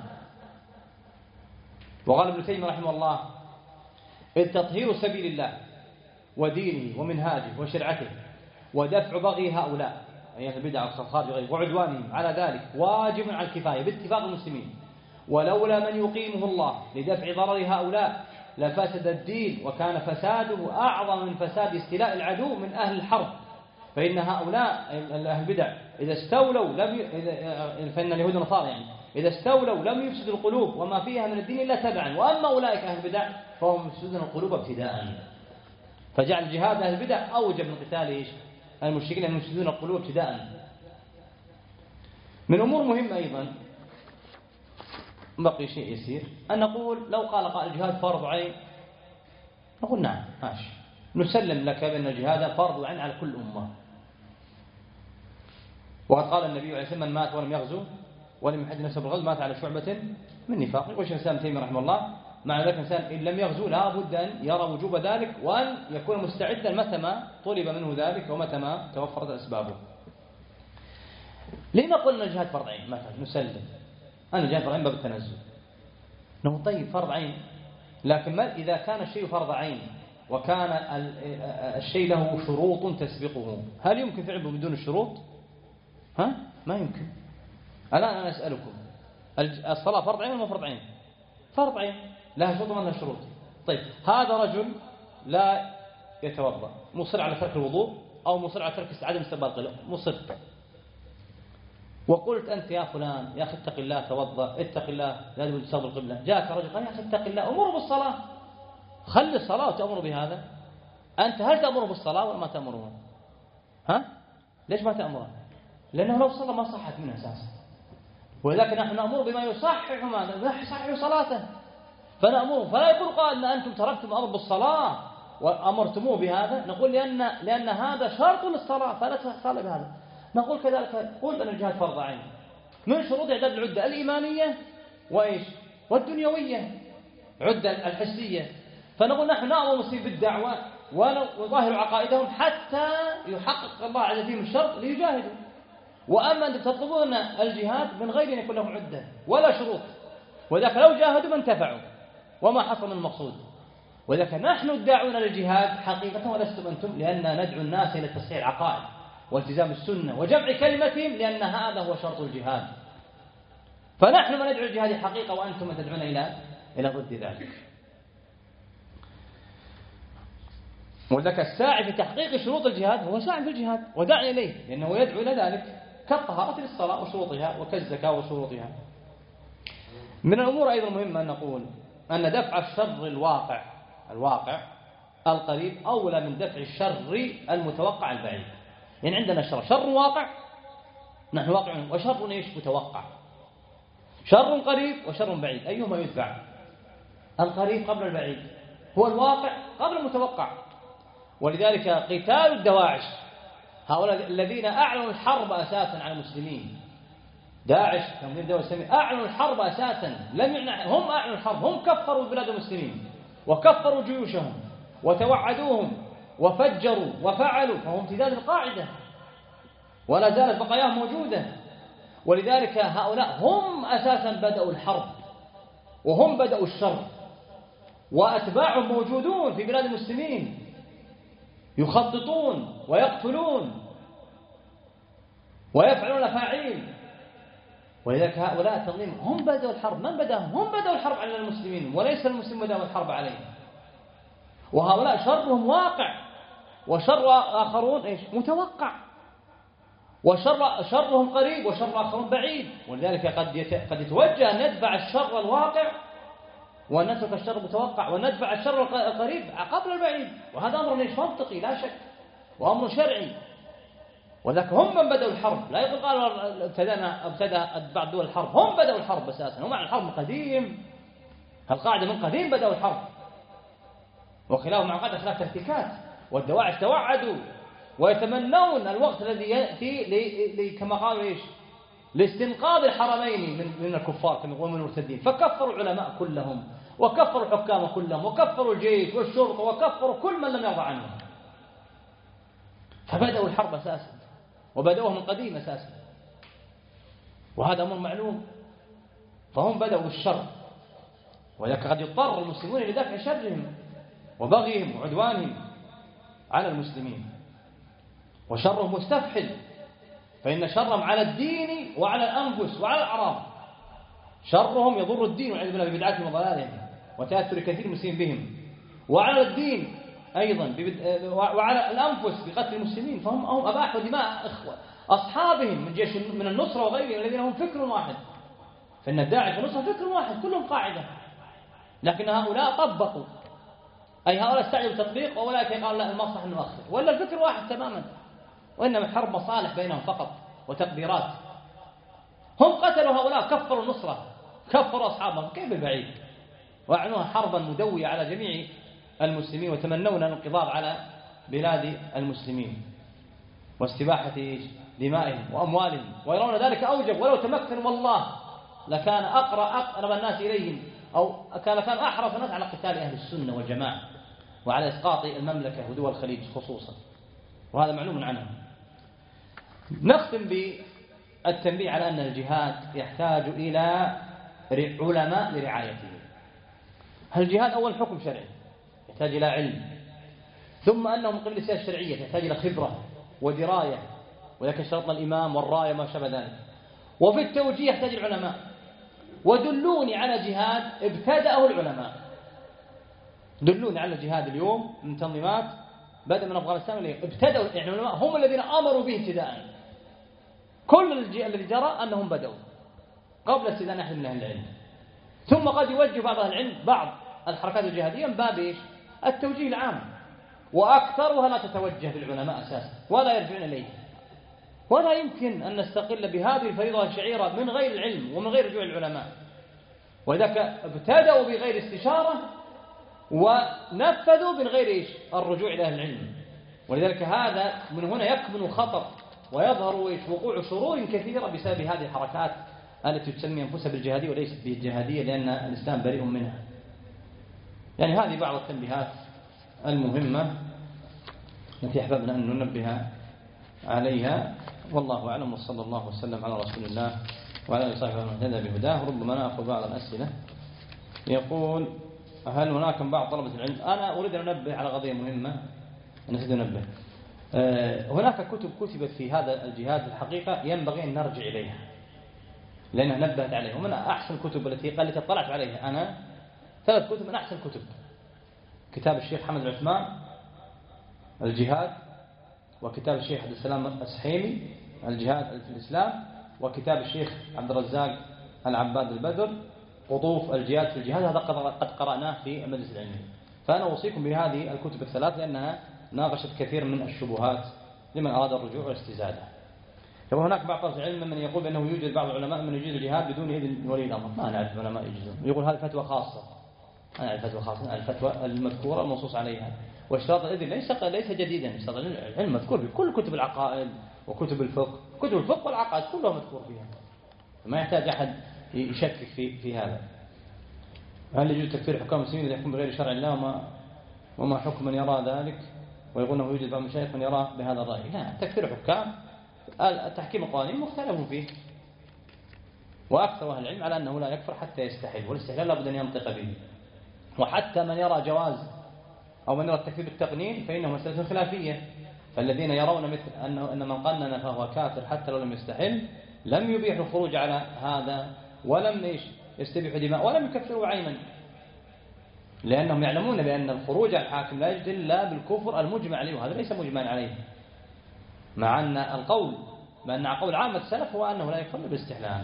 وقال ابن تيمية رحمه الله إذ تطهير سبيل الله ودينه ومنهاجه وشرعته ودفع بغي هؤلاء أي البدع والخارج وعدوانهم على ذلك واجب على الكفاية باتفاق المسلمين، ولولا من يقيمه الله لدفع ضرر هؤلاء لفسد الدين، وكان فساده أعظم من فساد استيلاء العدو من أهل الحرب، فإن هؤلاء أهل البدع إذا استولوا فإن اليهود والنصارى يعني إذا استولوا لم يفسدوا القلوب وما فيها من الدين إلا تبعا، وأما أولئك أهل البدع فهم يفسدون القلوب ابتداء، فجعل جهاد أهل البدع أوجب من قتال المشركين أن يفسدون القلوب ابتداء. من أمور مهمة أيضا بقي شيء يسير أن نقول لو قال قائل الجهاد فرض عين، نقول نعم ماشي، نسلم لك بأن الجهاد فرض عين على كل أمة. وقد قال النبي عليه الصلاة والسلام من مات ولم يغزو ولم يحد نفسه بالغزو مات على شعبة من نفاق. وشيخ الإسلام تيمية رحمه الله مع ذلك الإنسان إن لم يغزو لا بد أن يرى وجوب ذلك وأن يكون مستعدا متى ما طلب منه ذلك ومتى ما توفرت أسبابه. ليه نقول أن الجهاد فرض عين؟ مثلا نسلم أن الجهاد فرض عين باب التنزل، نقول طيب فرض عين، لكن ما إذا كان الشيء فرض عين وكان الشيء له شروط تسبقه، هل يمكن فعله بدون الشروط؟ ما يمكن. الآن أنا أسألكم الصلاة فرض عين ولا فرض عين؟ فرض عين لها شروط ولا شروط؟ طيب هذا رجل لا يتوضأ مصر على ترك الوضوء أو مصر على ترك عدم استقبال القبلة، مصر، وقلت أنت يا فلان يا أخي اتق الله توضأ اتق الله لازم تستقبل القبلة، جاءك رجل قال يا أخي اتق الله أمره بالصلاة، خلي الصلاة وتأمر بهذا. أنت هل تأمره بالصلاة ولا ما تأمره؟ ليش ما تأمره؟ لأنه لو صلى ما صحت منه أساسا، ولذلك نحن نأمر بما يصحح ماذا؟ يصحح صلاته، فنأمره. فلا يقول قائل أن أنتم تركتم الأمر بالصلاة وأمرتموه بهذا، نقول لأن هذا شرط للصلاة فلا تصلي بهذا. نقول كذلك قلت أن الجهاد فرض عين، من شروط إعداد العدة الإيمانية وإيش؟ والدنيوية، عدة الحسية. فنقول نحن نأمر المسلمين بالدعوة ونظاهر عقائدهم حتى يحقق الله عز وجل الشرط ليجاهدوا. وأما أنتم تطلبون الجهاد من غير أن يكون لهم عدة ولا شروط، وذاك لو جاهدوا ما انتفعوا وما حصل من المقصود. وذاك نحن الداعون للجهاد حقيقة ولستم أنتم، لأننا ندعو الناس إلى تصحيح العقائد والتزام السنة وجمع كلمتهم، لأن هذا هو شرط الجهاد. فنحن من ندعو الجهاد حقيقة وأنتم من تدعون إلى ضد ذلك. وذاك الساعي في تحقيق شروط الجهاد هو ساعي في الجهاد وداعي إليه، لأنه يدعو إلى ذلك كالطهارة للصلاة وشروطها وكالزكاة وشروطها. من الأمور أيضا مهمة أن نقول أن دفع الشر الواقع القريب أولى من دفع الشر المتوقع البعيد. يعني عندنا شر واقع نحن واقعون، وشر إيش متوقع، شر قريب وشر بعيد، أيهما يدفع؟ القريب قبل البعيد، هو الواقع قبل المتوقع. ولذلك قتال الدواعش هؤلاء الذين أعلنوا الحرب أساسا على المسلمين، داعش تنظيم الدولة الإسلامية أعلنوا الحرب أساسا، هم أعلنوا الحرب، هم كفروا بلاد المسلمين وكفروا جيوشهم وتوعدوهم وفجروا وفعلوا، فهم امتداد القاعدة ولا زالت بقاياهم موجودة. ولذلك هؤلاء هم أساسا بدأوا الحرب وهم بدأوا الشر، وأتباعهم موجودون في بلاد المسلمين يخططون ويقتلون ويفعلون الأفاعيل. ولذلك هؤلاء التنظيم هم بدأوا الحرب، من بدأهم؟ هم بدأوا الحرب على المسلمين وليس المسلمين بدأوا الحرب عليهم. وهؤلاء شرهم واقع وشر آخرون إيش؟ متوقع، وشرهم قريب وشر آخرون بعيد. ولذلك قد يتوجه أن ندفع الشر الواقع وأن نترك الشر المتوقع وندفع الشر القريب قبل البعيد، وهذا أمر منطقي لا شك وأمر شرعي. وذاك هم من بدأوا الحرب، لا يقول قال ابتدأ بعض دول الحرب، هم بدأوا الحرب أساسا، هم على الحرب من قديم، القاعدة من قديم بدأوا الحرب، وخلافهم مع قاعدة خلاف تكتيكات، والدواعش توعدوا ويتمنون الوقت الذي يأتي كما قالوا إيش لاستنقاذ الحرمين من الكفار كما يقولون من المرتدين، فكفروا العلماء كلهم وكفروا الحكام كلهم وكفروا الجيش والشرطة وكفروا كل من لم يرضى عنهم، فبدأوا الحرب أساسا وبدأوها من قديم أساسا، وهذا أمر معلوم. فهم بدأوا الشر، ولكن قد يضطر المسلمون لدفع شرهم وبغيهم وعدوانهم على المسلمين، وشرهم مستفحل، فإن شرهم على الدين وعلى الأنفس وعلى الأعراض، شرهم يضر الدين والعياذ بالله ببدعتهم وضلالهم وتأثر كثير المسلمين بهم، وعلى الدين أيضا وعلى الأنفس بقتل المسلمين، فهم أباحوا دماء أصحابهم من جيش من النصرة وغيرهم الذين هم فكر واحد، فإن الداعش والنصرة فكر واحد كلهم قاعدة، لكن هؤلاء طبقوا، أي هؤلاء استعجلوا التطبيق وأولئك قالوا لا المصلحة نؤخر، ولا الفكر واحد تماما، وإنما حرب مصالح بينهم فقط وتقديرات. هم قتلوا هؤلاء، كفروا النصرة، كفروا أصحابهم، كيف البعيد؟ وأعنوها حربا مدوية على جميع المسلمين، وتمنون الانقضاض على بلاد المسلمين واستباحة دمائهم وأموالهم، ويرون ذلك أوجب، ولو تمكنوا والله لكان أقرب الناس إليهم، أو كان أحرص الناس على قتال أهل السنة والجماعة وعلى إسقاط المملكة ودول الخليج خصوصا، وهذا معلوم عنهم. نختم بالتنبيه على أن الجهاد يحتاج إلى علماء لرعايته. الجهاد أول حكم شرعي يحتاج إلى علم، ثم أنه من قبل السياسة الشرعية يحتاج إلى خبرة ودراية، ولكن شرطنا الإمام والراية ما شابه ذلك. وفي التوجيه يحتاج العلماء. ودلوني على جهاد ابتدأه العلماء، دلوني على الجهاد اليوم من تنظيمات بدأ من أفغانستان ابتدأوا، يعني العلماء هم الذين أمروا به ابتداء، كل الذي جرى أنهم بدأوا قبل استئذان أحد من أهل العلم، ثم قد يوجه بعض أهل العلم بعض الحركات الجهادية من باب إيش؟ التوجيه العام، وأكثرها لا تتوجه بالعلماء أساسا ولا يرجعون إليه، ولا يمكن أن نستقل بهذه الفريضة الشعيرة من غير العلم ومن غير رجوع العلماء. وإذا ابتدأوا بغير استشارة ونفذوا من غير إيش؟ الرجوع إلى أهل العلم. ولذلك هذا من هنا يكمن خطر ويظهر وقوع شرور كثيرة بسبب هذه الحركات التي تسمي أنفسها بالجهادية وليست بالجهادية، لأن الإسلام بريء منها. يعني هذه بعض التنبيهات المهمة التي أحببنا أن ننبه عليها، والله أعلم، وصلى الله وسلم على رسول الله وعلى آله وصحبه ومن اهتدى بهداه. ربما نأخذ بعض الأسئلة. يقول: هل هناك بعض طلبة العلم، أنا أريد أن أنبه على قضية مهمة نسيت أنبه. هناك كتب كتبت في هذا الجهاد الحقيقة ينبغي أن نرجع إليها لأنها نبهت عليها، ومن أحسن الكتب التي اطلعت عليها أنا 3 كتب من أحسن الكتب: كتاب الشيخ حمد العثمان الجهاد، وكتاب الشيخ عبد السلام السحيمي الجهاد في الإسلام، وكتاب الشيخ عبد الرزاق العباد البدر قطوف الجهاد في الجهاد. هذا قد قرأناه في المجلس العلمي، فأنا أوصيكم بهذه الكتب ال3 لأنها ناقشت كثير من الشبهات لمن أراد الرجوع والاستزادة. وهناك بعض طلبة العلم من يقول بأنه يوجد بعض العلماء من يجيز الجهاد بدون إذن ولي الأمر. ما نعرف علماء يجيزون، يقول هذه فتوى خاصة. أنا أعرف فتوى خاصة، الفتوى المذكورة المنصوص عليها، واشتراط الإذن ليس جديدا، اشتراط العلم مذكور في كل كتب العقائد وكتب الفقه، كتب الفقه والعقائد كلها مذكور فيها، ما يحتاج أحد يشكك في هذا. هل يجوز تكفير حكام المسلمين إذا يحكم بغير شرع الله وما حكم من يرى ذلك ويقول أنه يوجد بعض المشايخ من يرى بهذا الرأي؟ لا، تكفير حكام التحكيم القانوني مختلف فيه، وأكثر أهل العلم على أنه لا يكفر حتى يستحل، والاستحلال لابد أن ينطق به. وحتى من يرى جواز أو من يرى التكفير بالتقنين فإنه مسألة خلافية، فالذين يرون مثل أن من قنن فهو كافر حتى لو لم يستحل لم يبيح الخروج على هذا ولم يستبيح دماء ولم يكفروا عينا، لأنهم يعلمون بأن الخروج على الحاكم لا يجد إلا بالكفر المجمع عليه، وهذا ليس مجمع عليه، مع أن القول بأن قول عامة السلف هو أنه لا يكفر بالاستحلال.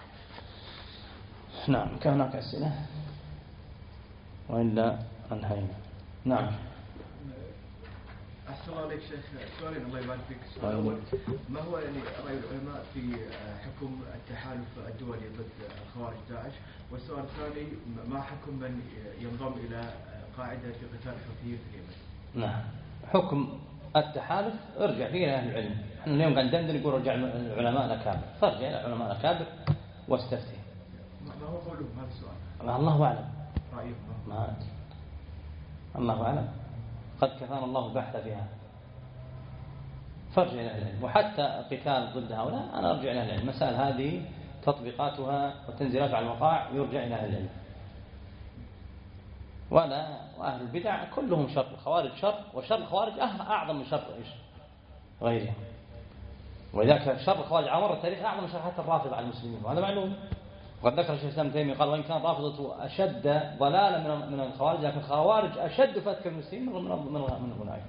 نعم، كان هناك أسئلة وإلا أنهينا. نعم. أحسن الله عليك شيخ. سؤالين الله يبارك فيك. السؤال الأول، ما هو يعني رأي العلماء في حكم التحالف الدولي ضد خوارج داعش؟ والسؤال الثاني، ما حكم من ينضم إلى قاعدة قتال الحوثيين في اليمن؟ نعم، حكم التحالف ارجع فيه إلى أهل العلم. احنا اليوم قاعد ندندن نقول رجع العلماء الأكابر، فارجع إلى العلماء الأكابر واستفتي. ما هو قولهم هذا السؤال؟ الله أعلم. رأيهم ما أدري. الله أعلم. قد كفانا الله بحث فيها. فارجع إلى أهل العلم. وحتى قتال ضد هؤلاء أنا أرجع إلى أهل العلم. المسائل هذه تطبيقاتها والتنزيلات على الوقائع يرجع إلى أهل العلم. وأهل البدع كلهم شر. الخوارج شر، وشر الخوارج أعظم من شر غيرهم. ولذلك شر الخوارج على مر التاريخ أعظم من شر حتى الرافضة على المسلمين، وهذا معلوم. وقد ذكر الشيخ الإسلام ابن تيمية قال: وإن كان الرافضة أشد ضلالا من الخوارج، لكن الخوارج أشد فتك المسلمين من أولئك.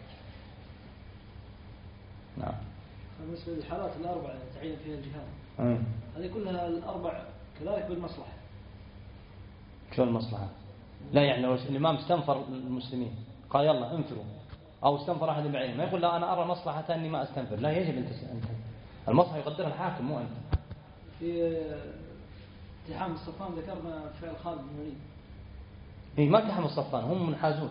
نعم. بالنسبة للحالات الأربع تعين فيها الجهاد، هذه كلها الأربع كذلك بالمصلحة. شو المصلحة؟ لا، يعني لو الإمام استنفر المسلمين قال يلا انفروا، أو استنفر أحد بعينه، ما يقول لا أنا أرى مصلحة أني ما أستنفر. لا، يجب أن المصلحة يقدرها الحاكم مو أنت. في التحام الصفان ذكرنا فعل خالد بن الوليد. إيه، ما التحام الصفان، هم منحازون.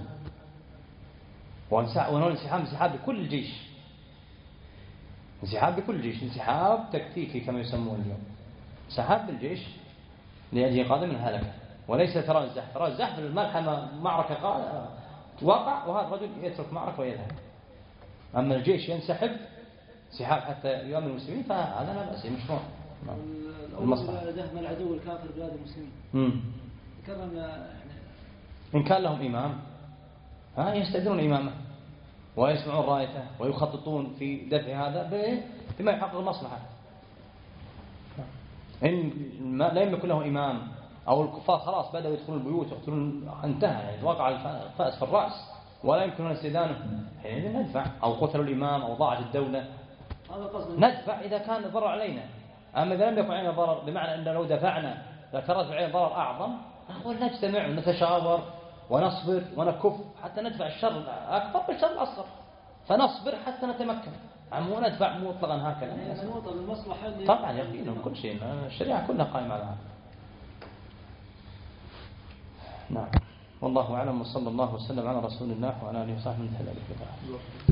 ونقول انسحاب بكل الجيش، انسحاب بكل الجيش، انسحاب تكتيكي كما يسمون اليوم، انسحاب بالجيش لأجل قادم من هلكة، وليس ترى الزحف. ترى الزحف الملحمة معركة توقع وهذا الرجل يترك معركة ويذهب. أما الجيش ينسحب انسحاب حتى يؤمن المسلمين فهذا لا بأس، مشروع. المصلحة دهم العدو الكافر بلاد المسلمين. ذكرنا إن كان لهم إمام يستأذنون إمامه ويسمعون رايته ويخططون في دفع هذا بما يحقق المصلحة. إن لا يملك له إمام أو الكفار خلاص بدأوا يدخلون البيوت ويقتلون، انتهى، يعني وقع الفأس في الرأس ولا يمكنون استئذانه، حينئذ ندفع. أو قتلوا الإمام أو ضاعت الدولة ندفع إذا كان الضرر علينا. أما إذا لم يكن علينا ضرر، بمعنى أن لو دفعنا لترتب علينا ضرر أعظم، نقول نجتمع ونتشاور ونصبر ونكف حتى ندفع الشر الأكبر بالشر الأصغر، فنصبر حتى نتمكن. مو ندفع مطلقا هكذا. طبعا يقينهم كل شيء، الشريعة كلها قائمة على هذا. نعم، والله أعلم، وصلى الله وسلم على رسول الله وعلى آله وصحبه وسلم.